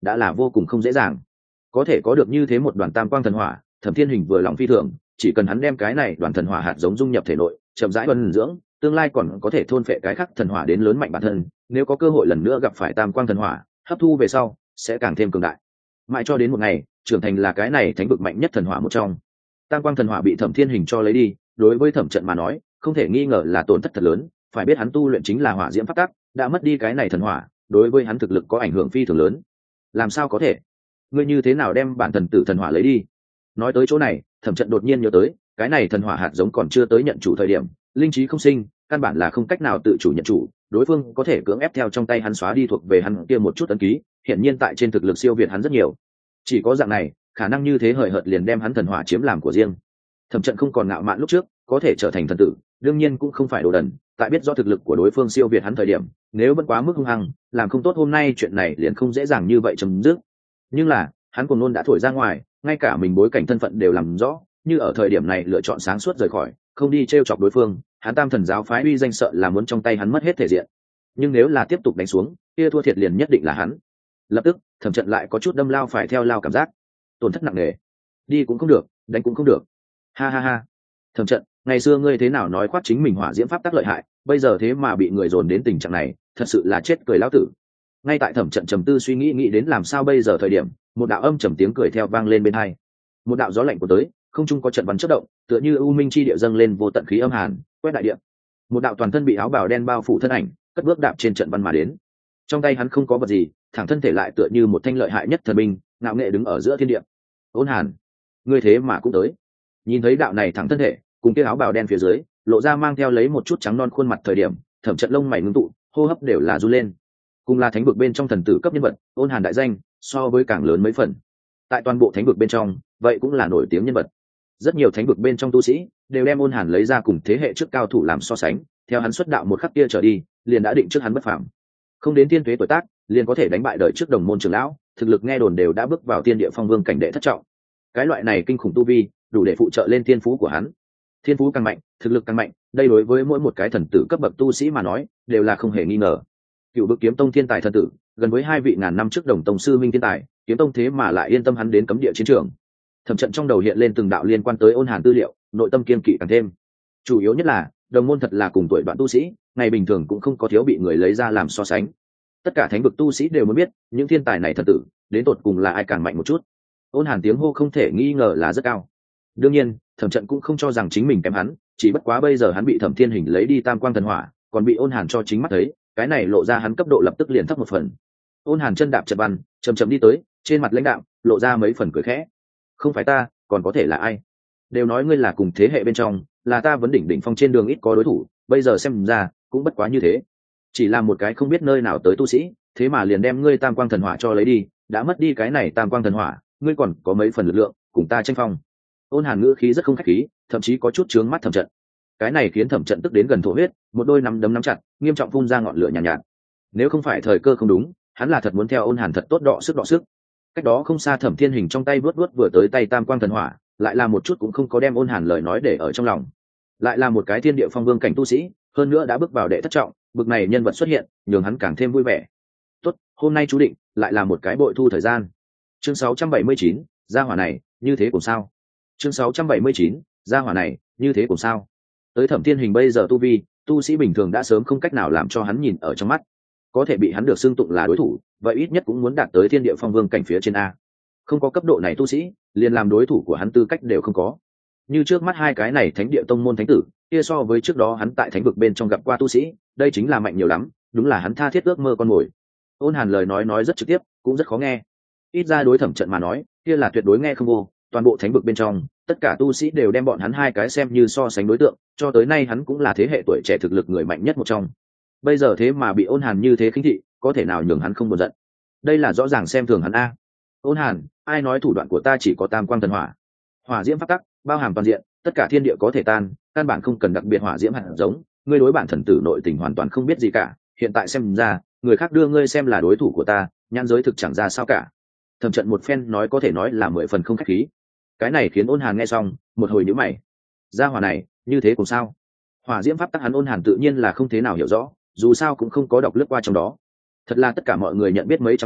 đã là vô cùng không dễ dàng. Có thể có được như thế một đoàn tam quang thần hỏa, Thẩm Thiên Hình vừa lòng phi thường, chỉ cần hắn đem cái này đoàn thần hỏa hạt giống dung nhập thể nội, chậm rãi vân dưỡng, tương lai còn có thể thôn phệ cái khác thần hỏa đến lớn mạnh bản thân, nếu có cơ hội lần nữa gặp phải tam quang thần hỏa, hấp thu về sau sẽ càng thêm cường đại. Mãi cho đến một ngày, trưởng thành là cái này thánh vực mạnh nhất thần hỏa một trong. Tam quang thần hỏa bị Thẩm Thiên Hình cho lấy đi, đối với Thẩm Trận mà nói, không thể nghi ngờ là tổn thất thật lớn, phải biết hắn tu luyện chính là hỏa diễm pháp tắc, đã mất đi cái này thần hỏa, đối với hắn thực lực có ảnh hưởng phi thường lớn. Làm sao có thể? Ngươi như thế nào đem bản thần tử thần hỏa lấy đi? Nói tới chỗ này, Thẩm Trận đột nhiên nhớ tới, cái này thần hỏa hạt giống còn chưa tới nhận chủ thời điểm, linh trí không sinh, căn bản là không cách nào tự chủ nhận chủ, đối phương có thể cưỡng ép theo trong tay hắn xóa đi thuộc về hắn kia một chút ấn ký, hiển nhiên tại trên thực lực siêu việt hắn rất nhiều. Chỉ có dạng này, khả năng như thế hời hợt liền đem hắn thần hỏa chiếm làm của riêng. Thẩm Trận không còn ngạo mạn lúc trước, có thể trở thành thần tử, đương nhiên cũng không phải đồ đần, tại biết do thực lực của đối phương siêu việt hắn thời điểm, nếu vẫn quá mức hung hăng, làm không tốt hôm nay chuyện này liền không dễ dàng như vậy chấm dứt. Nhưng là, hắn cùng nôn đã thổi ra ngoài, ngay cả mình bối cảnh thân phận đều làm rõ, như ở thời điểm này lựa chọn sáng suốt rời khỏi, không đi trêu chọc đối phương, hắn Tam Thần giáo phái uy danh sợ là muốn trong tay hắn mất hết thể diện. Nhưng nếu là tiếp tục đánh xuống, kia thua thiệt liền nhất định là hắn. Lập tức, Thẩm Trận lại có chút đâm lao phải theo lao cảm giác, tổn thất nặng nề, đi cũng không được, đánh cũng không được. Ha ha ha. Thẩm Trận, ngày xưa ngươi thế nào nói khoác chính mình hỏa diễm pháp tác lợi hại, bây giờ thế mà bị người dồn đến tình trạng này, thật sự là chết cười lão tử. Ngay tại Thẩm Trận trầm tư suy nghĩ đến làm sao bây giờ thời điểm, một đạo âm trầm tiếng cười theo vang lên bên hai. Một đạo gió lạnh của tới, không trung có trận bắn chớp động, tựa như u minh chi địa dâng lên vô tận khí âm hàn, quét đại địa. Một đạo toàn thân bị áo bào đen bao phủ thân ảnh, cất bước đạp trên trận văn mà đến. Trong tay hắn không có vật gì, thẳng thân thể lại tựa như một thanh lợi hại nhất thần binh, ngạo nghệ đứng ở giữa thiên địa. Ôn Hàn, ngươi thế mà cũng tới. Nhìn thấy đạo này thẳng thân thể, cùng kia áo bào đen phía dưới, lộ ra mang theo lấy một chút trắng non khuôn mặt thời điểm, Thẩm Trận lông mày ngưng tụ, hô hấp đều là run lên. Cùng là thánh vực bên trong thần tử cấp nhân vật, Ôn Hàn đại danh so với càng lớn mấy phần. Tại toàn bộ thánh vực bên trong, vậy cũng là nổi tiếng nhân vật. Rất nhiều thánh vực bên trong tu sĩ đều đem Ôn Hàn lấy ra cùng thế hệ trước cao thủ làm so sánh, theo hắn xuất đạo một khắc kia trở đi, liền đã định trước hắn bất phàm. Không đến tiên tuế tuổi tác, liền có thể đánh bại đời trước đồng môn trưởng lão, thực lực nghe đồn đều đã bước vào tiên địa phong vương cảnh đệ thất trọng. Cái loại này kinh khủng tu vi, đủ để phụ trợ lên thiên phú của hắn. Thiên phú càng mạnh, thực lực càng mạnh, đây đối với mỗi một cái thần tử cấp bậc tu sĩ mà nói, đều là không hề nghi ngờ. Cựu Bực Kiếm Tông thiên tài thần tử, gần với 2 vị ngàn năm trước đồng tông sư minh thiên tài, kiếm tông thế mà lại yên tâm hắn đến cấm địa chiến trường. Thẩm Trận trong đầu hiện lên từng đạo liên quan tới Ôn Hàn tư liệu, nội tâm kiên kỵ càng thêm. Chủ yếu nhất là, đồng môn thật là cùng tuổi đoạn tu sĩ, ngày bình thường cũng không có thiếu bị người lấy ra làm so sánh. Tất cả thánh vực tu sĩ đều muốn biết, những thiên tài này thần tử, đến tột cùng là ai càng mạnh một chút. Ôn Hàn tiếng hô không thể nghi ngờ là rất cao. Đương nhiên, Thẩm Trận cũng không cho rằng chính mình kém hắn, chỉ bất quá bây giờ hắn bị Thẩm Thiên Hình lấy đi tam quang thần hỏa, còn bị Ôn Hàn cho chính mắt thấy, cái này lộ ra hắn cấp độ lập tức liền thấp một phần. Ôn Hàn chân đạp trận văn, chậm chậm đi tới, trên mặt lãnh đạm, lộ ra mấy phần cười khẽ. Không phải ta, còn có thể là ai? Đều nói ngươi là cùng thế hệ bên trong, là ta vấn đỉnh đỉnh phong trên đường ít có đối thủ, bây giờ xem ra, cũng bất quá như thế. Chỉ là một cái không biết nơi nào tới tu sĩ, thế mà liền đem ngươi tam quang thần hỏa cho lấy đi, đã mất đi cái này tam quang thần hỏa, ngươi còn có mấy phần lực lượng, cùng ta tranh phong. Ôn Hàn ngữ khí rất không khách khí, thậm chí có chút chướng mắt Thẩm Trận. Cái này khiến Thẩm Trận tức đến gần thổ huyết, một đôi nắm đấm nắm chặt, nghiêm trọng phun ra ngọn lửa nhàn nhạt. Nếu không phải thời cơ không đúng, hắn là thật muốn theo Ôn Hàn thật tốt đọ sức. Cách đó không xa Thẩm Thiên Hình trong tay vuốt vừa tới tay tam quang thần hỏa, lại là một chút cũng không có đem Ôn Hàn lời nói để ở trong lòng. Lại là một cái thiên địa phong vương cảnh tu sĩ, hơn nữa đã bước vào đệ thất trọng, bực này nhân vật xuất hiện, nhường hắn càng thêm vui vẻ. Tốt, hôm nay chú định lại là một cái bội thu thời gian. Chương 679, gia hỏa này, như thế cũng sao? Chương 679, gia hỏa này, như thế cũng sao? Tới Thẩm Thiên Hình bây giờ tu vi, tu sĩ bình thường đã sớm không cách nào làm cho hắn nhìn ở trong mắt. Có thể bị hắn được xưng tụng là đối thủ, vậy ít nhất cũng muốn đạt tới thiên địa phong vương cảnh phía trên a. Không có cấp độ này tu sĩ, liền làm đối thủ của hắn tư cách đều không có. Như trước mắt hai cái này thánh địa tông môn thánh tử, kia so với trước đó hắn tại thánh vực bên trong gặp qua tu sĩ, đây chính là mạnh nhiều lắm, đúng là hắn tha thiết ước mơ con mồi. Ôn Hàn lời nói rất trực tiếp, cũng rất khó nghe. Ít ra đối Thẩm Trận mà nói, kia là tuyệt đối nghe không vô, toàn bộ thánh vực bên trong, tất cả tu sĩ đều đem bọn hắn hai cái xem như so sánh đối tượng, cho tới nay hắn cũng là thế hệ tuổi trẻ thực lực người mạnh nhất một trong. Bây giờ thế mà bị Ôn Hàn như thế khinh thị, có thể nào nhường hắn không buồn giận? Đây là rõ ràng xem thường hắn a. Ôn Hàn, ai nói thủ đoạn của ta chỉ có tam quang thần hỏa? Hỏa diễm pháp tắc, bao hàm toàn diện, tất cả thiên địa có thể tan, căn bản không cần đặc biệt hỏa diễm hạt giống, ngươi đối bản thần tử nội tình hoàn toàn không biết gì cả, hiện tại xem ra, người khác đưa ngươi xem là đối thủ của ta, nhãn giới thực chẳng ra sao cả. Thẩm Trận một phen nói có thể nói là 10 phần không khách khí. Cái này khiến Ôn Hàn nghe xong, một hồi nhíu mày. Gia hỏa này, như thế cũng sao? Hỏa diễm pháp tắc hắn Ôn Hàn tự nhiên là không thế nào hiểu rõ, dù sao cũng không có đọc lướt qua trong đó. Thật là tất cả mọi người nhận biết mấy trăm năm,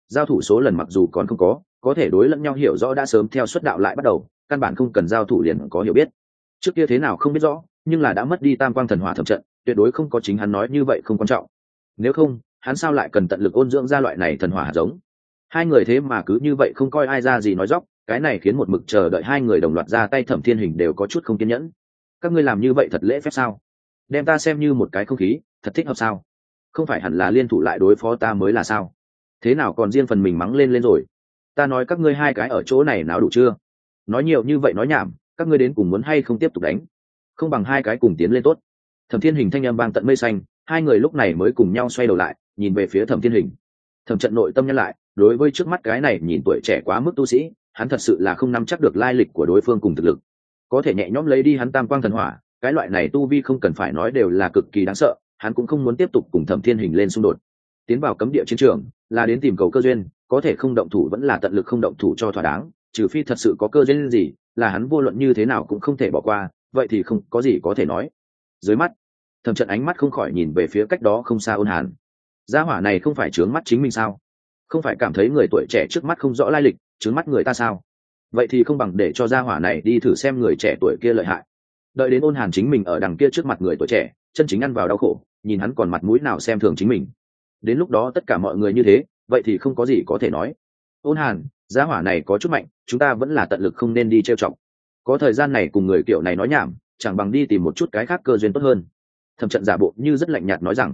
giao thủ số lần mặc dù còn không có thể đối lẫn nhau hiểu rõ đã sớm theo xuất đạo lại bắt đầu, căn bản không cần giao thủ liền có hiểu biết. Trước kia thế nào không biết rõ, nhưng là đã mất đi tam quang thần hỏa thẩm trận, tuyệt đối không có chính hắn nói như vậy không quan trọng. Nếu không, hắn sao lại cần tận lực ôn dưỡng ra loại này thần hỏa hạt giống? Hai người thế mà cứ như vậy không coi ai ra gì nói dóc, cái này khiến một mực chờ đợi hai người đồng loạt ra tay Thẩm Thiên Hình đều có chút không kiên nhẫn. Các ngươi làm như vậy thật lễ phép sao? Đem ta xem như một cái không khí, thật thích hợp sao? Không phải hẳn là liên thủ lại đối phó ta mới là sao? Thế nào còn riêng phần mình mắng lên rồi? Ta nói các ngươi hai cái ở chỗ này nào đủ chưa? Nói nhiều như vậy nói nhảm, các ngươi đến cùng muốn hay không tiếp tục đánh? Không bằng hai cái cùng tiến lên tốt. Thẩm Thiên Hình thanh âm vang tận mây xanh, hai người lúc này mới cùng nhau xoay đầu lại, nhìn về phía Thẩm Thiên Hình. Thẩm Trận nội tâm nhăn lại, đối với trước mắt cái này nhìn tuổi trẻ quá mức tu sĩ, hắn thật sự là không nắm chắc được lai lịch của đối phương cùng thực lực. Có thể nhẹ nhõm lấy đi hắn tam quang thần hỏa, cái loại này tu vi không cần phải nói đều là cực kỳ đáng sợ, hắn cũng không muốn tiếp tục cùng Thẩm Thiên Hình lên xung đột. Tiến vào cấm địa chiến trường, là đến tìm cầu cơ duyên, có thể không động thủ vẫn là tận lực không động thủ cho thỏa đáng, trừ phi thật sự có cơ duyên gì, là hắn vô luận như thế nào cũng không thể bỏ qua, vậy thì không có gì có thể nói. Dưới mắt, Thẩm Trận ánh mắt không khỏi nhìn về phía cách đó không xa Ôn Hàn. Gia hỏa này không phải trướng mắt chính mình sao? Không phải cảm thấy người tuổi trẻ trước mắt không rõ lai lịch, trướng mắt người ta sao? Vậy thì không bằng để cho gia hỏa này đi thử xem người trẻ tuổi kia lợi hại. Đợi đến Ôn Hàn chính mình ở đằng kia trước mặt người tuổi trẻ, chân chính ăn vào đau khổ, nhìn hắn còn mặt mũi nào xem thường chính mình. Đến lúc đó tất cả mọi người như thế, vậy thì không có gì có thể nói. Ôn Hàn, gia hỏa này có chút mạnh, chúng ta vẫn là tận lực không nên đi trêu chọc. Có thời gian này cùng người kiểu này nói nhảm, chẳng bằng đi tìm một chút cái khác cơ duyên tốt hơn. Thẩm Trận giả bộ như rất lạnh nhạt nói rằng,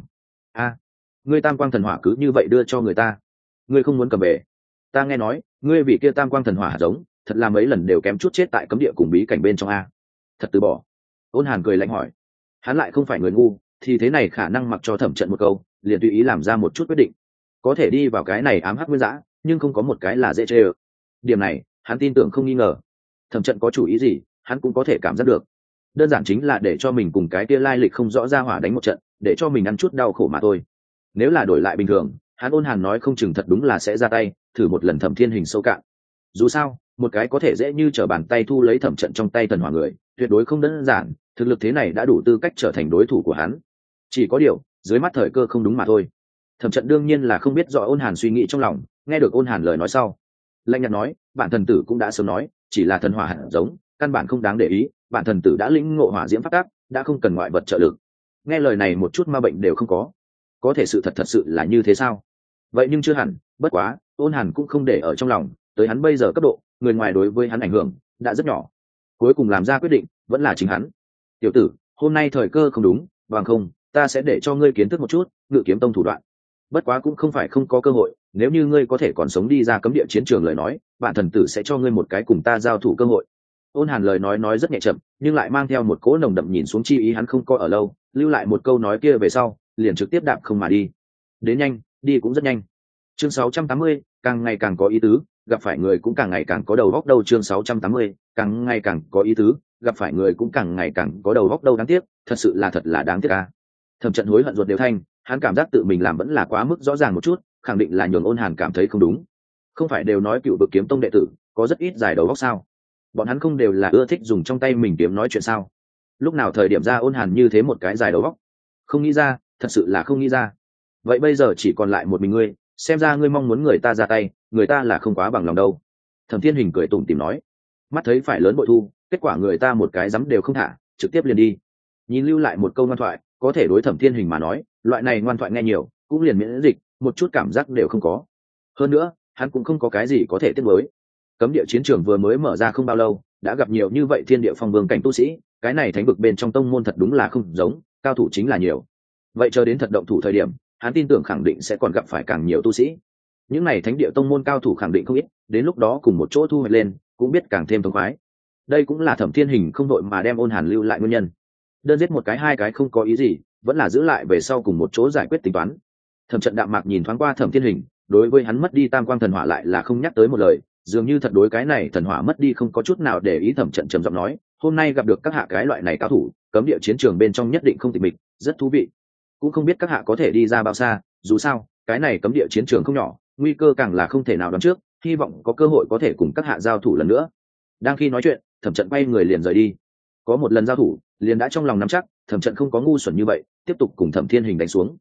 ngươi tam quang thần hỏa cứ như vậy đưa cho người ta, ngươi không muốn cầm về? Ta nghe nói ngươi vì kia tam quang thần hỏa hạt giống, thật là mấy lần đều kém chút chết tại cấm địa cùng bí cảnh bên trong a. Thật từ bỏ? Ôn Hàn cười lạnh hỏi. Hắn lại không phải người ngu, thì thế này khả năng mặc cho Thẩm Trận một câu, liền tùy ý làm ra một chút quyết định. Có thể đi vào cái này ám hắc nguyên dã, nhưng không có một cái là dễ chơi. Điểm này, hắn tin tưởng không nghi ngờ. Thẩm Trận có chủ ý gì, hắn cũng có thể cảm giác được. Đơn giản chính là để cho mình cùng cái kia lai lịch không rõ ra hỏa đánh một trận, để cho mình ăn chút đau khổ mà thôi. Nếu là đổi lại bình thường, hắn Ôn Hàn nói không chừng thật đúng là sẽ ra tay thử một lần Thẩm Thiên Hình sâu cạn. Dù sao, một cái có thể dễ như trở bàn tay thu lấy Thẩm Trận trong tay thần hỏa người, tuyệt đối không đơn giản, thực lực thế này đã đủ tư cách trở thành đối thủ của hắn. Chỉ có điều, dưới mắt thời cơ không đúng mà thôi. Thẩm Trận đương nhiên là không biết rõ Ôn Hàn suy nghĩ trong lòng, nghe được Ôn Hàn lời nói sau, lạnh nhạt nói, bản thần tử cũng đã sớm nói, chỉ là thần hỏa hạt giống, căn bản không đáng để ý, bản thần tử đã lĩnh ngộ hỏa diễm pháp tắc, đã không cần ngoại vật trợ lực. Nghe lời này một chút ma bệnh đều không có thể sự thật sự là như thế sao? Vậy nhưng chưa hẳn, bất quá Ôn Hàn cũng không để ở trong lòng, tới hắn bây giờ cấp độ, người ngoài đối với hắn ảnh hưởng đã rất nhỏ, cuối cùng làm ra quyết định vẫn là chính hắn. Tiểu tử, hôm nay thời cơ không đúng, bằng không ta sẽ để cho ngươi kiến thức một chút Ngự Kiếm Tông thủ đoạn. Bất quá cũng không phải không có cơ hội, nếu như ngươi có thể còn sống đi ra cấm địa chiến trường lời nói, bản thần tử sẽ cho ngươi một cái cùng ta giao thủ cơ hội. Ôn Hàn lời nói rất nhẹ chậm, nhưng lại mang theo một cỗ nồng đậm nhìn xuống chi ý, hắn không có ở lâu, lưu lại một câu nói kia về sau, liền trực tiếp đạp không mà đi. Đến nhanh, đi cũng rất nhanh. Chương 680, càng ngày càng có ý tứ, gặp phải người cũng càng ngày càng có đầu óc đâu. Chương 680, càng ngày càng có ý tứ, gặp phải người cũng càng ngày càng có đầu óc đâu. Đáng tiếc, thật sự là thật là đáng tiếc a. Thẩm Trận hối hận ruột đều thanh, hắn cảm giác tự mình làm vẫn là quá mức rõ ràng một chút, khẳng định là nhường Ôn Hàn cảm thấy không đúng. Không phải đều nói Cựu Vực Kiếm Tông đệ tử có rất ít dài đầu óc sao? Bọn hắn không đều là ưa thích dùng trong tay mình kiếm nói chuyện sao? Lúc nào thời điểm ra Ôn Hàn như thế một cái dài đầu óc? Không nghĩ ra, thật sự là không nghĩ ra. Vậy bây giờ chỉ còn lại một mình ngươi, xem ra ngươi mong muốn người ta ra tay, người ta là không quá bằng lòng đâu. Thẩm Thiên Hình cười tủm tỉm nói, mắt thấy phải lớn bội thu, kết quả người ta một cái dám đều không thả, trực tiếp liền đi. Nhìn lưu lại một câu ngoan thoại, có thể đối Thẩm Thiên Hình mà nói, loại này ngoan thoại nghe nhiều, cũng liền miễn dịch, một chút cảm giác đều không có. Hơn nữa, hắn cũng không có cái gì có thể tiếp nối. Cấm địa chiến trường vừa mới mở ra không bao lâu, đã gặp nhiều như vậy thiên địa phong vương cảnh tu sĩ, cái này thánh vực bên trong tông môn thật đúng là không giống, cao thủ chính là nhiều. Vậy chờ đến thật động thủ thời điểm, hắn tin tưởng khẳng định sẽ còn gặp phải càng nhiều tu sĩ. Những này thánh địa tông môn cao thủ khẳng định không ít, đến lúc đó cùng một chỗ thu hoạch lên, cũng biết càng thêm thống khoái. Đây cũng là Thẩm Thiên Hình không đội mà đem Ôn Hàn lưu lại nguyên nhân. Đơn giết một cái hai cái không có ý gì, vẫn là giữ lại về sau cùng một chỗ giải quyết tính toán. Thẩm Trận đạm mạc nhìn thoáng qua Thẩm Thiên Hình, đối với hắn mất đi tam quang thần hỏa lại là không nhắc tới một lời, dường như thật đối cái này thần hỏa mất đi không có chút nào để ý. Thẩm Trận trầm giọng nói, hôm nay gặp được các hạ cái loại này cao thủ, cấm địa chiến trường bên trong nhất định không tịch mịch, rất thú vị. Cũng không biết các hạ có thể đi ra bao xa, dù sao cái này cấm địa chiến trường không nhỏ, nguy cơ càng là không thể nào đoán trước, hy vọng có cơ hội có thể cùng các hạ giao thủ lần nữa. Đang khi nói chuyện, Thẩm Trận quay người liền rời đi. Có một lần giao thủ, liền đã trong lòng nắm chắc, Thẩm Trận không có ngu xuẩn như vậy, tiếp tục cùng Thẩm Thiên Hình đánh xuống.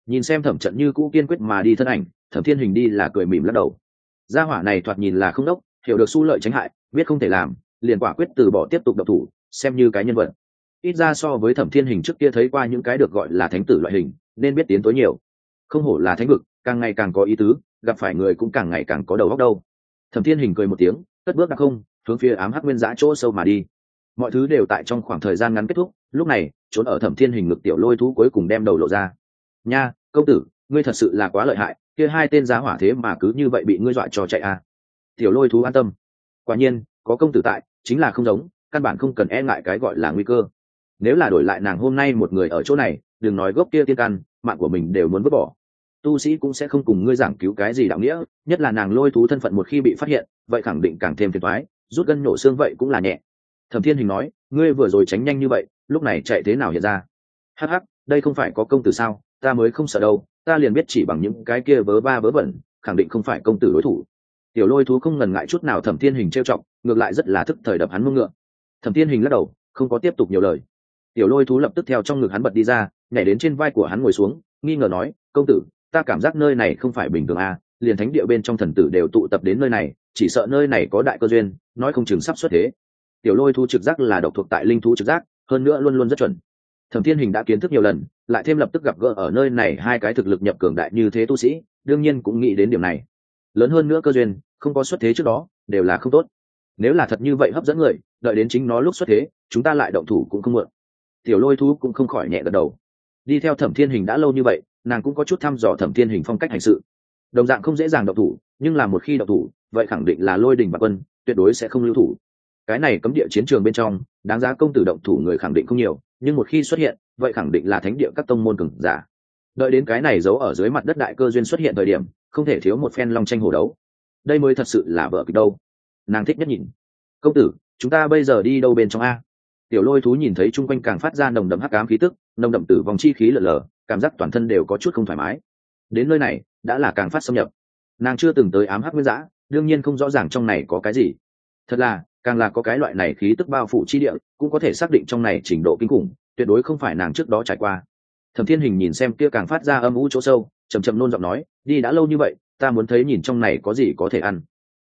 Nhìn xem thẩm trận như cũ kiên quyết mà đi thân ảnh, Thẩm Thiên Hình đi là cười mỉm lắc đầu. Gia hỏa này thoạt nhìn là không đốc, hiểu được xu lợi tránh hại, biết không thể làm, liền quả quyết từ bỏ tiếp tục độc thủ, xem như cái nhân vật. Ít ra so với Thẩm Thiên Hình trước kia thấy qua những cái được gọi là thánh tử loại hình, nên biết tiến tối nhiều. Không hổ là thánh vực, càng ngày càng có ý tứ, gặp phải người cũng càng ngày càng có đầu óc đâu. Thẩm Thiên Hình cười một tiếng, cất bước đạp không, hướng phía ám hắc nguyên dã chỗ sâu mà đi. Mọi thứ đều tại trong khoảng thời gian ngắn kết thúc. Lúc này, trốn ở Thẩm Thiên Hình ngực tiểu lôi thú cuối cùng đem đầu lộ ra. Nha, công tử, ngươi thật sự là quá lợi hại, kia hai tên giá hỏa thế mà cứ như vậy bị ngươi dọa cho chạy à. Tiểu lôi thú an tâm. Quả nhiên, có công tử tại, chính là không giống, căn bản không cần e ngại cái gọi là nguy cơ. Nếu là đổi lại nàng hôm nay một người ở chỗ này, đừng nói gốc kia tiên căn, mạng của mình đều muốn vứt bỏ. Tu sĩ cũng sẽ không cùng ngươi giảng cứu cái gì đạo nghĩa, nhất là nàng lôi thú thân phận một khi bị phát hiện, vậy khẳng định càng thêm phiền toái, rút gân nhổ xương vậy cũng là nhẹ. Thẩm Thiên Hình nói, ngươi vừa rồi tránh nhanh như vậy, lúc này chạy thế nào hiện ra? Hắc hắc, đây không phải có công tử sao, ta mới không sợ đâu, ta liền biết chỉ bằng những cái kia vớ va vớ vẩn, khẳng định không phải công tử đối thủ. Tiểu lôi thú không ngần ngại chút nào Thẩm Thiên Hình trêu chọc, ngược lại rất là thức thời đập hắn mông ngựa. Thẩm Thiên Hình lắc đầu, không có tiếp tục nhiều lời. Tiểu lôi thú lập tức theo trong ngực hắn bật đi ra, nhảy đến trên vai của hắn ngồi xuống, nghi ngờ nói, công tử, ta cảm giác nơi này không phải bình thường à, liền thánh địa bên trong thần tử đều tụ tập đến nơi này, chỉ sợ nơi này có đại cơ duyên, nói không chừng sắp xuất thế. Tiểu lôi thú trực giác là độc thuộc tại linh thú trực giác, hơn nữa luôn luôn rất chuẩn. Thẩm Thiên Hình đã kiến thức nhiều lần, lại thêm lập tức gặp gỡ ở nơi này hai cái thực lực nhập cường đại như thế tu sĩ, đương nhiên cũng nghĩ đến điểm này. Lớn hơn nữa cơ duyên, không có xuất thế trước đó, đều là không tốt. Nếu là thật như vậy hấp dẫn người, đợi đến chính nó lúc xuất thế, chúng ta lại động thủ cũng không muộn. Tiểu lôi thú cũng không khỏi nhẹ gật đầu. Đi theo Thẩm Thiên Hình đã lâu như vậy, nàng cũng có chút thăm dò Thẩm Thiên Hình phong cách hành sự. Đồng dạng không dễ dàng động thủ, nhưng là một khi động thủ, vậy khẳng định là lôi đình bạt quân, tuyệt đối sẽ không lưu thủ. Cái này cấm địa chiến trường bên trong, đáng giá công tử động thủ người khẳng định không nhiều, nhưng một khi xuất hiện, vậy khẳng định là thánh địa các tông môn cường giả. Đợi đến cái này giấu ở dưới mặt đất đại cơ duyên xuất hiện thời điểm, không thể thiếu một phen long tranh hổ đấu. Đây mới thật sự là vợ kịch đâu. Nàng thích nhất nhìn. Công tử, chúng ta bây giờ đi đâu bên trong a? Tiểu lôi thú nhìn thấy chung quanh càng phát ra nồng đậm hắc ám khí tức, nồng đậm tử vong chi khí lở lở, cảm giác toàn thân đều có chút không thoải mái. Đến nơi này, đã là càng phát xâm nhập. Nàng chưa từng tới ám hắc nguyên dã, đương nhiên không rõ ràng trong này có cái gì. Thật là, càng là có cái loại này khí tức bao phủ chi địa, cũng có thể xác định trong này trình độ kinh khủng, tuyệt đối không phải nàng trước đó trải qua. Thẩm Thiên Hình nhìn xem kia càng phát ra âm u chỗ sâu, chậm chậm nôn giọng nói, đi đã lâu như vậy, ta muốn thấy nhìn trong này có gì có thể ăn.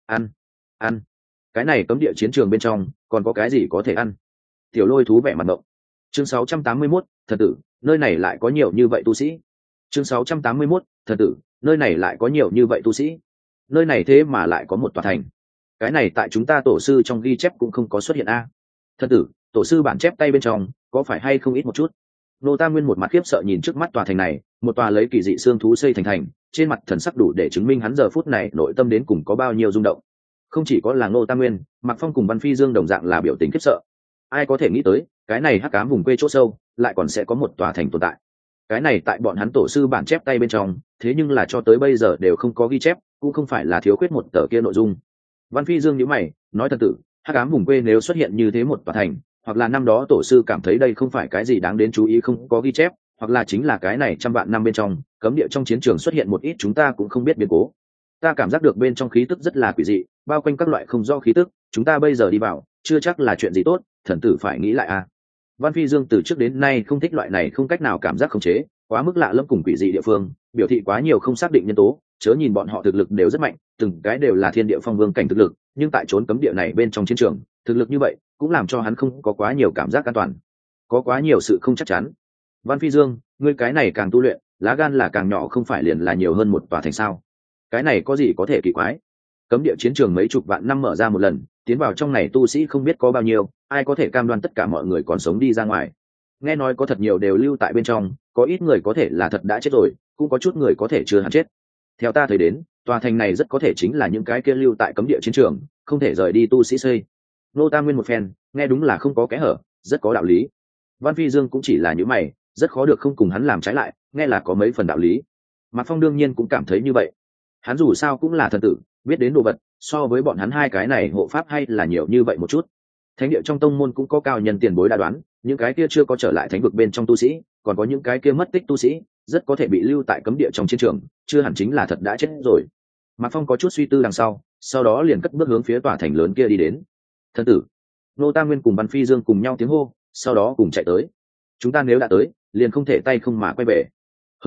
Ăn. Cái này cấm địa chiến trường bên trong, còn có cái gì có thể ăn? Tiểu lôi thú vẻ mặt ngộng. Chương 681, thần tử, nơi này lại có nhiều như vậy tu sĩ. Chương 681, thần tử, nơi này lại có nhiều như vậy tu sĩ. Nơi này thế mà lại có một tòa thành. Cái này tại chúng ta tổ sư trong ghi chép cũng không có xuất hiện a. Thần tử, tổ sư bản chép tay bên trong, có phải hay không ít một chút? Nô Tam Nguyên một mặt khiếp sợ nhìn trước mắt tòa thành này, một tòa lấy kỳ dị xương thú xây thành thành, trên mặt thần sắc đủ để chứng minh hắn giờ phút này nội tâm đến cùng có bao nhiêu rung động. Không chỉ có là Nô Tam Nguyên, Mạc Phong cùng Văn Phi Dương đồng dạng là biểu tình khiếp sợ. Ai có thể nghĩ tới, cái này hắc ám vùng quê chỗ sâu, lại còn sẽ có một tòa thành tồn tại. Cái này tại bọn hắn tổ sư bản chép tay bên trong, thế nhưng là cho tới bây giờ đều không có ghi chép, cũng không phải là thiếu khuyết một tờ kia nội dung. Văn Phi Dương nhíu mày, nói thật tử, hắc ám vùng quê nếu xuất hiện như thế một tòa thành, hoặc là năm đó tổ sư cảm thấy đây không phải cái gì đáng đến chú ý không có ghi chép, hoặc là chính là cái này trăm vạn năm bên trong cấm địa trong chiến trường xuất hiện một ít chúng ta cũng không biết biến cố. Ta cảm giác được bên trong khí tức rất là quỷ dị, bao quanh các loại không rõ khí tức, chúng ta bây giờ đi vào chưa chắc là chuyện gì tốt, thần tử phải nghĩ lại a. Văn Phi Dương từ trước đến nay không thích loại này không cách nào cảm giác khống chế, quá mức lạ lẫm cùng quỷ dị địa phương, biểu thị quá nhiều không xác định nhân tố, chớ nhìn bọn họ thực lực đều rất mạnh, từng cái đều là thiên địa phong vương cảnh thực lực, nhưng tại trốn cấm địa này bên trong chiến trường, thực lực như vậy cũng làm cho hắn không có quá nhiều cảm giác an toàn, có quá nhiều sự không chắc chắn. Văn Phi Dương, ngươi cái này càng tu luyện, lá gan là càng nhỏ không phải liền là nhiều hơn một tòa thành sao? Cái này có gì có thể kỳ quái? Cấm địa chiến trường mấy chục vạn năm mở ra một lần, tiến vào trong này tu sĩ không biết có bao nhiêu, ai có thể cam đoan tất cả mọi người còn sống đi ra ngoài? Nghe nói có thật nhiều đều lưu tại bên trong, có ít người có thể là thật đã chết rồi, cũng có chút người có thể chưa hẳn chết. Theo ta thấy đến, tòa thành này rất có thể chính là những cái kia lưu tại cấm địa chiến trường, không thể rời đi tu sĩ xây. Nô Tam Nguyên một phen, nghe đúng là không có kẽ hở, rất có đạo lý. Văn Phi Dương cũng chỉ là những mày, rất khó được không cùng hắn làm trái lại, nghe là có mấy phần đạo lý. Mạc Phong đương nhiên cũng cảm thấy như vậy. Hắn dù sao cũng là thần tử, biết đến đồ vật, so với bọn hắn hai cái này hộ pháp hay là nhiều như vậy một chút. Thánh địa trong tông môn cũng có cao nhân tiền bối đã đoán, những cái kia chưa có trở lại thánh vực bên trong tu sĩ, còn có những cái kia mất tích tu sĩ, rất có thể bị lưu tại cấm địa trong chiến trường, chưa hẳn chính là thật đã chết rồi. Mạc Phong có chút suy tư đằng sau đó liền cất bước hướng phía tòa thành lớn kia đi đến. Thần tử, Nô Tam Nguyên cùng Văn Phi Dương cùng nhau tiếng hô, sau đó cùng chạy tới. Chúng ta nếu đã tới, liền không thể tay không mà quay về. Hơn nữa,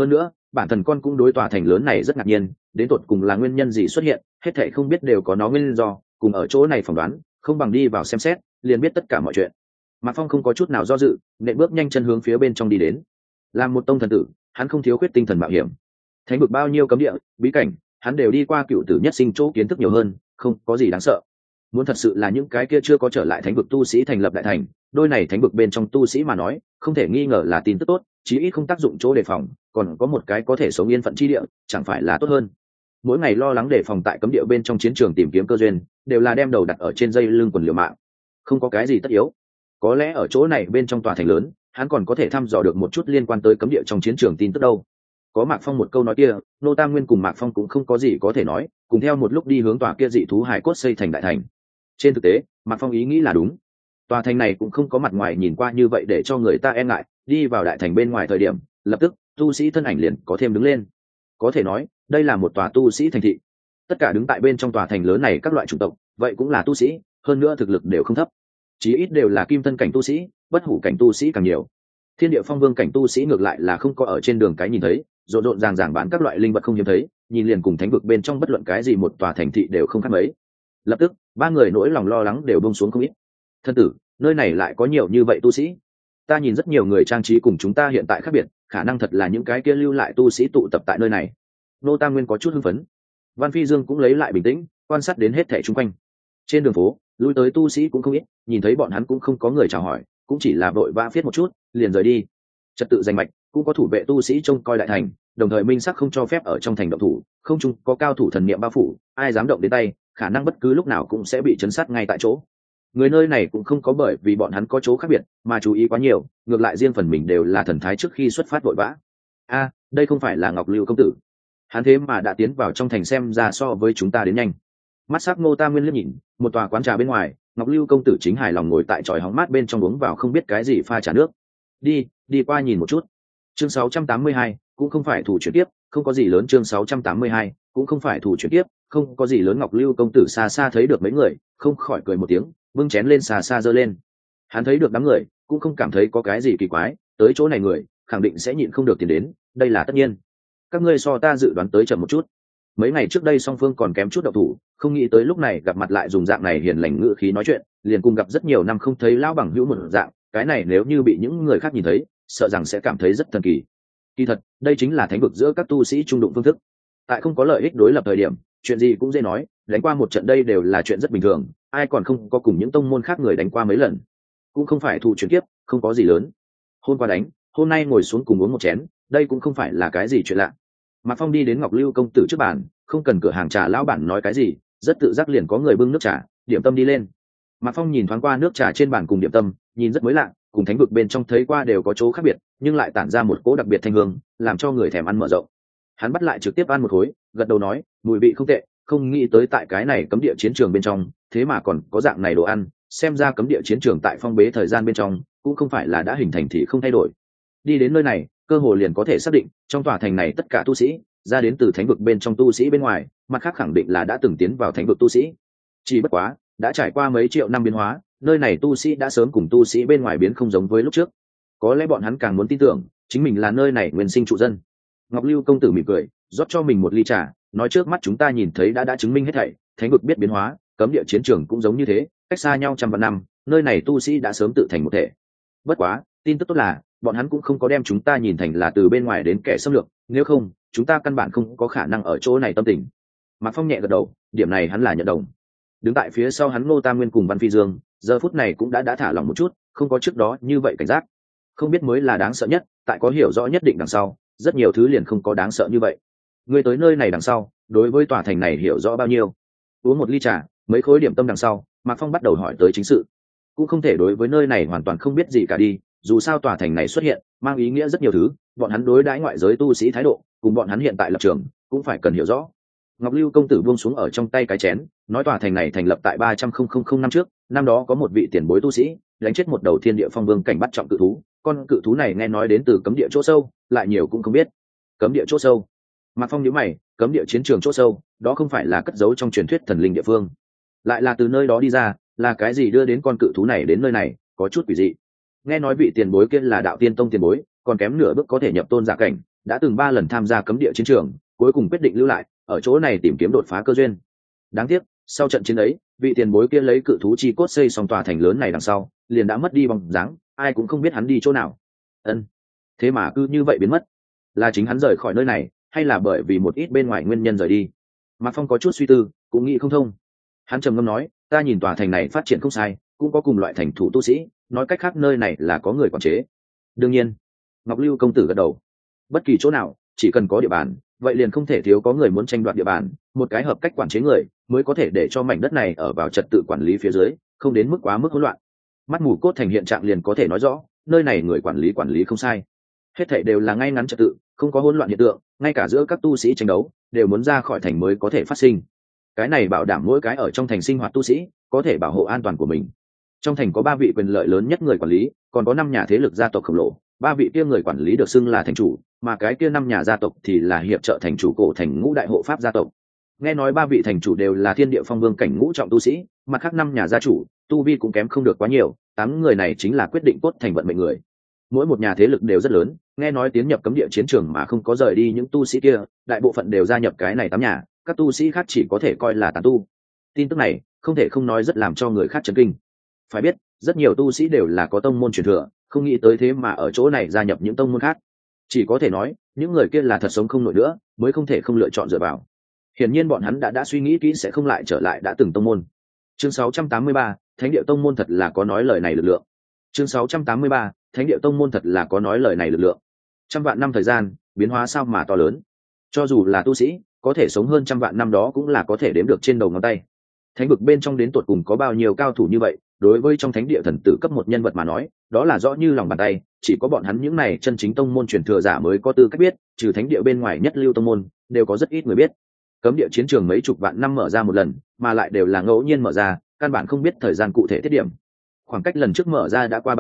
bản thân con cũng đối tòa thành lớn này rất ngạc nhiên, đến tột cùng là nguyên nhân gì xuất hiện, hết thảy không biết đều có nó nguyên do, cùng ở chỗ này phỏng đoán, không bằng đi vào xem xét, liền biết tất cả mọi chuyện. Mạc Phong không có chút nào do dự, nện bước nhanh chân hướng phía bên trong đi đến. Làm một tông thần tử, hắn không thiếu khuyết tinh thần mạo hiểm. Thánh vực bao nhiêu cấm địa, bí cảnh, hắn đều đi qua, cựu tử nhất sinh chỗ kiến thức nhiều hơn, không có gì đáng sợ. Muốn thật sự là những cái kia chưa có trở lại thánh vực tu sĩ thành lập đại thành, đôi này thánh vực bên trong tu sĩ mà nói, không thể nghi ngờ là tin tức tốt, chí ít không tác dụng chỗ đề phòng, còn có một cái có thể sống yên phận chi địa, chẳng phải là tốt hơn. Mỗi ngày lo lắng đề phòng tại cấm địa bên trong chiến trường tìm kiếm cơ duyên, đều là đem đầu đặt ở trên dây lưng quần liều mạng, không có cái gì tất yếu. Có lẽ ở chỗ này bên trong tòa thành lớn, hắn còn có thể thăm dò được một chút liên quan tới cấm địa trong chiến trường tin tức đâu. Có Mạc Phong một câu nói kia, Nô Tam Nguyên cùng Mạc Phong cũng không có gì có thể nói, cùng theo một lúc đi hướng tòa kia dị thú hải cốt xây thành đại thành. Trên thực tế, Mạc Phong ý nghĩ là đúng. Tòa thành này cũng không có mặt ngoài nhìn qua như vậy để cho người ta e ngại, đi vào đại thành bên ngoài thời điểm, lập tức tu sĩ thân ảnh liền có thêm đứng lên. Có thể nói, đây là một tòa tu sĩ thành thị. Tất cả đứng tại bên trong tòa thành lớn này các loại chủng tộc, vậy cũng là tu sĩ, hơn nữa thực lực đều không thấp. Chí ít đều là kim thân cảnh tu sĩ, bất hủ cảnh tu sĩ càng nhiều. Thiên địa phong vương cảnh tu sĩ ngược lại là không có ở trên đường cái nhìn thấy, rộn rộn ràng ràng bán các loại linh vật không hiếm thấy, nhìn liền cùng thánh vực bên trong bất luận cái gì một tòa thành thị đều không khác mấy. Lập tức, ba người nỗi lòng lo lắng đều buông xuống không ít. Thân tử, nơi này lại có nhiều như vậy tu sĩ. Ta nhìn rất nhiều người trang trí cùng chúng ta hiện tại khác biệt, khả năng thật là những cái kia lưu lại tu sĩ tụ tập tại nơi này. Nô Tam Nguyên có chút hưng phấn. Văn Phi Dương cũng lấy lại bình tĩnh, quan sát đến hết thảy xung quanh. Trên đường phố, lui tới tu sĩ cũng không ít, nhìn thấy bọn hắn cũng không có người chào hỏi, cũng chỉ là vội vã viết một chút, liền rời đi. Trật tự danh mạch, cũng có thủ vệ tu sĩ trông coi đại thành, đồng thời minh sắc không cho phép ở trong thành động thủ, không chung có cao thủ thần niệm bao phủ, ai dám động đến tay, khả năng bất cứ lúc nào cũng sẽ bị chấn sát ngay tại chỗ. Người nơi này cũng không có bởi vì bọn hắn có chỗ khác biệt mà chú ý quá nhiều, ngược lại riêng phần mình đều là thần thái trước khi xuất phát vội vã. Đây không phải là Ngọc Lưu công tử, hắn thế mà đã tiến vào trong thành, xem ra so với chúng ta đến nhanh. Mắt sắc Ngô Tam Nguyên liếc nhìn một tòa quán trà bên ngoài, Ngọc Lưu công tử chính hài lòng ngồi tại chòi hóng mát bên trong uống vào không biết cái gì pha trà nước. Đi qua nhìn một chút. Chương 682, cũng không phải thủ chuyển tiếp, không có gì lớn. Chương 682, cũng không phải thủ chuyển tiếp, không có gì lớn. Ngọc Lưu công tử xa xa thấy được mấy người, không khỏi cười một tiếng, bưng chén lên xa xa giơ lên. Hắn thấy được đám người, cũng không cảm thấy có cái gì kỳ quái, tới chỗ này người khẳng định sẽ nhịn không được tiền đến, đây là tất nhiên. Các ngươi so ta dự đoán tới chậm một chút. Mấy ngày trước đây song phương còn kém chút động thủ, không nghĩ tới lúc này gặp mặt lại dùng dạng này hiền lành ngữ khí nói chuyện, liền cùng gặp rất nhiều năm không thấy lão bằng hữu một dạng, cái này nếu như bị những người khác nhìn thấy, sợ rằng sẽ cảm thấy rất thần kỳ. Kỳ thật, đây chính là thánh vực giữa các tu sĩ trung đụng phương thức. Tại không có lợi ích đối lập thời điểm, chuyện gì cũng dễ nói, đánh qua một trận đây đều là chuyện rất bình thường, ai còn không có cùng những tông môn khác người đánh qua mấy lần. Cũng không phải thù chuyển kiếp, không có gì lớn. Hôm qua đánh, hôm nay ngồi xuống cùng uống một chén, đây cũng không phải là cái gì chuyện lạ. Mạc Phong đi đến Ngọc Lưu công tử trước bàn, không cần cửa hàng trà lão bản nói cái gì, rất tự giác liền có người bưng nước trà, điểm tâm đi lên. Mạc Phong nhìn thoáng qua nước trà trên bàn cùng điểm tâm, nhìn rất mới lạ, cùng thánh vực bên trong thấy qua đều có chỗ khác biệt, nhưng lại tản ra một cỗ đặc biệt thanh hương, làm cho người thèm ăn mở rộng. Hắn bắt lại trực tiếp ăn một khối, gật đầu nói, mùi vị không tệ, không nghĩ tới tại cái này cấm địa chiến trường bên trong, thế mà còn có dạng này đồ ăn, xem ra cấm địa chiến trường tại phong bế thời gian bên trong, cũng không phải là đã hình thành thì không thay đổi. Đi đến nơi này, cơ hội liền có thể xác định, trong tòa thành này tất cả tu sĩ, ra đến từ thánh vực bên trong tu sĩ bên ngoài, mặt khác khẳng định là đã từng tiến vào thánh vực tu sĩ. Chỉ bất quá, đã trải qua mấy triệu năm biến hóa, nơi này tu sĩ đã sớm cùng tu sĩ bên ngoài biến không giống với lúc trước. Có lẽ bọn hắn càng muốn tin tưởng, chính mình là nơi này nguyên sinh trụ dân. Ngọc Lưu công tử mỉm cười, rót cho mình một ly trà, nói trước mắt chúng ta nhìn thấy đã chứng minh hết thảy, thánh vực biết biến hóa, cấm địa chiến trường cũng giống như thế, cách xa nhau trăm vạn năm, nơi này tu sĩ đã sớm tự thành một thể. Bất quá, tin tức tốt là, bọn hắn cũng không có đem chúng ta nhìn thành là từ bên ngoài đến kẻ xâm lược, nếu không, chúng ta căn bản không có khả năng ở chỗ này tâm tình. Mạc Phong nhẹ gật đầu, điểm này hắn là nhận đồng. Đứng tại phía sau hắn Ngô Tam Nguyên cùng Văn Phi Dương, giờ phút này cũng đã thả lỏng một chút, không có trước đó như vậy cảnh giác. Không biết mới là đáng sợ nhất, tại có hiểu rõ nhất định đằng sau, rất nhiều thứ liền không có đáng sợ như vậy. Người tới nơi này đằng sau, đối với tòa thành này hiểu rõ bao nhiêu? Uống một ly trà, mấy khối điểm tâm đằng sau, Mạc Phong bắt đầu hỏi tới chính sự. Cũng không thể đối với nơi này hoàn toàn không biết gì cả đi, dù sao tòa thành này xuất hiện, mang ý nghĩa rất nhiều thứ, bọn hắn đối đãi ngoại giới tu sĩ thái độ, cùng bọn hắn hiện tại lập trường, cũng phải cần hiểu rõ. Ngọc Lưu công tử buông xuống ở trong tay cái chén, nói tòa thành này thành lập tại 300,000 năm trước, năm đó có một vị tiền bối tu sĩ, đánh chết một đầu thiên địa phong vương cảnh bắt trọng cự thú, con cự thú này nghe nói đến từ cấm địa chỗ sâu, lại nhiều cũng không biết. Cấm địa chỗ sâu? Mạc Phong nhíu mày, cấm địa chiến trường chỗ sâu, đó không phải là cất giấu trong truyền thuyết thần linh địa phương, lại là từ nơi đó đi ra, là cái gì đưa đến con cự thú này đến nơi này, có chút quỷ dị. Nghe nói vị tiền bối kia là đạo tiên tông tiền bối, còn kém nửa bước có thể nhập tôn giả cảnh, đã từng 3 lần tham gia cấm địa chiến trường, cuối cùng quyết định lưu lại ở chỗ này tìm kiếm đột phá cơ duyên. Đáng tiếc sau trận chiến ấy, vị tiền bối kia lấy cự thú chi cốt xây xong tòa thành lớn này đằng sau liền đã mất đi bóng dáng, ai cũng không biết hắn đi chỗ nào. Thế mà cứ như vậy biến mất, là chính hắn rời khỏi nơi này hay là bởi vì một ít bên ngoài nguyên nhân rời đi? Mạc Phong có chút suy tư, cũng nghĩ không thông. Hắn trầm ngâm nói, ta nhìn tòa thành này phát triển không sai, cũng có cùng loại thành thủ tu sĩ, nói cách khác nơi này là có người quản chế. Đương nhiên. Ngọc Lưu công tử gật đầu. Bất kỳ chỗ nào chỉ cần có địa bàn, vậy liền không thể thiếu có người muốn tranh đoạt địa bàn, một cái hợp cách quản chế người mới có thể để cho mảnh đất này ở vào trật tự quản lý phía dưới, không đến mức quá mức hỗn loạn. Mắt mù cốt thành hiện trạng liền có thể nói rõ, nơi này người quản lý không sai, hết thảy đều là ngay ngắn trật tự, không có hỗn loạn hiện tượng, ngay cả giữa các tu sĩ tranh đấu đều muốn ra khỏi thành mới có thể phát sinh. Cái này bảo đảm mỗi cái ở trong thành sinh hoạt tu sĩ có thể bảo hộ an toàn của mình. Trong thành có 3 vị quyền lợi lớn nhất người quản lý, còn có 5 nhà thế lực gia tộc khổng lồ, 3 vị kia người quản lý được xưng là thành chủ, mà cái kia 5 nhà gia tộc thì là hiệp trợ thành chủ cổ thành ngũ đại hộ pháp gia tộc. Nghe nói 3 vị thành chủ đều là thiên địa phong vương cảnh ngũ trọng tu sĩ, mặt khác 5 nhà gia chủ tu vi cũng kém không được quá nhiều, 8 người này chính là quyết định cốt thành vận mệnh người. Mỗi một nhà thế lực đều rất lớn, nghe nói tiến nhập cấm địa chiến trường mà không có rời đi những tu sĩ kia, đại bộ phận đều gia nhập cái này 8 nhà, các tu sĩ khác chỉ có thể coi là tán tu. Tin tức này không thể không nói rất làm cho người khác chấn kinh. Phải biết, rất nhiều tu sĩ đều là có tông môn truyền thừa, không nghĩ tới thế mà ở chỗ này gia nhập những tông môn khác. Chỉ có thể nói, những người kia là thật sống không nổi nữa, mới không thể không lựa chọn dựa vào. Hiển nhiên bọn hắn đã suy nghĩ kỹ sẽ không lại trở lại đã từng tông môn. Chương 683, Thánh địa tông môn thật là có nói lời này lực lượng. Chương 683, Thánh địa tông môn thật là có nói lời này lực lượng. Trăm vạn năm thời gian, biến hóa sao mà to lớn. Cho dù là tu sĩ, có thể sống hơn trăm vạn năm đó cũng là có thể đếm được trên đầu ngón tay. Thánh vực bên trong đến tột cùng có bao nhiêu cao thủ như vậy, đối với trong thánh địa thần tử cấp một nhân vật mà nói, đó là rõ như lòng bàn tay, chỉ có bọn hắn những này chân chính tông môn truyền thừa giả mới có tư cách biết, trừ thánh địa bên ngoài nhất lưu tông môn, đều có rất ít người biết. Cấm địa chiến trường mấy chục vạn năm mở ra một lần, mà lại đều là ngẫu nhiên mở ra, căn bản không biết thời gian cụ thể tiết điểm. Khoảng cách lần trước mở ra đã qua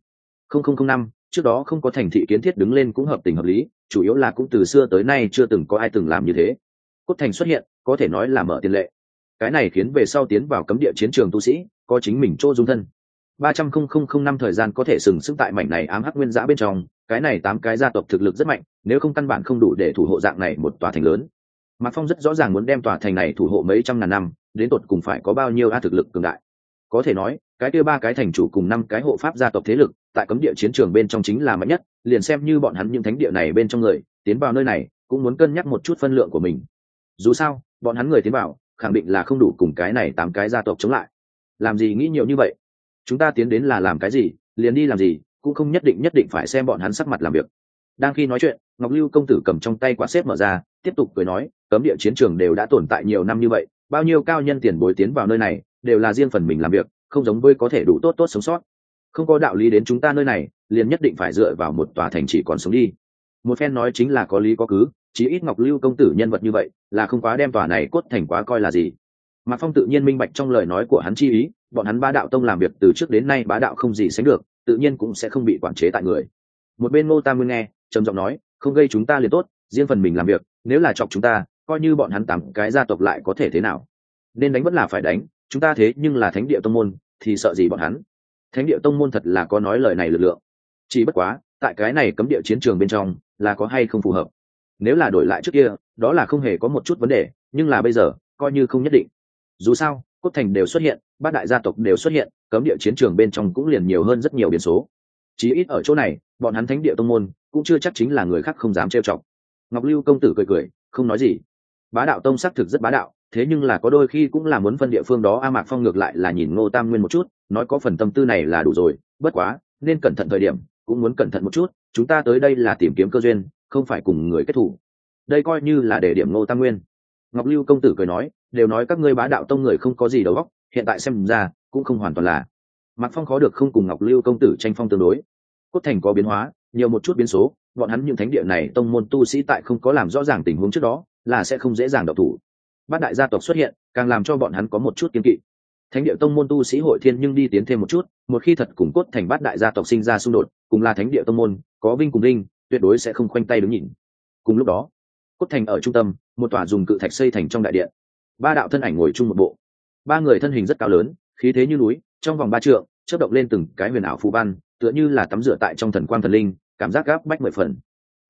300 năm, trước đó không có thành thị kiến thiết đứng lên cũng hợp tình hợp lý, chủ yếu là cũng từ xưa tới nay chưa từng có ai từng làm như thế. Cốt thành xuất hiện, có thể nói là mở tiền lệ. Cái này khiến về sau tiến vào cấm địa chiến trường tu sĩ có chính mình chỗ dung thân. 300 năm thời gian có thể sừng sững tại mảnh này ám hắc nguyên dã bên trong, cái này 8 cái gia tộc thực lực rất mạnh, nếu không căn bản không đủ để thủ hộ dạng này một tòa thành lớn. Mạc Phong rất rõ ràng muốn đem tòa thành này thủ hộ mấy trăm ngàn năm, đến tột cùng phải có bao nhiêu thực lực cường đại. Có thể nói, cái kia 3 cái thành chủ cùng 5 cái hộ pháp gia tộc thế lực, tại cấm địa chiến trường bên trong chính là mạnh nhất, liền xem như bọn hắn những thánh địa này bên trong người, tiến vào nơi này, cũng muốn cân nhắc một chút phân lượng của mình. Dù sao, bọn hắn người tiến vào, khẳng định là không đủ cùng cái này 8 cái gia tộc chống lại. Làm gì nghĩ nhiều như vậy? Chúng ta tiến đến là làm cái gì, liền đi làm gì, cũng không nhất định phải xem bọn hắn sắc mặt làm việc. Đang khi nói chuyện, Ngọc Lưu công tử cầm trong tay quạt xếp mở ra, tiếp tục cười nói, cấm địa chiến trường đều đã tồn tại nhiều năm như vậy, bao nhiêu cao nhân tiền bối tiến vào nơi này, đều là riêng phần mình làm việc, không giống với có thể đủ tốt sống sót. Không có đạo lý đến chúng ta nơi này, liền nhất định phải dựa vào một tòa thành chỉ còn sống đi. Một phen nói chính là có lý có cứ, chí ít Ngọc Lưu công tử nhân vật như vậy, là không quá đem tòa này cốt thành quá coi là gì. Mạc Phong tự nhiên minh bạch trong lời nói của hắn chi ý, bọn hắn Bá Đạo Tông làm việc từ trước đến nay bá đạo không gì sánh được, tự nhiên cũng sẽ không bị quản chế tại người. Một bên Ngô Tam Nguyên nghe, trầm giọng nói, không gây chúng ta liền tốt, riêng phần mình làm việc, nếu là chọc chúng ta, coi như bọn hắn 8 cái gia tộc lại có thể thế nào? Nên đánh vẫn là phải đánh, chúng ta thế nhưng là thánh địa tông môn, thì sợ gì bọn hắn? Thánh địa tông môn thật là có nói lời này lực lượng. Chỉ bất quá, tại cái này cấm địa chiến trường bên trong, là có hay không phù hợp. Nếu là đổi lại trước kia, đó là không hề có một chút vấn đề, nhưng là bây giờ, coi như không nhất định. Dù sao, cốt thành đều xuất hiện, 3 đại gia tộc đều xuất hiện, cấm địa chiến trường bên trong cũng liền nhiều hơn rất nhiều biến số. Chí ít ở chỗ này, bọn hắn thánh địa tông môn cũng chưa chắc chính là người khác không dám trêu chọc. Ngọc Lưu công tử cười cười, không nói gì. Bá Đạo Tông xác thực rất bá đạo, thế nhưng là có đôi khi cũng là muốn phân địa phương đó. Mạc Phong ngược lại là nhìn Ngô Tam Nguyên một chút, nói có phần tâm tư này là đủ rồi, bất quá nên cẩn thận thời điểm cũng muốn cẩn thận một chút, chúng ta tới đây là tìm kiếm cơ duyên, không phải cùng người kết thủ. Đây coi như là để điểm Ngô Tam Nguyên. Ngọc Lưu công tử cười nói, đều nói các ngươi Bá Đạo Tông người không có gì đầu óc, hiện tại xem ra cũng không hoàn toàn là. Mạc Phong khó được không cùng Ngọc Lưu công tử tranh phong tương đối. Cốt thành có biến hóa, nhiều một chút biến số, bọn hắn những thánh địa này tông môn tu sĩ tại không có làm rõ ràng tình huống trước đó, là sẽ không dễ dàng động thủ. 8 đại gia tộc xuất hiện, càng làm cho bọn hắn có một chút kiêng kỵ. Thánh địa tông môn tu sĩ hội thiên nhưng đi tiến thêm một chút, một khi thật cùng cốt thành 8 đại gia tộc sinh ra xung đột, cùng là thánh địa tông môn, có vinh cùng linh, tuyệt đối sẽ không khoanh tay đứng nhìn. Cùng lúc đó, cốt thành ở trung tâm, một tòa dùng cự thạch xây thành trong đại điện. 3 đạo thân ảnh ngồi chung một bộ. 3 người thân hình rất cao lớn, khí thế như núi, trong vòng 3 trượng, chớp động lên từng cái huyền ảo phù văn, tựa như là tắm rửa tại trong thần quang thần linh, cảm giác gáp bách 10 phần.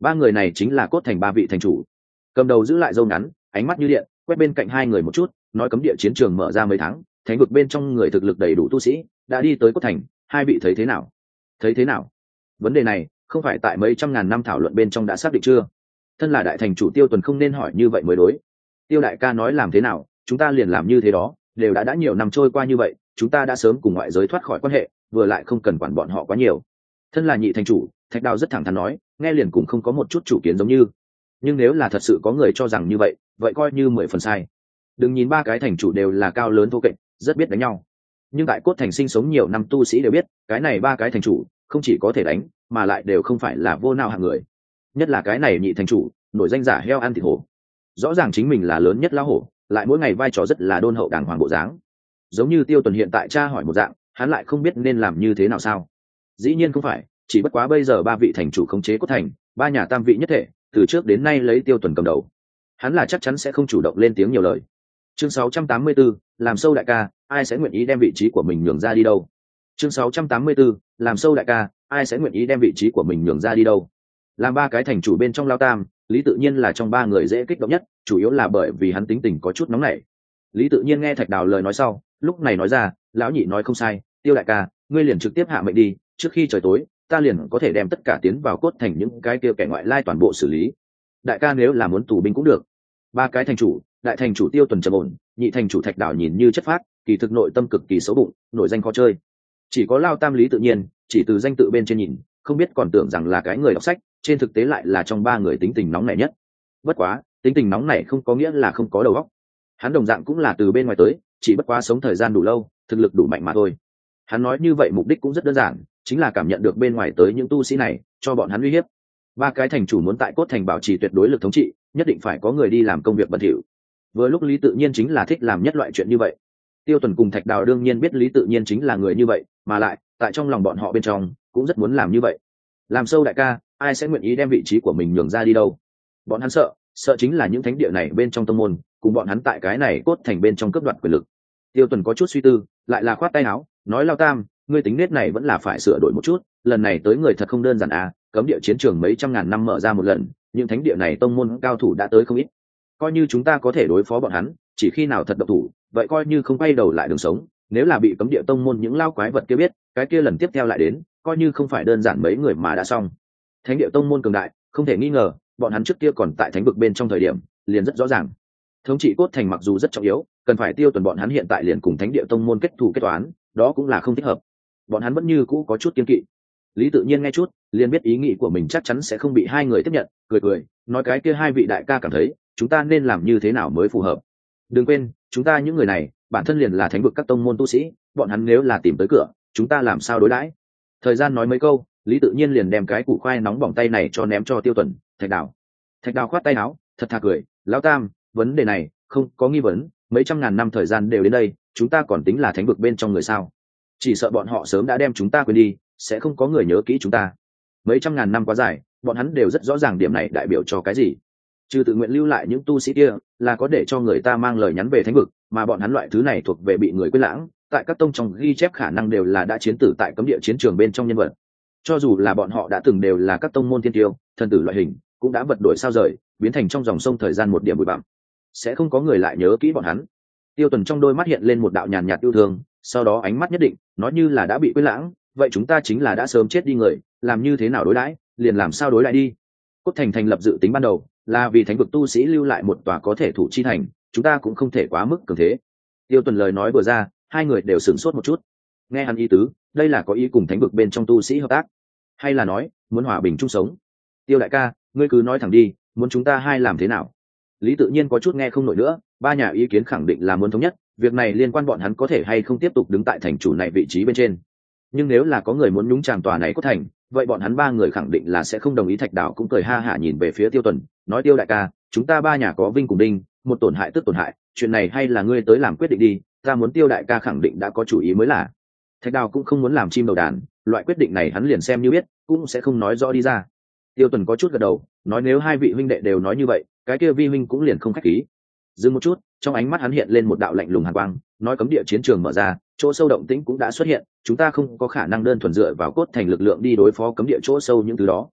Ba người này chính là cốt thành ba vị thành chủ. Cầm đầu giữ lại râu ngắn, ánh mắt như điện, quét bên cạnh hai người một chút, nói cấm địa chiến trường mở ra mấy tháng, thánh vực bên trong người thực lực đầy đủ tu sĩ đã đi tới cốt thành, hai vị thấy thế nào? Thấy thế nào? Vấn đề này không phải tại mấy trăm ngàn năm thảo luận bên trong đã xác định chưa? Thân là đại thành chủ Tiêu Tuần không nên hỏi như vậy mới đối. Tiêu đại ca nói làm thế nào, chúng ta liền làm như thế đó, đều đã nhiều năm trôi qua như vậy, chúng ta đã sớm cùng ngoại giới thoát khỏi quan hệ, vừa lại không cần quản bọn họ quá nhiều. Thân là nhị thành chủ, Thạch Đào rất thẳng thắn nói, nghe liền cũng không có một chút chủ kiến giống như. Nhưng nếu là thật sự có người cho rằng như vậy, vậy coi như 10 phần sai. Đừng nhìn ba cái thành chủ đều là cao lớn thô kệch, rất biết đánh nhau. Nhưng tại cốt thành sinh sống nhiều năm tu sĩ đều biết, cái này ba cái thành chủ không chỉ có thể đánh, mà lại đều không phải là vô nào hạng người. Nhất là cái này nhị thành chủ, nổi danh giả heo ăn thịt hổ. Rõ ràng chính mình là lớn nhất lão hổ, lại mỗi ngày vai trò rất là đôn hậu đàng hoàng bộ dáng. Giống như Tiêu Tuần hiện tại tra hỏi một dạng, hắn lại không biết nên làm như thế nào sao? Dĩ nhiên không phải, chỉ bất quá bây giờ ba vị thành chủ khống chế cốt thành, ba nhà tam vị nhất thể, từ trước đến nay lấy Tiêu Tuần cầm đầu. Hắn là chắc chắn sẽ không chủ động lên tiếng nhiều lời. Chương 684, làm sâu đại ca, ai sẽ nguyện ý đem vị trí của mình nhường ra đi đâu? Chương 684, làm sâu đại ca, ai sẽ nguyện ý đem vị trí của mình nhường ra đi đâu? Làm ba cái thành chủ bên trong lao tam, Lý Tự Nhiên là trong ba người dễ kích động nhất, chủ yếu là bởi vì hắn tính tình có chút nóng nảy. Lý Tự Nhiên nghe Thạch Đào lời nói sau, lúc này nói ra, lão nhị nói không sai, Tiêu đại ca, ngươi liền trực tiếp hạ mệnh đi, trước khi trời tối, ta liền có thể đem tất cả tiến vào cốt thành những cái kia kẻ ngoại lai toàn bộ xử lý. Đại ca nếu là muốn tù binh cũng được. Ba cái thành chủ, đại thành chủ Tiêu Tuần trầm ổn, nhị thành chủ Thạch Đào nhìn như chất phác, kỳ thực nội tâm cực kỳ xấu bụng, nổi danh khó chơi. Chỉ có lao tam Lý Tự Nhiên, chỉ từ danh tự bên trên nhìn, không biết còn tưởng rằng là cái người đọc sách, trên thực tế lại là trong ba người tính tình nóng nảy nhất. Bất quá, tính tình nóng nảy không có nghĩa là không có đầu óc. Hắn đồng dạng cũng là từ bên ngoài tới, chỉ bất quá sống thời gian đủ lâu, thực lực đủ mạnh mà thôi. Hắn nói như vậy mục đích cũng rất đơn giản, chính là cảm nhận được bên ngoài tới những tu sĩ này, cho bọn hắn uy hiếp. Ba cái thành chủ muốn tại cốt thành bảo trì tuyệt đối lực thống trị, nhất định phải có người đi làm công việc bẩn thỉu. Vừa lúc Lý Tự Nhiên chính là thích làm nhất loại chuyện như vậy. Tiêu Tuần cùng Thạch Đào đương nhiên biết Lý Tự Nhiên chính là người như vậy, mà lại tại trong lòng bọn họ bên trong cũng rất muốn làm như vậy. Làm sâu đại ca, ai sẽ nguyện ý đem vị trí của mình nhường ra đi đâu? Bọn hắn sợ chính là những thánh địa này bên trong tông môn, cùng bọn hắn tại cái này cốt thành bên trong cướp đoạt quyền lực. Tiêu Tuần có chút suy tư, lại là khoát tay áo, nói lao tam, ngươi tính nết này vẫn là phải sửa đổi một chút, lần này tới người thật không đơn giản à, cấm địa chiến trường mấy trăm ngàn năm mở ra một lần, những thánh địa này tông môn cao thủ đã tới không ít. Coi như chúng ta có thể đối phó bọn hắn, chỉ khi nào thật độc thủ, vậy coi như không quay đầu lại đường sống, nếu là bị cấm địa tông môn những lao quái vật kia biết, cái kia lần tiếp theo lại đến, coi như không phải đơn giản mấy người mà đã xong. Thánh địa tông môn cường đại, không thể nghi ngờ, bọn hắn trước kia còn tại thánh vực bên trong thời điểm, liền rất rõ ràng. Thống trị cốt thành mặc dù rất trọng yếu, cần phải Tiêu Tuần bọn hắn hiện tại liền cùng thánh địa tông môn kết thù kết toán, đó cũng là không thích hợp. Bọn hắn vẫn như cũ có chút kiên kỵ. Lý Tự Nhiên nghe chút, liền biết ý nghĩ của mình chắc chắn sẽ không bị hai người tiếp nhận, cười, nói cái kia hai vị đại ca cảm thấy, chúng ta nên làm như thế nào mới phù hợp. Đừng quên, chúng ta những người này, bản thân liền là thánh vực các tông môn tu sĩ, bọn hắn nếu là tìm tới cửa, chúng ta làm sao đối đãi? Thời gian nói mấy câu, Lý Tự Nhiên liền đem cái củ khoai nóng bỏng tay này cho ném cho Tiêu Tuần, Thạch Đào. Thạch Đào khoát tay áo, thật thà cười, lão tam, vấn đề này không có nghi vấn, mấy trăm ngàn năm thời gian đều đến đây, chúng ta còn tính là thánh vực bên trong người sao? Chỉ sợ bọn họ sớm đã đem chúng ta quên đi, sẽ không có người nhớ kỹ chúng ta. Mấy trăm ngàn năm quá dài, bọn hắn đều rất rõ ràng điểm này đại biểu cho cái gì. Trừ tự nguyện lưu lại những tu sĩ kia, là có để cho người ta mang lời nhắn về thánh vực, mà bọn hắn loại thứ này thuộc về bị người quên lãng, tại các tông trong ghi chép khả năng đều là đã chiến tử tại cấm địa chiến trường bên trong nhân vật. Cho dù là bọn họ đã từng đều là các tông môn thiên tiêu, thần tử loại hình, cũng đã vật đổi sao rời, biến thành trong dòng sông thời gian một điểm bụi bặm, sẽ không có người lại nhớ kỹ bọn hắn. Tiêu Tuần trong đôi mắt hiện lên một đạo nhàn nhạt yêu thương, sau đó ánh mắt nhất định, nói như là đã bị quên lãng, vậy chúng ta chính là đã sớm chết đi người, làm như thế nào đối đãi, liền làm sao đối lại đi. Cốt thành thành lập dự tính ban đầu là vì thánh vực tu sĩ lưu lại một tòa có thể thủ chi thành, chúng ta cũng không thể quá mức cường thế. Tiêu Tuần lời nói vừa ra, hai người đều sửng sốt một chút. Nghe hắn ý tứ, đây là có ý cùng thánh vực bên trong tu sĩ hợp tác, hay là nói muốn hòa bình chung sống? Tiêu đại ca, ngươi cứ nói thẳng đi, muốn chúng ta hai làm thế nào? Lý Tự Nhiên có chút nghe không nổi nữa, ba nhà ý kiến khẳng định là muốn thống nhất, việc này liên quan bọn hắn có thể hay không tiếp tục đứng tại thành chủ này vị trí bên trên. Nhưng nếu là có người muốn nhúng chàm tòa này có thành, vậy bọn hắn ba người khẳng định là sẽ không đồng ý. Thạch Đào cũng cười ha hả nhìn về phía Tiêu Tuần, nói Tiêu đại ca, chúng ta ba nhà có vinh cùng đinh, một tổn hại tức tổn hại, chuyện này hay là ngươi tới làm quyết định đi, ta muốn Tiêu đại ca khẳng định đã có chủ ý mới là. Thạch Đào cũng không muốn làm chim đầu đàn, loại quyết định này hắn liền xem như biết, cũng sẽ không nói rõ đi ra. Tiêu Tuần có chút gật đầu, nói nếu hai vị huynh đệ đều nói như vậy, cái kia vi huynh cũng liền không khách khí. Dừng một chút, trong ánh mắt hắn hiện lên một đạo lạnh lùng hàn quang, nói cấm địa chiến trường mở ra, chỗ sâu động tĩnh cũng đã xuất hiện, chúng ta không có khả năng đơn thuần dựa vào cốt thành lực lượng đi đối phó cấm địa chỗ sâu những thứ đó.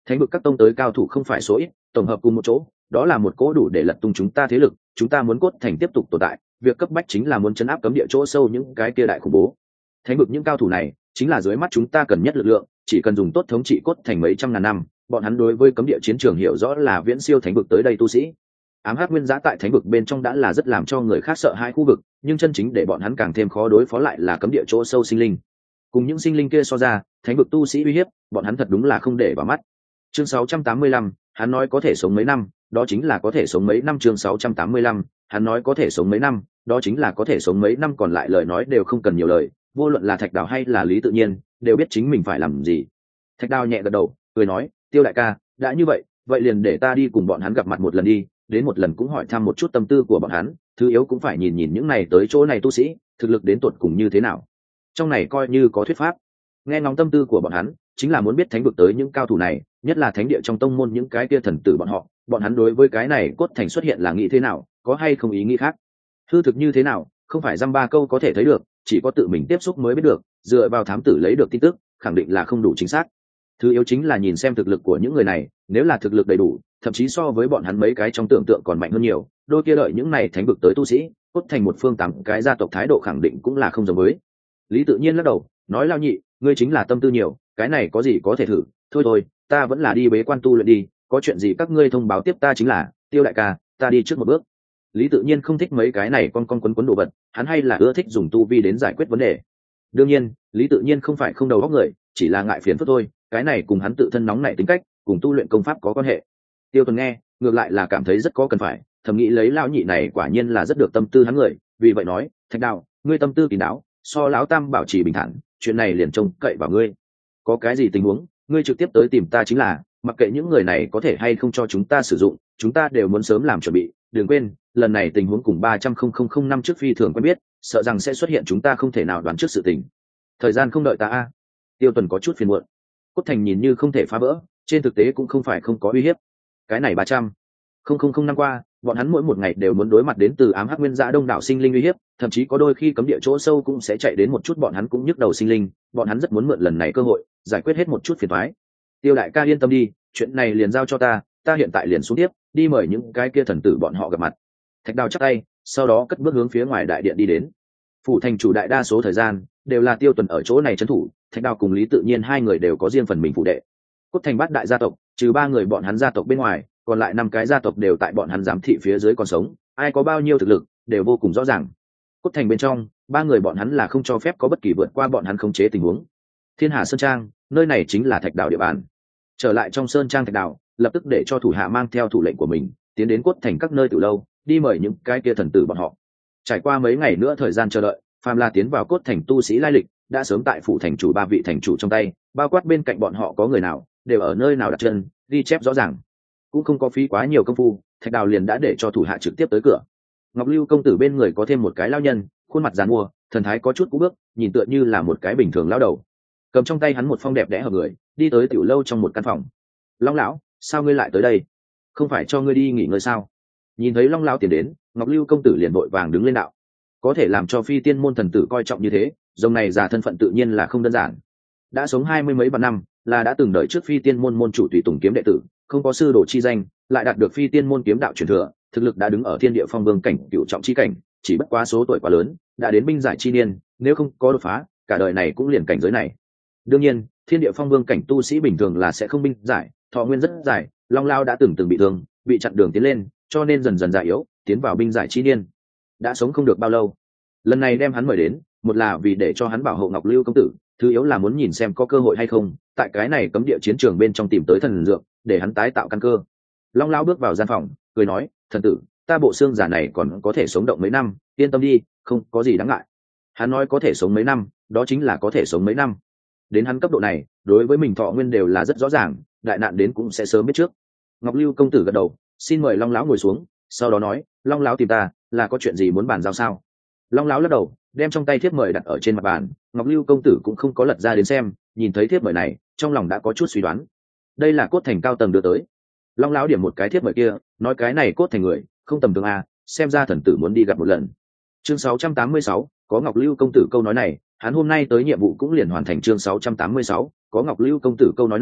thánh vực các tông tới cao thủ không phải số ít, tổng hợp cùng một chỗ, đó là một cỗ đủ để lật tung chúng ta thế lực. Chúng ta muốn cốt thành tiếp tục tồn tại, việc cấp bách chính là muốn chấn áp cấm địa chỗ sâu những cái kia đại khủng bố. Thánh vực những cao thủ này chính là dưới mắt chúng ta cần nhất lực lượng, chỉ cần dùng tốt thống trị cốt thành mấy trăm ngàn năm, bọn hắn đối với cấm địa chiến trường hiểu rõ là viễn siêu thánh vực tới đây tu sĩ. Ám hắc nguyên giã tại thánh vực bên trong đã là rất làm cho người khác sợ hãi khu vực, nhưng chân chính để bọn hắn càng thêm khó đối phó lại là cấm địa chỗ sâu sinh linh. Cùng những sinh linh kia so ra, thánh vực tu sĩ uy hiếp bọn hắn thật đúng là không để vào mắt. Chương 685, hắn nói có thể sống mấy năm, đó chính là có thể sống mấy năm. Chương 685, hắn nói có thể sống mấy năm, đó chính là có thể sống mấy năm, còn lại lời nói đều không cần nhiều lời, vô luận là Thạch Đào hay là Lý Tự Nhiên, đều biết chính mình phải làm gì. Thạch Đào nhẹ gật đầu, cười nói, Tiêu đại ca, đã như vậy, vậy liền để ta đi cùng bọn hắn gặp mặt một lần đi, đến một lần cũng hỏi thăm một chút tâm tư của bọn hắn, thứ yếu cũng phải nhìn nhìn những này tới chỗ này tu sĩ, thực lực đến tột cùng như thế nào. Trong này coi như có thuyết pháp. Nghe ngóng tâm tư của bọn hắn, chính là muốn biết thánh vực tới những cao thủ này, nhất là thánh địa trong tông môn những cái kia thần tử bọn hắn đối với cái này cốt thành xuất hiện là nghĩ thế nào, có hay không ý nghĩ khác. Hư thực như thế nào, không phải dăm ba câu có thể thấy được, chỉ có tự mình tiếp xúc mới biết được, dựa vào thám tử lấy được tin tức, khẳng định là không đủ chính xác. Thứ yếu chính là nhìn xem thực lực của những người này, nếu là thực lực đầy đủ, thậm chí so với bọn hắn mấy cái trong tưởng tượng còn mạnh hơn nhiều, đôi kia đợi những này thánh vực tới tu sĩ, cốt thành một phương tám cái gia tộc thái độ khẳng định cũng là không giống với. Lý Tự Nhiên lắc đầu, nói Lao nhị, ngươi chính là tâm tư nhiều, cái này có gì có thể thử, thôi, ta vẫn là đi bế quan tu luyện đi, có chuyện gì các ngươi thông báo tiếp ta chính là. Tiêu đại ca, ta đi trước một bước. Lý Tự Nhiên không thích mấy cái này con quấn đồ vật, hắn hay là ưa thích dùng tu vi đến giải quyết vấn đề. Đương nhiên, Lý Tự Nhiên không phải không đầu óc người, chỉ là ngại phiền phức thôi, cái này cùng hắn tự thân nóng nảy tính cách, cùng tu luyện công pháp có quan hệ. Tiêu Tuần nghe, ngược lại là cảm thấy rất có cần phải, thầm nghĩ lấy Lão nhị này quả nhiên là rất được tâm tư hắn người, vì vậy nói, Thạch Đào, ngươi tâm tư kín đáo, so lão tam bảo trì bình thản, chuyện này liền trông cậy vào ngươi. Có cái gì tình huống, ngươi trực tiếp tới tìm ta chính là, mặc kệ những người này có thể hay không cho chúng ta sử dụng, chúng ta đều muốn sớm làm chuẩn bị. Đừng quên, lần này tình huống cùng 300,000 năm trước phi thường quen biết, sợ rằng sẽ xuất hiện chúng ta không thể nào đoán trước sự tình. Thời gian không đợi ta a. Tiêu Tuần có chút phiền muộn. Cốt thành nhìn như không thể phá vỡ, trên thực tế cũng không phải không có uy hiếp. Cái này 300,000 năm qua, bọn hắn mỗi một ngày đều muốn đối mặt đến từ ám hắc nguyên dã đông đảo sinh linh uy hiếp, thậm chí có đôi khi cấm địa chỗ sâu cũng sẽ chạy đến một chút bọn hắn cũng nhức đầu sinh linh, bọn hắn rất muốn mượn lần này cơ hội giải quyết hết một chút phiền toái. Tiêu đại ca yên tâm đi, chuyện này liền giao cho ta hiện tại liền xuống tiếp, đi mời những cái kia thần tử bọn họ gặp mặt. Thạch Đào chắp tay, sau đó cất bước hướng phía ngoài đại điện đi đến. Phủ thành chủ đại đa số thời gian đều là Tiêu Tuần ở chỗ này trấn thủ, Thạch Đào cùng Lý Tự Nhiên hai người đều có riêng phần mình phụ đệ. Cốt thành bát đại gia tộc, trừ ba người bọn hắn gia tộc bên ngoài, còn lại năm cái gia tộc đều tại bọn hắn giám thị phía dưới còn sống, ai có bao nhiêu thực lực đều vô cùng rõ ràng. Cốt thành bên trong, ba người bọn hắn là không cho phép có bất kỳ vượt qua bọn hắn khống chế tình huống. Thiên Hà Sơn Trang, nơi này chính là Thạch Đào địa bàn. Trở lại trong Sơn Trang, Thạch Đào lập tức để cho thủ hạ mang theo thủ lệnh của mình tiến đến Cốt thành các nơi tiểu lâu, đi mời những cái kia thần tử bọn họ. Trải qua mấy ngày nữa thời gian chờ đợi, phàm là tiến vào Cốt thành tu sĩ lai lịch đã sớm tại phủ thành chủ ba vị thành chủ trong tay, bao quát bên cạnh bọn họ có người nào, đều ở nơi nào đặt chân, ghi chép rõ ràng. Cũng không có phí quá nhiều công phu, Thạch Đào liền đã để cho thủ hạ trực tiếp tới cửa. Ngọc Lưu công tử bên người có thêm một cái lao nhân, khuôn mặt giàn mua, thần thái có chút cú bước, nhìn tựa như là một cái bình thường lao đầu. Cầm trong tay hắn một phong đẹp đẽ hợp người, đi tới tiểu lâu trong một căn phòng. Long lão, sao ngươi lại tới đây? Không phải cho ngươi đi nghỉ ngơi sao? Nhìn thấy Long lão tiến đến, Ngọc Lưu công tử liền vội vàng đứng lên đạo. Có thể làm cho phi tiên môn thần tử coi trọng như thế, dòng này già thân phận tự nhiên là không đơn giản. Đã sống 20 mấy vạn năm, là đã từng đợi trước phi tiên môn môn chủ tùy tùng kiếm đệ tử, không có sư đồ chi danh, lại đạt được phi tiên môn kiếm đạo truyền thừa, thực lực đã đứng ở thiên địa phong vương cảnh cửu trọng chi cảnh, chỉ bất quá số tuổi quá lớn, đã đến binh giải chi niên, nếu không có đột phá, cả đời này cũng liền cảnh giới này. Đương nhiên, thiên địa phong vương cảnh tu sĩ bình thường là sẽ không binh giải, thọ nguyên rất dài, Long Lao đã từng bị thương, bị chặn đường tiến lên, cho nên dần dần già yếu, tiến vào binh giải chi niên. Đã sống không được bao lâu. Lần này đem hắn mời đến, một là vì để cho hắn bảo hộ Ngọc Lưu công tử, thứ yếu là muốn nhìn xem có cơ hội hay không, tại cái này cấm địa chiến trường bên trong tìm tới thần dược, để hắn tái tạo căn cơ. Long Lão bước vào gian phòng, cười nói, thần tử, ta bộ xương giả này còn có thể sống động mấy năm, yên tâm đi, không có gì đáng ngại. Hắn nói có thể sống mấy năm, đó chính là có thể sống mấy năm. Đến hắn cấp độ này, đối với mình thọ nguyên đều là rất rõ ràng, đại nạn đến cũng sẽ sớm biết trước. Ngọc Lưu công tử gật đầu, xin mời Long Lão ngồi xuống, sau đó nói, Long Lão tìm ta, là có chuyện gì muốn bàn giao sao? Long Lão lắc đầu, đem trong tay thiếp mời đặt ở trên mặt bàn. Ngọc Lưu công tử cũng không có lật ra đến xem, nhìn thấy thiếp mời này, trong lòng đã có chút suy đoán. Đây là Cốt thành cao tầng đưa tới. Long Lão điểm một cái thiếp mời kia, nói cái này Cốt thành người không tầm thường à, xem ra thần tử muốn đi gặp một lần. Chương 686, có Ngọc Lưu công tử câu nói này, hắn hôm nay tới nhiệm vụ cũng liền hoàn thành. Chương 686, có Ngọc Lưu công tử câu nói này,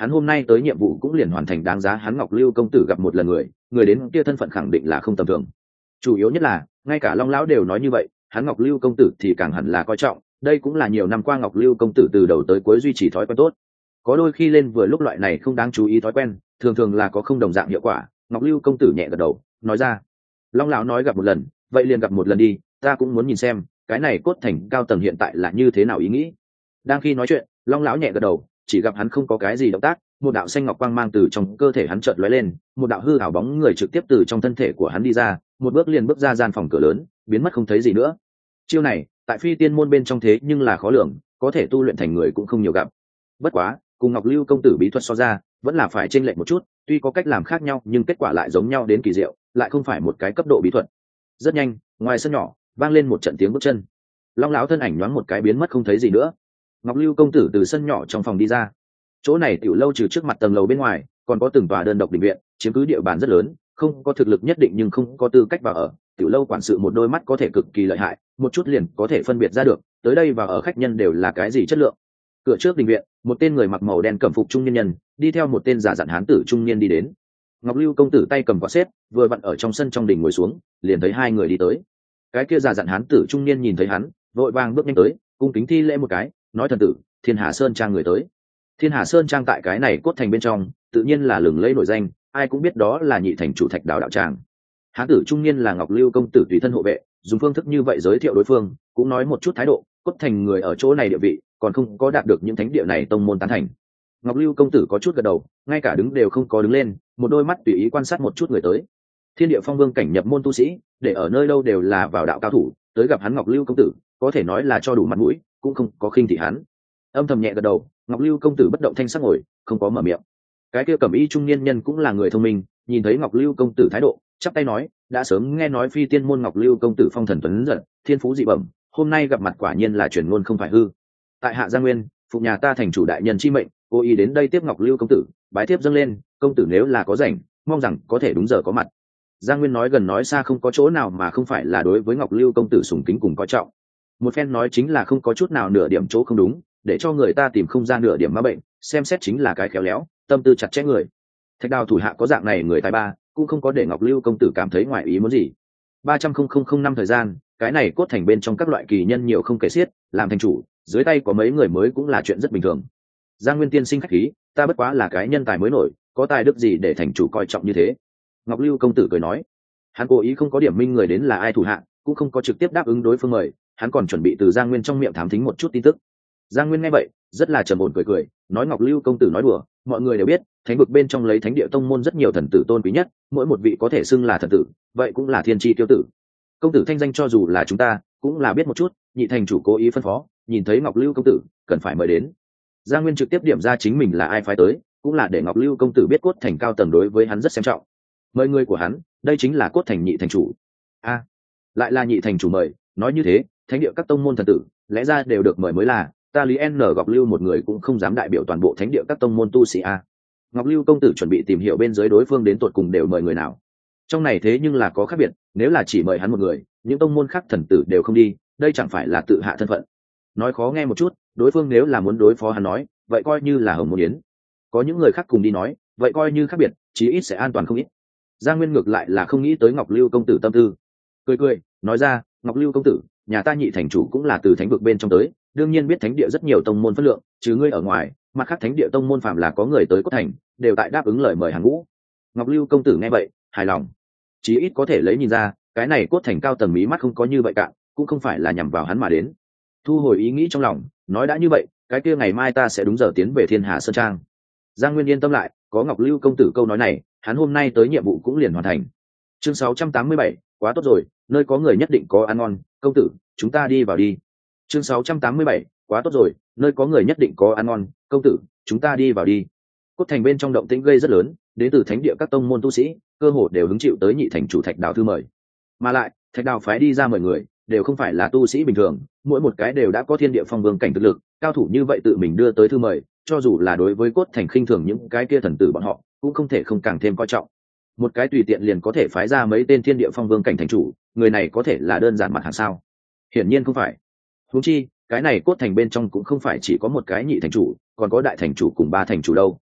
hắn hôm nay tới nhiệm vụ cũng liền hoàn thành đáng giá hắn Ngọc Lưu công tử gặp một lần người đến kia thân phận khẳng định là không tầm thường. Chủ yếu nhất là ngay cả Long lão đều nói như vậy, hắn Ngọc Lưu công tử thì càng hẳn là coi trọng, đây cũng là nhiều năm qua Ngọc Lưu công tử từ đầu tới cuối duy trì thói quen tốt. Có đôi khi lên vừa lúc loại này không đáng chú ý thói quen, thường thường là có không đồng dạng hiệu quả. Ngọc Lưu công tử nhẹ gật đầu, nói ra. Long lão nói gặp một lần, vậy liền gặp một lần đi, ta cũng muốn nhìn xem cái này cốt thành cao tầng hiện tại là như thế nào ý nghĩ. Đang khi nói chuyện, Long lão nhẹ gật đầu, chỉ gặp hắn không có cái gì động tác, một đạo xanh ngọc quang mang từ trong cơ thể hắn chợt lóe lên, một đạo hư ảo bóng người trực tiếp từ trong thân thể của hắn đi ra, một bước liền bước ra gian phòng cửa lớn, biến mất không thấy gì nữa. Chiêu này tại phi tiên môn bên trong thế nhưng là khó lường, có thể tu luyện thành người cũng không nhiều gặp. Bất quá cùng Ngọc Lưu công tử bí thuật so ra, vẫn là phải chênh lệch một chút, tuy có cách làm khác nhau nhưng kết quả lại giống nhau đến kỳ diệu, lại không phải một cái cấp độ bí thuật. Rất nhanh, ngoài sân nhỏ vang lên một trận tiếng bước chân, Long lão thân ảnh nhoáng một cái biến mất không thấy gì nữa. Ngọc Lưu công tử từ sân nhỏ trong phòng đi ra. Chỗ này tiểu lâu trừ trước mặt tầng lầu bên ngoài, còn có từng tòa đơn độc đình viện, chiếm cứ địa bàn rất lớn, không có thực lực nhất định nhưng không có tư cách vào ở. Tiểu lâu quản sự một đôi mắt có thể cực kỳ lợi hại, một chút liền có thể phân biệt ra được, tới đây và ở khách nhân đều là cái gì chất lượng. Cửa trước đình viện, một tên người mặc màu đen cẩm phục trung niên nhân, đi theo một tên giả dặn hán tử trung niên đi đến. Ngọc Lưu công tử tay cầm quạt xếp, vừa vặn ở trong sân trong đình ngồi xuống, liền thấy hai người đi tới. Cái kia giả dặn hán tử trung niên nhìn thấy hắn, vội vàng bước nhanh tới, cung kính thi lễ một cái, nói: thần tử, Thiên Hà Sơn trang người tới. Thiên Hà Sơn trang tại cái này cốt thành bên trong, tự nhiên là lừng lẫy nổi danh, ai cũng biết đó là nhị thành chủ Thạch Đào đạo tràng. Hán tử trung niên là Ngọc Lưu công tử tùy thân hộ vệ, dùng phương thức như vậy giới thiệu đối phương, cũng nói một chút thái độ, cốt thành người ở chỗ này địa vị, còn không có đạt được những thánh địa này tông môn tán thành. Ngọc Lưu công tử có chút gật đầu, ngay cả đứng đều không có đứng lên, một đôi mắt tùy ý quan sát một chút người tới. Thiên địa phong vương cảnh nhập môn tu sĩ, để ở nơi đâu đều là vào đạo cao thủ, tới gặp hắn Ngọc Lưu công tử, có thể nói là cho đủ mặt mũi, cũng không có khinh thị hắn. Âm thầm nhẹ gật đầu, Ngọc Lưu công tử bất động thanh sắc ngồi, không có mở miệng. Cái kia cẩm y trung niên nhân cũng là người thông minh, nhìn thấy Ngọc Lưu công tử thái độ, chắp tay nói: đã sớm nghe nói phi tiên môn Ngọc Lưu công tử phong thần tuấn giật, thiên phú dị bẩm, hôm nay gặp mặt quả nhiên là truyền ngôn không phải hư. Tại hạ Gia Nguyên, phục nhà ta thành chủ đại nhân chi mệnh, cố ý đến đây tiếp Ngọc Lưu công tử, bái tiếp dâng lên, công tử nếu là có rảnh, mong rằng có thể đúng giờ có mặt. Gia Nguyên nói gần nói xa không có chỗ nào mà không phải là đối với Ngọc Lưu công tử sùng kính cùng coi trọng. Một phen nói chính là không có chút nào nửa điểm chỗ không đúng, để cho người ta tìm không ra nửa điểm ma bệnh, xem xét chính là cái khéo léo, tâm tư chặt chẽ người. Thạch Đào thủ hạ có dạng này người tài ba, cũng không có để Ngọc Lưu công tử cảm thấy ngoài ý muốn gì. 300,000 năm thời gian, cái này cốt thành bên trong các loại kỳ nhân nhiều không kể xiết, làm thành chủ, dưới tay có mấy người mới cũng là chuyện rất bình thường. Giang Nguyên tiên sinh khách khí, ta bất quá là cái nhân tài mới nổi, có tài đức gì để thành chủ coi trọng như thế. Ngọc Lưu công tử cười nói, hắn cố ý không có điểm minh người đến là ai thủ hạ, cũng không có trực tiếp đáp ứng đối phương mời, hắn còn chuẩn bị từ Giang Nguyên trong miệng thám thính một chút tin tức. Giang Nguyên nghe vậy, rất là trầm ổn cười, nói Ngọc Lưu công tử nói đùa, mọi người đều biết, thánh vực bên trong lấy thánh địa tông môn rất nhiều thần tử tôn quý nhất, mỗi một vị có thể xưng là thần tử, vậy cũng là thiên chi tiêu tử. Công tử thanh danh cho dù là chúng ta, cũng là biết một chút, nhị thành chủ cố ý phân phó, nhìn thấy Ngọc Lưu công tử, cần phải mời đến. Giang Nguyên trực tiếp điểm ra chính mình là ai phái tới, cũng là để Ngọc Lưu công tử biết cốt thành cao tầng đối với hắn rất xem trọng. Mời người của hắn, đây chính là cốt thành nhị thành chủ. A, lại là nhị thành chủ mời, nói như thế, thánh địa các tông môn thần tử, lẽ ra đều được mời mới là, ta Lý N Ngọc Lưu một người cũng không dám đại biểu toàn bộ thánh địa các tông môn tu sĩ a. Ngọc Lưu công tử chuẩn bị tìm hiểu bên dưới đối phương đến tột cùng đều mời người nào. Trong này thế nhưng là có khác biệt, nếu là chỉ mời hắn một người, những tông môn khác thần tử đều không đi, đây chẳng phải là tự hạ thân phận. Nói khó nghe một chút, đối phương nếu là muốn đối phó hắn nói, vậy coi như là hồng môn yến. Có những người khác cùng đi nói, vậy coi như khác biệt, chí ít sẽ an toàn không ít. Giang Nguyên ngược lại là không nghĩ tới Ngọc Lưu công tử tâm tư, cười, nói ra, Ngọc Lưu công tử, nhà ta nhị thành chủ cũng là từ thánh vực bên trong tới, đương nhiên biết thánh địa rất nhiều tông môn phân lượng, chứ ngươi ở ngoài, mặt khác thánh địa tông môn phạm là có người tới cốt thành, đều tại đáp ứng lời mời hàng ngũ. Ngọc Lưu công tử nghe vậy, hài lòng, chí ít có thể lấy nhìn ra, cái này cốt thành cao tầng mí mắt không có như vậy cạn, cũng không phải là nhằm vào hắn mà đến. Thu hồi ý nghĩ trong lòng, nói đã như vậy, cái kia ngày mai ta sẽ đúng giờ tiến về Thiên Hà Sơn Trang. Giang Nguyên yên tâm lại, có Ngọc Lưu công tử câu nói này, hắn hôm nay tới nhiệm vụ cũng liền hoàn thành. Chương 687, quá tốt rồi, nơi có người nhất định có ăn ngon, công tử, chúng ta đi vào đi. Chương 687, quá tốt rồi, nơi có người nhất định có ăn ngon, công tử, chúng ta đi vào đi. Cốt thành bên trong động tĩnh gây rất lớn, đến từ thánh địa các tông môn tu sĩ, cơ hồ đều hứng chịu tới nhị thành chủ Thạch Đào thư mời. Mà lại, Thạch Đào phái đi ra mời người, đều không phải là tu sĩ bình thường, mỗi một cái đều đã có thiên địa phong vương cảnh thực lực, cao thủ như vậy tự mình đưa tới thư mời, cho dù là đối với cốt thành khinh thường những cái kia thần tử bọn họ, cũng không thể không càng thêm coi trọng. Một cái tùy tiện liền có thể phái ra mấy tên thiên địa phong vương cảnh thành chủ, người này có thể là đơn giản mặt hàng sao? Hiển nhiên không phải. Huống chi, cái này cốt thành bên trong cũng không phải chỉ có một cái nhị thành chủ, còn có đại thành chủ cùng ba thành chủ đâu.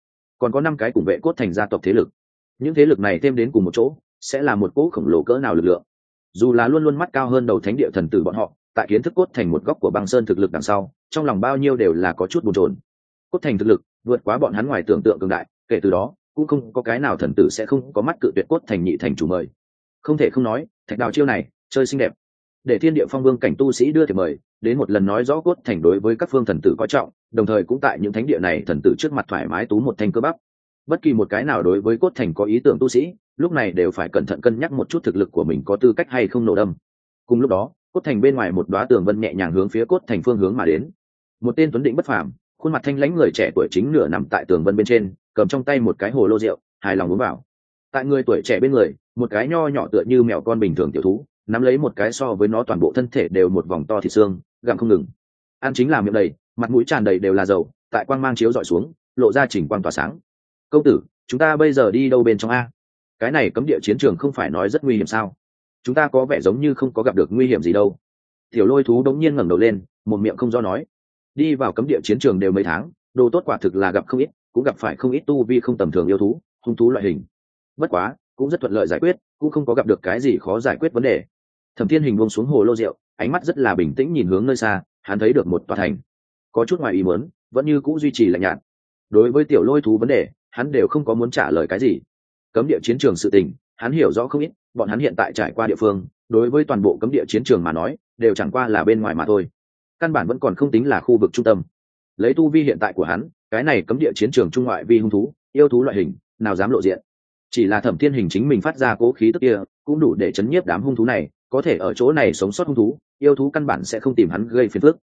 còn có 5 cái cùng vệ cốt thành gia tộc thế lực. Những thế lực này thêm đến cùng một chỗ sẽ là một cỗ khổng lồ cỡ nào lực lượng. Dù là luôn luôn mắt cao hơn đầu thánh địa thần tử bọn họ, tại kiến thức cốt thành một góc của băng sơn thực lực đằng sau, trong lòng bao nhiêu đều là có chút bồn chồn. Cốt thành thực lực vượt quá bọn hắn ngoài tưởng tượng cường đại, kể từ đó cũng không có cái nào thần tử sẽ không có mắt cự tuyệt cốt thành nhị thành chủ mời. Không thể không nói, thạch đào chiêu này chơi xinh đẹp. Để thiên địa phong vương cảnh tu sĩ đưa thiệp mời đến, một lần nói rõ cốt thành đối với các phương thần tử coi trọng, đồng thời cũng tại những thánh địa này thần tử trước mặt thoải mái tú một thanh cơ bắp. Bất kỳ một cái nào đối với cốt thành có ý tưởng tu sĩ, lúc này đều phải cẩn thận cân nhắc một chút thực lực của mình có tư cách hay không nổ đâm. Cùng lúc đó, cốt thành bên ngoài một đóa tường vân nhẹ nhàng hướng phía cốt thành phương hướng mà đến. Một tên tuấn định bất phàm, khuôn mặt thanh lãnh người trẻ tuổi chính nửa nằm tại tường vân bên trên, cầm trong tay một cái hồ lô rượu, hài lòng uống vào. Tại người tuổi trẻ bên người, một cái nho nhỏ tựa như mèo con bình thường tiểu thú, nắm lấy một cái so với nó toàn bộ thân thể đều một vòng to thịt xương, gặm không ngừng. Ăn chính là miệng đầy, mặt mũi tràn đầy đều là dầu, tại quang mang chiếu dọi xuống, lộ ra chỉnh quang tỏa sáng. Công tử, chúng ta bây giờ đi đâu bên trong a? Cái này cấm địa chiến trường không phải nói rất nguy hiểm sao? Chúng ta có vẻ giống như không có gặp được nguy hiểm gì đâu. Tiểu lôi thú đống nhiên ngẩng đầu lên, một miệng không do nói. Đi vào cấm địa chiến trường đều mấy tháng, đồ tốt quả thực là gặp không ít, cũng gặp phải không ít tu vi không tầm thường yêu thú, hung thú loại hình. Bất quá, cũng rất thuận lợi giải quyết, cũng không có gặp được cái gì khó giải quyết vấn đề. Thẩm Thiên Hình buông xuống hồ lô rượu, ánh mắt rất là bình tĩnh nhìn hướng nơi xa, hắn thấy được một tòa thành. Có chút ngoài ý muốn, vẫn như cũ duy trì lạnh nhạt. Đối với tiểu lôi thú vấn đề, hắn đều không có muốn trả lời cái gì. Cấm địa chiến trường sự tình, hắn hiểu rõ không ít, bọn hắn hiện tại trải qua địa phương, đối với toàn bộ cấm địa chiến trường mà nói, đều chẳng qua là bên ngoài mà thôi. Căn bản vẫn còn không tính là khu vực trung tâm. Lấy tu vi hiện tại của hắn, cái này cấm địa chiến trường trung ngoại vi hung thú, yêu thú loại hình, nào dám lộ diện. Chỉ là Thẩm Thiên Hình chính mình phát ra cố khí tức kia, cũng đủ để chấn nhiếp đám hung thú này, có thể ở chỗ này sống sót hung thú, yêu thú căn bản sẽ không tìm hắn gây phiền phức.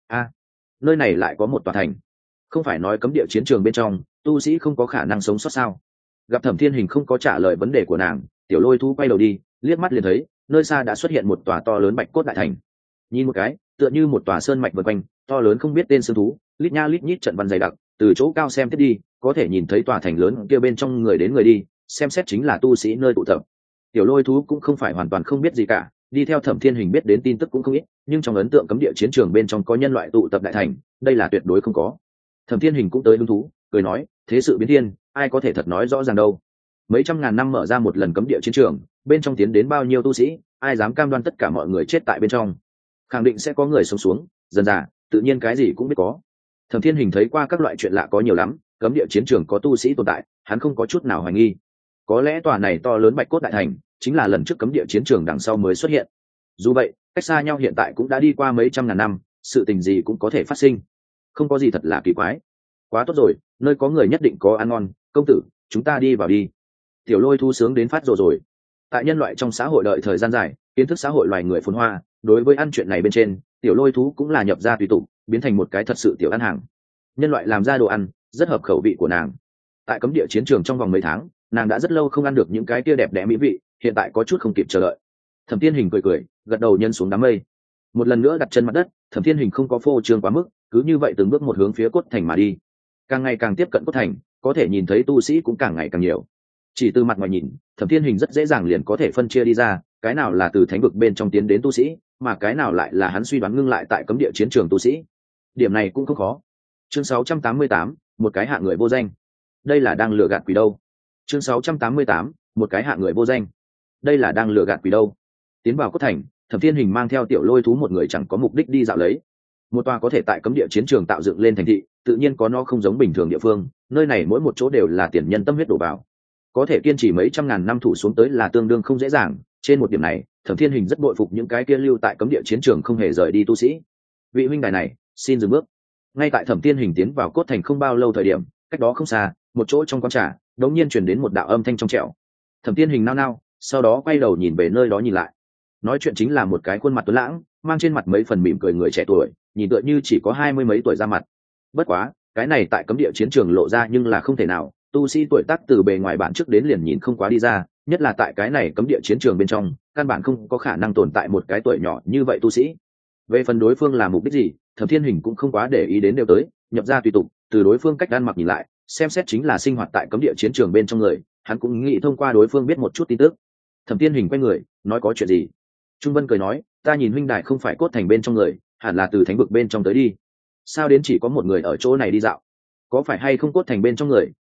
Nơi này lại có một tòa thành. Không phải nói cấm địa chiến trường bên trong, tu sĩ không có khả năng sống sót sao? Gặp Thẩm Thiên Hình không có trả lời vấn đề của nàng, tiểu lôi thú quay đầu đi, liếc mắt liền thấy, nơi xa đã xuất hiện một tòa to lớn bạch cốt đại thành. Nhìn một cái, tựa như một tòa sơn mạch vần quanh, to lớn không biết tên sơn thú, lít nha lít nhít trận văn dày đặc, từ chỗ cao xem tiếp đi, có thể nhìn thấy tòa thành lớn kia bên trong người đến người đi, xem xét chính là tu sĩ nơi tụ tập. Tiểu lôi thú cũng không phải hoàn toàn không biết gì cả, đi theo Thẩm Thiên Hình biết đến tin tức cũng không ít, nhưng trong ấn tượng cấm địa chiến trường bên trong có nhân loại tụ tập đại thành, đây là tuyệt đối không có. Thẩm Thiên Hình cũng tới hứng thú, cười nói, thế sự biến thiên, ai có thể thật nói rõ ràng đâu. Mấy trăm ngàn năm mở ra một lần cấm địa chiến trường, bên trong tiến đến bao nhiêu tu sĩ, ai dám cam đoan tất cả mọi người chết tại bên trong? Khẳng định sẽ có người sống xuống, dần dà, tự nhiên cái gì cũng biết có. Thẩm Thiên Hình thấy qua các loại chuyện lạ có nhiều lắm, cấm địa chiến trường có tu sĩ tồn tại, hắn không có chút nào hoài nghi. Có lẽ tòa này to lớn bạch cốt đại thành chính là lần trước cấm địa chiến trường đằng sau mới xuất hiện. Dù vậy, cách xa nhau hiện tại cũng đã đi qua mấy trăm ngàn năm, sự tình gì cũng có thể phát sinh, không có gì thật là kỳ quái. Quá tốt rồi, nơi có người nhất định có ăn ngon, công tử, chúng ta đi vào đi. Tiểu lôi thu sướng đến phát rồi. Tại nhân loại trong xã hội đợi thời gian dài, kiến thức xã hội loài người phồn hoa, đối với ăn chuyện này bên trên, tiểu lôi thú cũng là nhập ra tùy tục, biến thành một cái thật sự tiểu ăn hàng. Nhân loại làm ra đồ ăn rất hợp khẩu vị của nàng. Tại cấm địa chiến trường trong vòng mấy tháng, nàng đã rất lâu không ăn được những cái kia đẹp đẽ mỹ vị, hiện tại có chút không kịp chờ đợi. Thẩm Thiên Hình cười, gật đầu nhân xuống đám mây. Một lần nữa đặt chân mặt đất, Thẩm Thiên Hình không có phô trương quá mức, cứ như vậy từng bước một hướng phía cốt thành mà đi. Càng ngày càng tiếp cận cốt thành, có thể nhìn thấy tu sĩ cũng càng ngày càng nhiều. Chỉ từ mặt ngoài nhìn, Thẩm Thiên Hình rất dễ dàng liền có thể phân chia đi ra, cái nào là từ thánh vực bên trong tiến đến tu sĩ, mà cái nào lại là hắn suy đoán ngưng lại tại cấm địa chiến trường tu sĩ. Điểm này cũng không khó. Chương 688, một cái hạ người vô danh. Đây là đang lừa gạt quỷ đâu? Chương 688, một cái hạ người vô danh. Đây là đang lừa gạt quỷ đâu? Tiến vào cốt thành, Thẩm Thiên Hình mang theo tiểu lôi thú một người chẳng có mục đích đi dạo lấy. Một tòa có thể tại cấm địa chiến trường tạo dựng lên thành thị, tự nhiên có nó không giống bình thường địa phương, nơi này mỗi một chỗ đều là tiền nhân tâm huyết đổ vào. Có thể kiên trì mấy trăm ngàn năm thủ xuống tới là tương đương không dễ dàng, trên một điểm này, Thẩm Thiên Hình rất bội phục những cái kia lưu tại cấm địa chiến trường không hề rời đi tu sĩ. Vị huynh đài này, xin dừng bước. Ngay tại Thẩm Thiên Hình tiến vào cốt thành không bao lâu thời điểm, cách đó không xa, một chỗ trong quán trà, đột nhiên truyền đến một đạo âm thanh trong trẻo. Thẩm Thiên Hình nao nao, sau đó quay đầu nhìn về nơi đó nhìn lại. Nói chuyện chính là một cái khuôn mặt tuấn lãng, mang trên mặt mấy phần mỉm cười người trẻ tuổi, nhìn tựa như chỉ có 20 mấy tuổi ra mặt. Bất quá, cái này tại cấm địa chiến trường lộ ra nhưng là không thể nào, tu sĩ tuổi tác từ bề ngoài bản trước đến liền nhìn không quá đi ra, nhất là tại cái này cấm địa chiến trường bên trong, căn bản không có khả năng tồn tại một cái tuổi nhỏ như vậy tu sĩ. Về phần đối phương là mục đích gì, Thẩm Thiên Hình cũng không quá để ý đến đều tới, nhập ra tùy tục, từ đối phương cách ăn mặc nhìn lại, xem xét chính là sinh hoạt tại cấm địa chiến trường bên trong người, hắn cũng nghĩ thông qua đối phương biết một chút tin tức. Thẩm Thiên Hình quay người, nói có chuyện gì? Trung Vân cười nói, ta nhìn huynh đài không phải cốt thành bên trong người, hẳn là từ thánh vực bên trong tới đi. Sao đến chỉ có một người ở chỗ này đi dạo? Có phải hay không cốt thành bên trong người,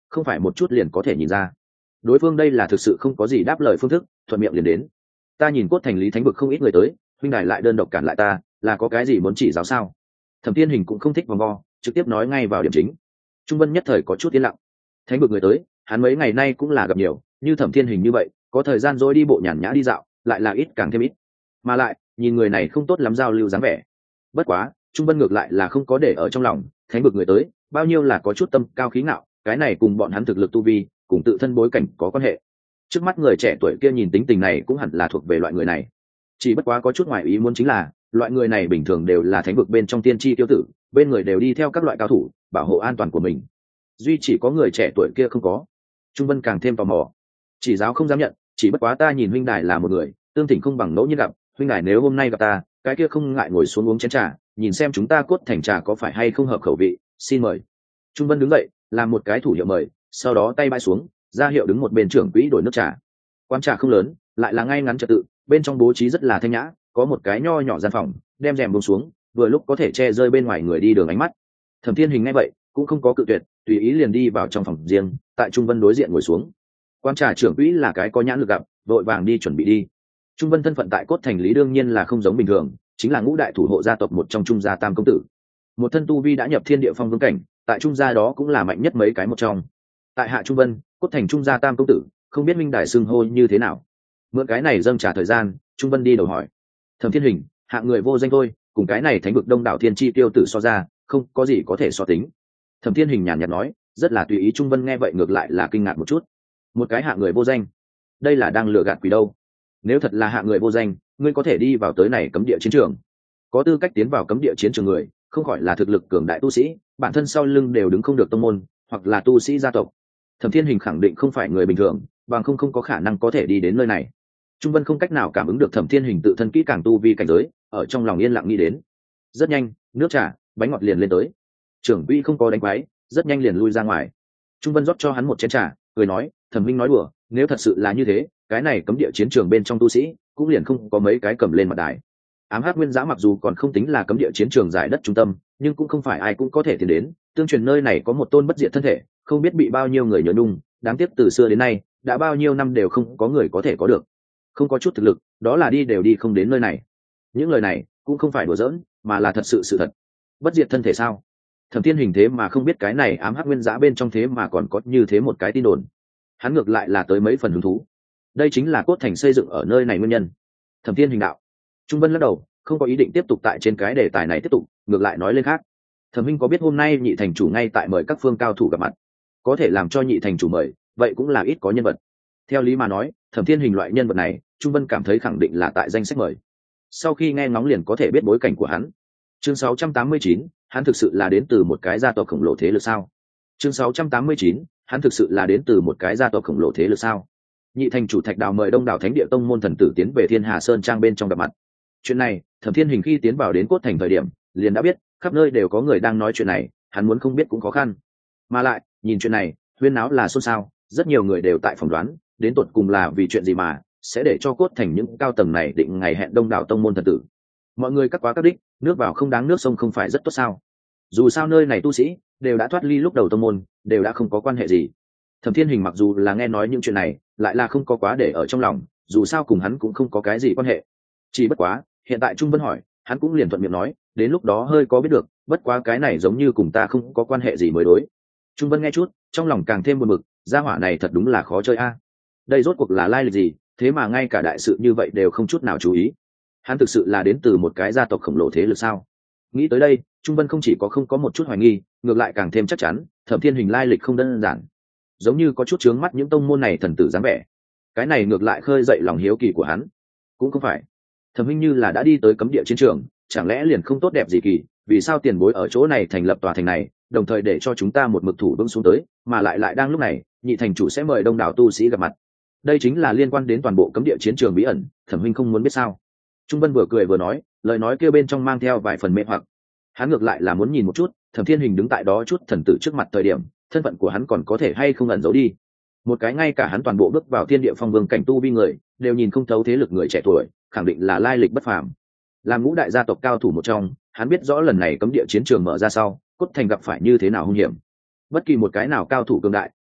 không phải một chút liền có thể nhìn ra. Đối phương đây là thực sự không có gì đáp lời phương thức, thuận miệng liền đến. Ta nhìn cốt thành Lý Thánh vực không ít người tới, huynh đài lại đơn độc cản lại ta, là có cái gì muốn chỉ giáo sao? Thẩm Thiên Hình cũng không thích vòng vo, trực tiếp nói ngay vào điểm chính. Trung Vân nhất thời có chút yên lặng. Thánh vực người tới, hắn mấy ngày nay cũng là gặp nhiều, như Thẩm Thiên Hình như vậy, có thời gian rồi đi bộ nhàn nhã đi dạo, lại là ít càng thêm ít. Mà lại, nhìn người này không tốt lắm giao lưu dáng vẻ. Bất quá, Trung Vân ngược lại là không có để ở trong lòng, thánh vực người tới, bao nhiêu là có chút tâm cao khí ngạo, cái này cùng bọn hắn thực lực tu vi, cùng tự thân bối cảnh có quan hệ. Trước mắt người trẻ tuổi kia nhìn tính tình này cũng hẳn là thuộc về loại người này. Chỉ bất quá có chút ngoài ý muốn chính là, loại người này bình thường đều là thánh vực bên trong tiên tri tiêu tử, bên người đều đi theo các loại cao thủ, bảo hộ an toàn của mình. Duy chỉ có người trẻ tuổi kia không có. Trung Vân càng thêm tò mò. Chỉ giáo không dám nhận, chỉ bất quá ta nhìn huynh đài là một người, tương thỉnh không bằng ngẫu nhiên gặp, huynh đài nếu hôm nay gặp ta, cái kia không ngại ngồi xuống uống chén trà, nhìn xem chúng ta cốt thành trà có phải hay không hợp khẩu vị, xin mời. Trung Vân đứng dậy, làm một cái thủ hiệu mời, sau đó tay bãi xuống, ra hiệu đứng một bên trưởng quỹ đổi nước trà. Quán trà không lớn, lại là ngay ngắn trật tự, bên trong bố trí rất là thanh nhã, có một cái nho nhỏ gian phòng, đem rèm buông xuống, vừa lúc có thể che rơi bên ngoài người đi đường ánh mắt. Thẩm Thiên Hình nghe vậy, cũng không có cự tuyệt, tùy ý liền đi vào trong phòng riêng, tại Trung Vân đối diện ngồi xuống. Quán trà trưởng quỹ là cái có nhãn lực gặp, vội vàng đi chuẩn bị đi. Trung Vân thân phận tại cốt thành Lý đương nhiên là không giống bình thường, chính là ngũ đại thủ hộ gia tộc một trong Trung gia Tam công tử. Một thân tu vi đã nhập thiên địa phong vương cảnh, tại Trung gia đó cũng là mạnh nhất mấy cái một trong. Tại hạ Trung Vân, cốt thành Trung gia Tam công tử, không biết minh đại xưng hô như thế nào. Mượn cái này dâng trả thời gian, Trung Vân đi đầu hỏi. Thẩm Thiên Hình, hạng người vô danh thôi, cùng cái này thánh vực đông đảo thiên chi tiêu tử so ra, không có gì có thể so tính. Thẩm Thiên Hình nhàn nhạt nói, rất là tùy ý. Trung Vân nghe vậy ngược lại là kinh ngạc một chút. Một cái hạng người vô danh, đây là đang lừa gạt quỷ đâu? Nếu thật là hạng người vô danh, ngươi có thể đi vào tới này cấm địa chiến trường, có tư cách tiến vào cấm địa chiến trường người, không khỏi là thực lực cường đại tu sĩ, bản thân sau lưng đều đứng không được tông môn, hoặc là tu sĩ gia tộc. Thẩm Thiên Hình khẳng định không phải người bình thường, bằng không có khả năng có thể đi đến nơi này. Trung Vân không cách nào cảm ứng được Thẩm Thiên Hình tự thân kỹ càng tu vi cảnh giới, ở trong lòng yên lặng nghĩ đến. Rất nhanh, nước trà, bánh ngọt liền lên tới. Trưởng quỹ không có đánh quái, rất nhanh liền lui ra ngoài. Trung Vân rót cho hắn một chén trà, cười nói, Thẩm huynh nói đùa, nếu thật sự là như thế, cái này cấm địa chiến trường bên trong tu sĩ, cũng liền không có mấy cái cầm lên mặt đài. Ám Hắc Nguyên Giã mặc dù còn không tính là cấm địa chiến trường giải đất trung tâm, nhưng cũng không phải ai cũng có thể tiến đến. Tương truyền nơi này có một tôn bất diệt thân thể, không biết bị bao nhiêu người nhớ nhung, đáng tiếc từ xưa đến nay, đã bao nhiêu năm đều không có người có thể có được. Không có chút thực lực, đó là đi đều đi không đến nơi này. Những lời này cũng không phải đùa giỡn, mà là thật sự sự thật. Bất diệt thân thể sao? Thẩm Thiên Hình thế mà không biết cái này Ám Hắc Nguyên Giã bên trong thế mà còn có như thế một cái tin đồn. Hắn ngược lại là tới mấy phần hứng thú. Đây chính là cốt thành xây dựng ở nơi này nguyên nhân. Thẩm Thiên Hình đạo. Trung Vân lắc đầu, không có ý định tiếp tục tại trên cái đề tài này tiếp tục, ngược lại nói lên khác. Thẩm huynh có biết hôm nay nhị thành chủ ngay tại mời các phương cao thủ gặp mặt, có thể làm cho nhị thành chủ mời, vậy cũng là ít có nhân vật. Theo lý mà nói, Thẩm Thiên Hình loại nhân vật này, Trung Vân cảm thấy khẳng định là tại danh sách mời. Sau khi nghe ngóng liền có thể biết bối cảnh của hắn. Chương 689, hắn thực sự là đến từ một cái gia tộc khổng lồ thế lực sao? Chương 689, hắn thực sự là đến từ một cái gia tộc khổng lồ thế lực sao? Nhị thành chủ Thạch Đào mời đông đảo thánh địa tông môn thần tử tiến về Thiên Hà Sơn trang bên trong gặp mặt. Chuyện này, Thẩm Thiên Hình khi tiến vào đến cốt thành thời điểm, liền đã biết, khắp nơi đều có người đang nói chuyện này, hắn muốn không biết cũng khó khăn. Mà lại, nhìn chuyện này, huyên náo là xôn xao, rất nhiều người đều tại phỏng đoán, đến tột cùng là vì chuyện gì mà sẽ để cho cốt thành những cao tầng này định ngày hẹn đông đảo tông môn thần tử. Mọi người cắt quá các đích, nước vào không đáng nước sông không phải rất tốt sao? Dù sao nơi này tu sĩ đều đã thoát ly lúc đầu tông môn, đều đã không có quan hệ gì. Thẩm Thiên Hình mặc dù là nghe nói những chuyện này, lại là không có quá để ở trong lòng, dù sao cùng hắn cũng không có cái gì quan hệ. Chỉ bất quá, hiện tại Trung Vân hỏi, hắn cũng liền thuận miệng nói, đến lúc đó hơi có biết được, bất quá cái này giống như cùng ta không có quan hệ gì mới đối. Trung Vân nghe chút, trong lòng càng thêm buồn bực, gia hỏa này thật đúng là khó chơi a. Đây rốt cuộc là lai lịch gì, thế mà ngay cả đại sự như vậy đều không chút nào chú ý. Hắn thực sự là đến từ một cái gia tộc khổng lồ thế lực sao? Nghĩ tới đây, Trung Vân không chỉ có không có một chút hoài nghi, ngược lại càng thêm chắc chắn, Thẩm Thiên Hình lai lịch không đơn giản, giống như có chút chướng mắt những tông môn này thần tử dáng vẻ. Cái này ngược lại khơi dậy lòng hiếu kỳ của hắn. Cũng không phải, Thẩm huynh như là đã đi tới cấm địa chiến trường, chẳng lẽ liền không tốt đẹp gì kỳ? Vì sao tiền bối ở chỗ này thành lập tòa thành này, đồng thời để cho chúng ta một mực thủ vững xuống tới, mà lại đang lúc này, nhị thành chủ sẽ mời đông đảo tu sĩ gặp mặt. Đây chính là liên quan đến toàn bộ cấm địa chiến trường bí ẩn, Thẩm huynh không muốn biết sao? Trung Vân vừa cười vừa nói, lời nói kia bên trong mang theo vài phần mê hoặc. Hắn ngược lại là muốn nhìn một chút, Thẩm Thiên Hình đứng tại đó chút thần tử trước mặt thời điểm, thân phận của hắn còn có thể hay không ẩn giấu đi. Một cái ngay cả hắn toàn bộ bước vào thiên địa phong vương cảnh tu vi người, đều nhìn không thấu thế lực người trẻ tuổi, khẳng định là lai lịch bất phàm. Làm ngũ đại gia tộc cao thủ một trong, hắn biết rõ lần này cấm địa chiến trường mở ra sau, cốt thành gặp phải như thế nào hung hiểm. Bất kỳ một cái nào cao thủ cường đại,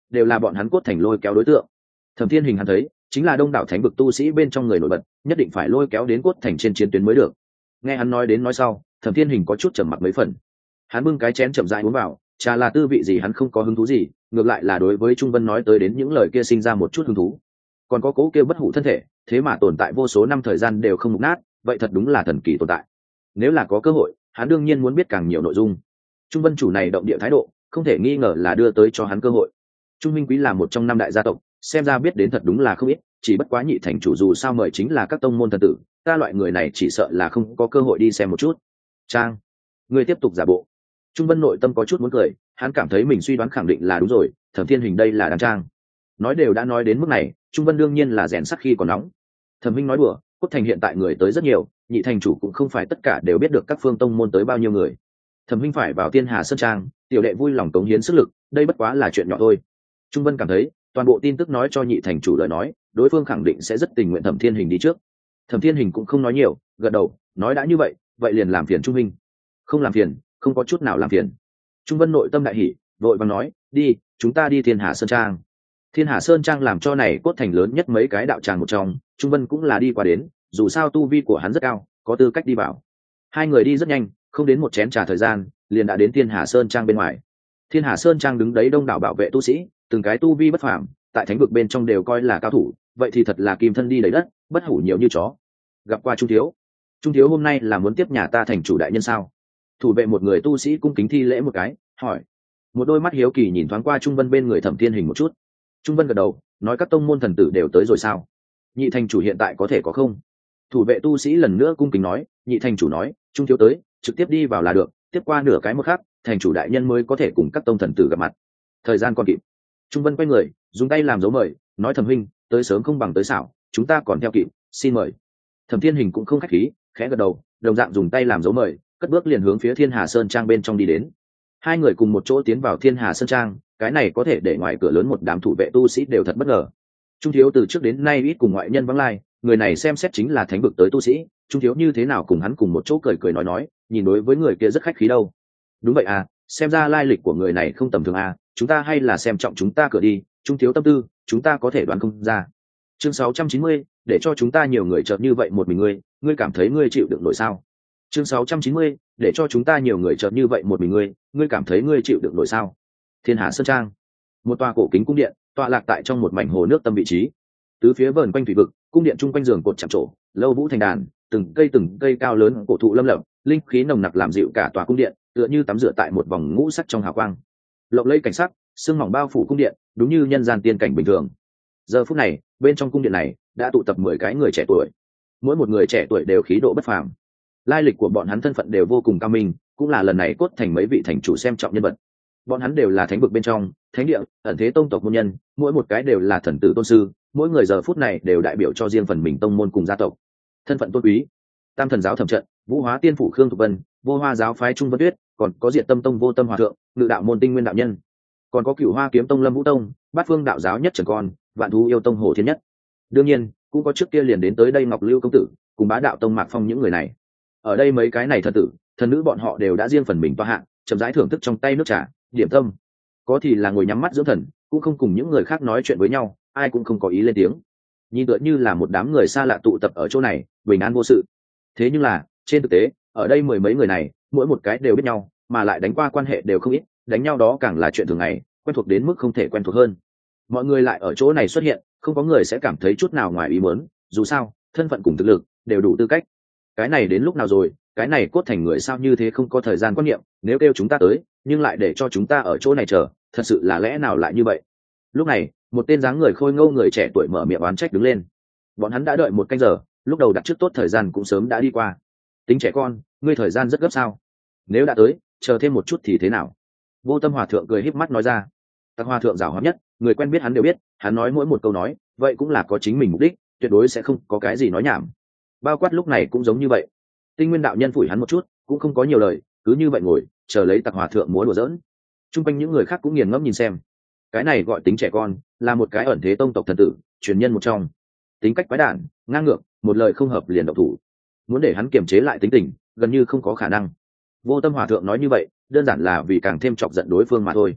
đều là bọn hắn cốt thành lôi kéo đối tượng. Thẩm Thiên Hình hắn thấy chính là đông đảo thánh vực tu sĩ bên trong người nổi bật, nhất định phải lôi kéo đến cốt thành trên chiến tuyến mới được. Nghe hắn nói đến nói sau, Thẩm Thiên Hình có chút trầm mặc mấy phần. Hắn bưng cái chén chậm rãi uống vào, trà là tư vị gì hắn không có hứng thú gì, ngược lại là đối với Trung Vân nói tới đến những lời kia sinh ra một chút hứng thú. Còn có cố kia bất hủ thân thể, thế mà tồn tại vô số năm thời gian đều không mục nát, vậy thật đúng là thần kỳ tồn tại. Nếu là có cơ hội, hắn đương nhiên muốn biết càng nhiều nội dung. Trung Vân chủ này động địa thái độ, không thể nghi ngờ là đưa tới cho hắn cơ hội. Trung Minh Quý là một trong năm đại gia tộc, xem ra biết đến thật đúng là không ít, chỉ bất quá Nhị thành chủ dù sao mời chính là các tông môn thần tử, ta loại người này chỉ sợ là không có cơ hội đi xem một chút. Trang, người tiếp tục giả bộ. Trung Vân nội tâm có chút muốn cười, hắn cảm thấy mình suy đoán khẳng định là đúng rồi, Thẩm Thiên Hình đây là đáng trang. Nói đều đã nói đến mức này, Trung Vân đương nhiên là rèn sắt khi còn nóng. Thẩm Minh nói đùa, Cốt Thành hiện tại người tới rất nhiều, Nhị thành chủ cũng không phải tất cả đều biết được các phương tông môn tới bao nhiêu người. Thẩm Minh phải vào Tiên Hà Sơn Trang, tiểu đệ vui lòng cống hiến sức lực, đây bất quá là chuyện nhỏ thôi. Trung Vân cảm thấy, toàn bộ tin tức nói cho Nhị thành chủ lời nói, đối phương khẳng định sẽ rất tình nguyện Thẩm Thiên Hình đi trước. Thẩm Thiên Hình cũng không nói nhiều, gật đầu, nói đã như vậy, vậy liền làm phiền Trung Minh. Không làm phiền, không có chút nào làm phiền. Trung Vân nội tâm đại hỉ, vội vàng nói, đi, chúng ta đi Thiên Hà Sơn Trang. Thiên Hà Sơn Trang làm cho này Cốt Thành lớn nhất mấy cái đạo tràng một trong, Trung Vân cũng là đi qua đến, dù sao tu vi của hắn rất cao, có tư cách đi vào. Hai người đi rất nhanh, không đến một chén trà thời gian, liền đã đến Thiên Hà Sơn Trang bên ngoài. Thiên Hà Sơn Trang đứng đấy đông đảo bảo vệ tu sĩ, từng cái tu vi bất phàm, tại thánh vực bên trong đều coi là cao thủ, vậy thì thật là kim thân đi đầy đất, bất hủ nhiều như chó. Gặp qua Trung thiếu hôm nay là muốn tiếp nhà ta thành chủ đại nhân sao? Thủ vệ một người tu sĩ cung kính thi lễ một cái, hỏi. Một đôi mắt hiếu kỳ nhìn thoáng qua Trung Vân bên người Thẩm Thiên Hình một chút. Trung Vân gật đầu, nói các tông môn thần tử đều tới rồi sao? Nhị thành chủ hiện tại có thể có không? Thủ vệ tu sĩ lần nữa cung kính nói, Nhị thành chủ nói, Trung thiếu tới, trực tiếp đi vào là được, tiếp qua nửa cái một khác, thành chủ đại nhân mới có thể cùng các tông thần tử gặp mặt. Thời gian còn kịp. Trung Vân quay người, dùng tay làm dấu mời, nói Thẩm huynh, tới sớm không bằng tới xảo, chúng ta còn theo kịp, xin mời. Thẩm Thiên Hình cũng không khách khí, khẽ gật đầu, đồng dạng dùng tay làm dấu mời, cất bước liền hướng phía Thiên Hà Sơn Trang bên trong đi đến. Hai người cùng một chỗ tiến vào Thiên Hà Sơn Trang, cái này có thể để ngoài cửa lớn một đám thủ vệ tu sĩ đều thật bất ngờ. Trung thiếu từ trước đến nay ít cùng ngoại nhân vắng lai, người này xem xét chính là thánh vực tới tu sĩ, Trung thiếu như thế nào cùng hắn cùng một chỗ cười cười nói, nhìn đối với người kia rất khách khí đâu. Đúng vậy à, xem ra lai lịch của người này không tầm thường à, chúng ta hay là xem trọng chúng ta cửa đi, Trung thiếu tâm tư, chúng ta có thể đoán không ra. Chương 690, để cho chúng ta nhiều người chợt như vậy một mình ngươi cảm thấy ngươi chịu đựng nổi sao? Chương 690, để cho chúng ta nhiều người chợt như vậy một mình ngươi cảm thấy ngươi chịu đựng nổi sao? Thiên Hà Sơn Trang, một tòa cổ kính cung điện, tọa lạc tại trong một mảnh hồ nước tâm vị trí. Tứ phía vờn quanh thủy vực, cung điện chung quanh giường cột chạm trổ, lâu vũ thành đàn, từng cây cao lớn cổ thụ lâm lập, linh khí nồng nặc làm dịu cả tòa cung điện, tựa như tắm rửa tại một vòng ngũ sắc trong hào quang. Lộng lẫy cảnh sắc, sương mỏng bao phủ cung điện, đúng như nhân gian tiên cảnh bình thường. Giờ phút này, bên trong cung điện này đã tụ tập 10 cái người trẻ tuổi. Mỗi một người trẻ tuổi đều khí độ bất phàm. Lai lịch của bọn hắn thân phận đều vô cùng cao minh, cũng là lần này Cốt Thành mấy vị thành chủ xem trọng nhân vật. Bọn hắn đều là thánh vực bên trong, thánh địa, ẩn thế tông tộc môn nhân, mỗi một cái đều là thần tử tôn sư, mỗi người giờ phút này đều đại biểu cho riêng phần mình tông môn cùng gia tộc. Thân phận tôn quý. Tam Thần giáo Thẩm Trận, Vũ Hóa Tiên phủ Khương Thục Vân, Vô Hoa giáo phái Trung Vân Tuyết, còn có Diệt Tâm tông Vô Tâm hòa thượng, Ngự đạo môn Tinh Nguyên đạo nhân, còn có Cửu Hoa kiếm tông Lâm Vũ tông, Bát Phương đạo giáo Nhất Trần Con, Vạn Thú yêu tông Hồ Thiên Nhất. Đương nhiên, cũng có trước kia liền đến tới đây Ngọc Lưu công tử, cùng Bá đạo tông Mạc Phong những người này. Ở đây mấy cái này thần tử, thần nữ bọn họ đều đã riêng phần mình toa hạng, chậm rãi thưởng thức trong tay nước trà, điểm tâm. Có thì là ngồi nhắm mắt dưỡng thần, cũng không cùng những người khác nói chuyện với nhau, ai cũng không có ý lên tiếng. Nhìn tựa như là một đám người xa lạ tụ tập ở chỗ này, bình an vô sự. Thế nhưng là, trên thực tế, ở đây mười mấy người này, mỗi một cái đều biết nhau, mà lại đánh qua quan hệ đều không ít, đánh nhau đó càng là chuyện thường ngày, quen thuộc đến mức không thể quen thuộc hơn. Mọi người lại ở chỗ này xuất hiện, không có người sẽ cảm thấy chút nào ngoài ý muốn, dù sao, thân phận cùng thực lực đều đủ tư cách. Cái này đến lúc nào rồi, cái này Cốt Thành người sao như thế không có thời gian quan niệm, nếu kêu chúng ta tới, nhưng lại để cho chúng ta ở chỗ này chờ, thật sự là lẽ nào lại như vậy? Lúc này, một tên dáng người khôi ngô người trẻ tuổi mở miệng oán trách đứng lên. Bọn hắn đã đợi một canh giờ, lúc đầu đặt trước tốt thời gian cũng sớm đã đi qua. Tính trẻ con, ngươi thời gian rất gấp sao? Nếu đã tới, chờ thêm một chút thì thế nào? Vô Tâm hòa thượng cười híp mắt nói ra. Tặc hòa thượng giàu hóa nhất, người quen biết hắn đều biết, hắn nói mỗi một câu nói, vậy cũng là có chính mình mục đích, tuyệt đối sẽ không có cái gì nói nhảm. Bao quát lúc này cũng giống như vậy. Tinh Nguyên đạo nhân phủi hắn một chút, cũng không có nhiều lời, cứ như vậy ngồi, chờ lấy Tặc hòa thượng múa đùa giỡn. Trung quanh những người khác cũng nghiền ngẫm nhìn xem. Cái này gọi tính trẻ con, là một cái ẩn thế tông tộc thần tử, truyền nhân một trong. Tính cách quái đản, ngang ngược, một lời không hợp liền động thủ. Muốn để hắn kiềm chế lại tính tình, gần như không có khả năng. Vô Tâm hòa thượng nói như vậy, đơn giản là vì càng thêm chọc giận đối phương mà thôi.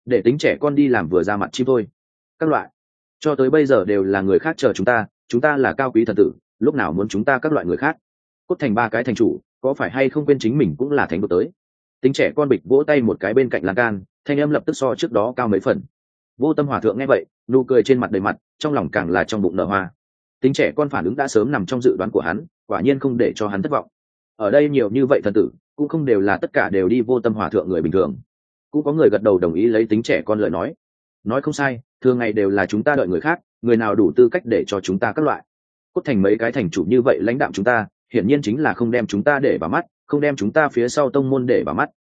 để tính trẻ con đi làm vừa ra mặt chim thôi. Các loại, cho tới bây giờ đều là người khác chờ chúng ta là cao quý thần tử, lúc nào muốn chúng ta các loại người khác. Cốt thành ba cái thành chủ có phải hay không quên chính mình cũng là thánh vực tới. Tính trẻ con bịch vỗ tay một cái bên cạnh lan can, thanh âm lập tức so trước đó cao mấy phần. Vô Tâm hòa thượng nghe vậy, nụ cười trên mặt đầy mặt, trong lòng càng là trong bụng nở hoa. Tính trẻ con phản ứng đã sớm nằm trong dự đoán của hắn, quả nhiên không để cho hắn thất vọng. Ở đây nhiều như vậy thần tử, cũng không đều là tất cả đều đi Vô Tâm hòa thượng người bình thường. Cũng có người gật đầu đồng ý lấy tính trẻ con lời nói không sai, thường ngày đều là chúng ta đợi người khác, người nào đủ tư cách để cho chúng ta các loại. Cốt thành mấy cái thành chủ như vậy lãnh đạm chúng ta, hiển nhiên chính là không đem chúng ta để vào mắt, không đem chúng ta phía sau tông môn để vào mắt.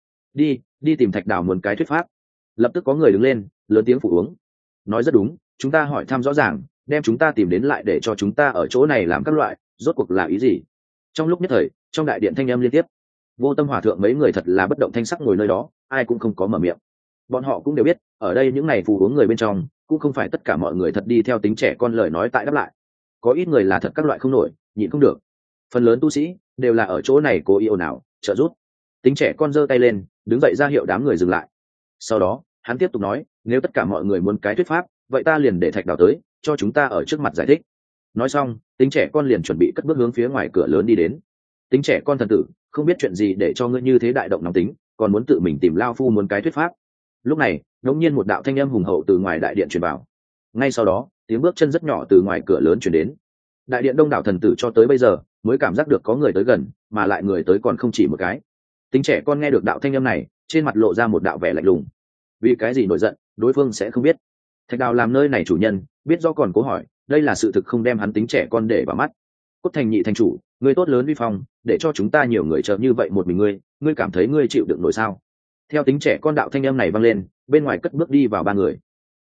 Đi tìm Thạch Đào muốn cái thuyết pháp. Lập tức có người đứng lên, lớn tiếng phụ uống. Nói rất đúng, chúng ta hỏi thăm rõ ràng, đem chúng ta tìm đến lại để cho chúng ta ở chỗ này làm các loại, rốt cuộc là ý gì? Trong lúc nhất thời, trong đại điện thanh âm liên tiếp. Vô Tâm hòa thượng mấy người thật là bất động thanh sắc ngồi nơi đó, ai cũng không có mở miệng. Bọn họ cũng đều biết, ở đây những này phù uống người bên trong, cũng không phải tất cả mọi người thật đi theo tính trẻ con lời nói tại đáp lại. Có ít người là thật các loại không nổi, nhịn không được. Phần lớn tu sĩ đều là ở chỗ này cố ý ồn ào, trợ giúp. Tính trẻ con giơ tay lên, đứng dậy ra hiệu đám người dừng lại. Sau đó, hắn tiếp tục nói, nếu tất cả mọi người muốn cái thuyết pháp, vậy ta liền để Thạch Đào tới, cho chúng ta ở trước mặt giải thích. Nói xong, tính trẻ con liền chuẩn bị cất bước hướng phía ngoài cửa lớn đi đến. Tính trẻ con thần tử, không biết chuyện gì để cho ngươi như thế đại động nóng tính, còn muốn tự mình tìm lao phu muốn cái thuyết pháp. Lúc này, đột nhiên một đạo thanh âm hùng hậu từ ngoài đại điện truyền vào. Ngay sau đó, tiếng bước chân rất nhỏ từ ngoài cửa lớn truyền đến. Đại điện đông đảo thần tử cho tới bây giờ mới cảm giác được có người tới gần, mà lại người tới còn không chỉ một cái. Tính trẻ con nghe được đạo thanh âm này, trên mặt lộ ra một đạo vẻ lạnh lùng. Vì cái gì nổi giận, đối phương sẽ không biết. Thạch Đào làm nơi này chủ nhân, biết do còn cố hỏi, đây là sự thực không đem hắn tính trẻ con để vào mắt. Cốt thành nhị thành chủ, ngươi tốt lớn uy phong, để cho chúng ta nhiều người chờ như vậy một mình ngươi cảm thấy ngươi chịu đựng nổi sao? Theo tính trẻ con đạo thanh âm này vang lên, bên ngoài cất bước đi vào ba người.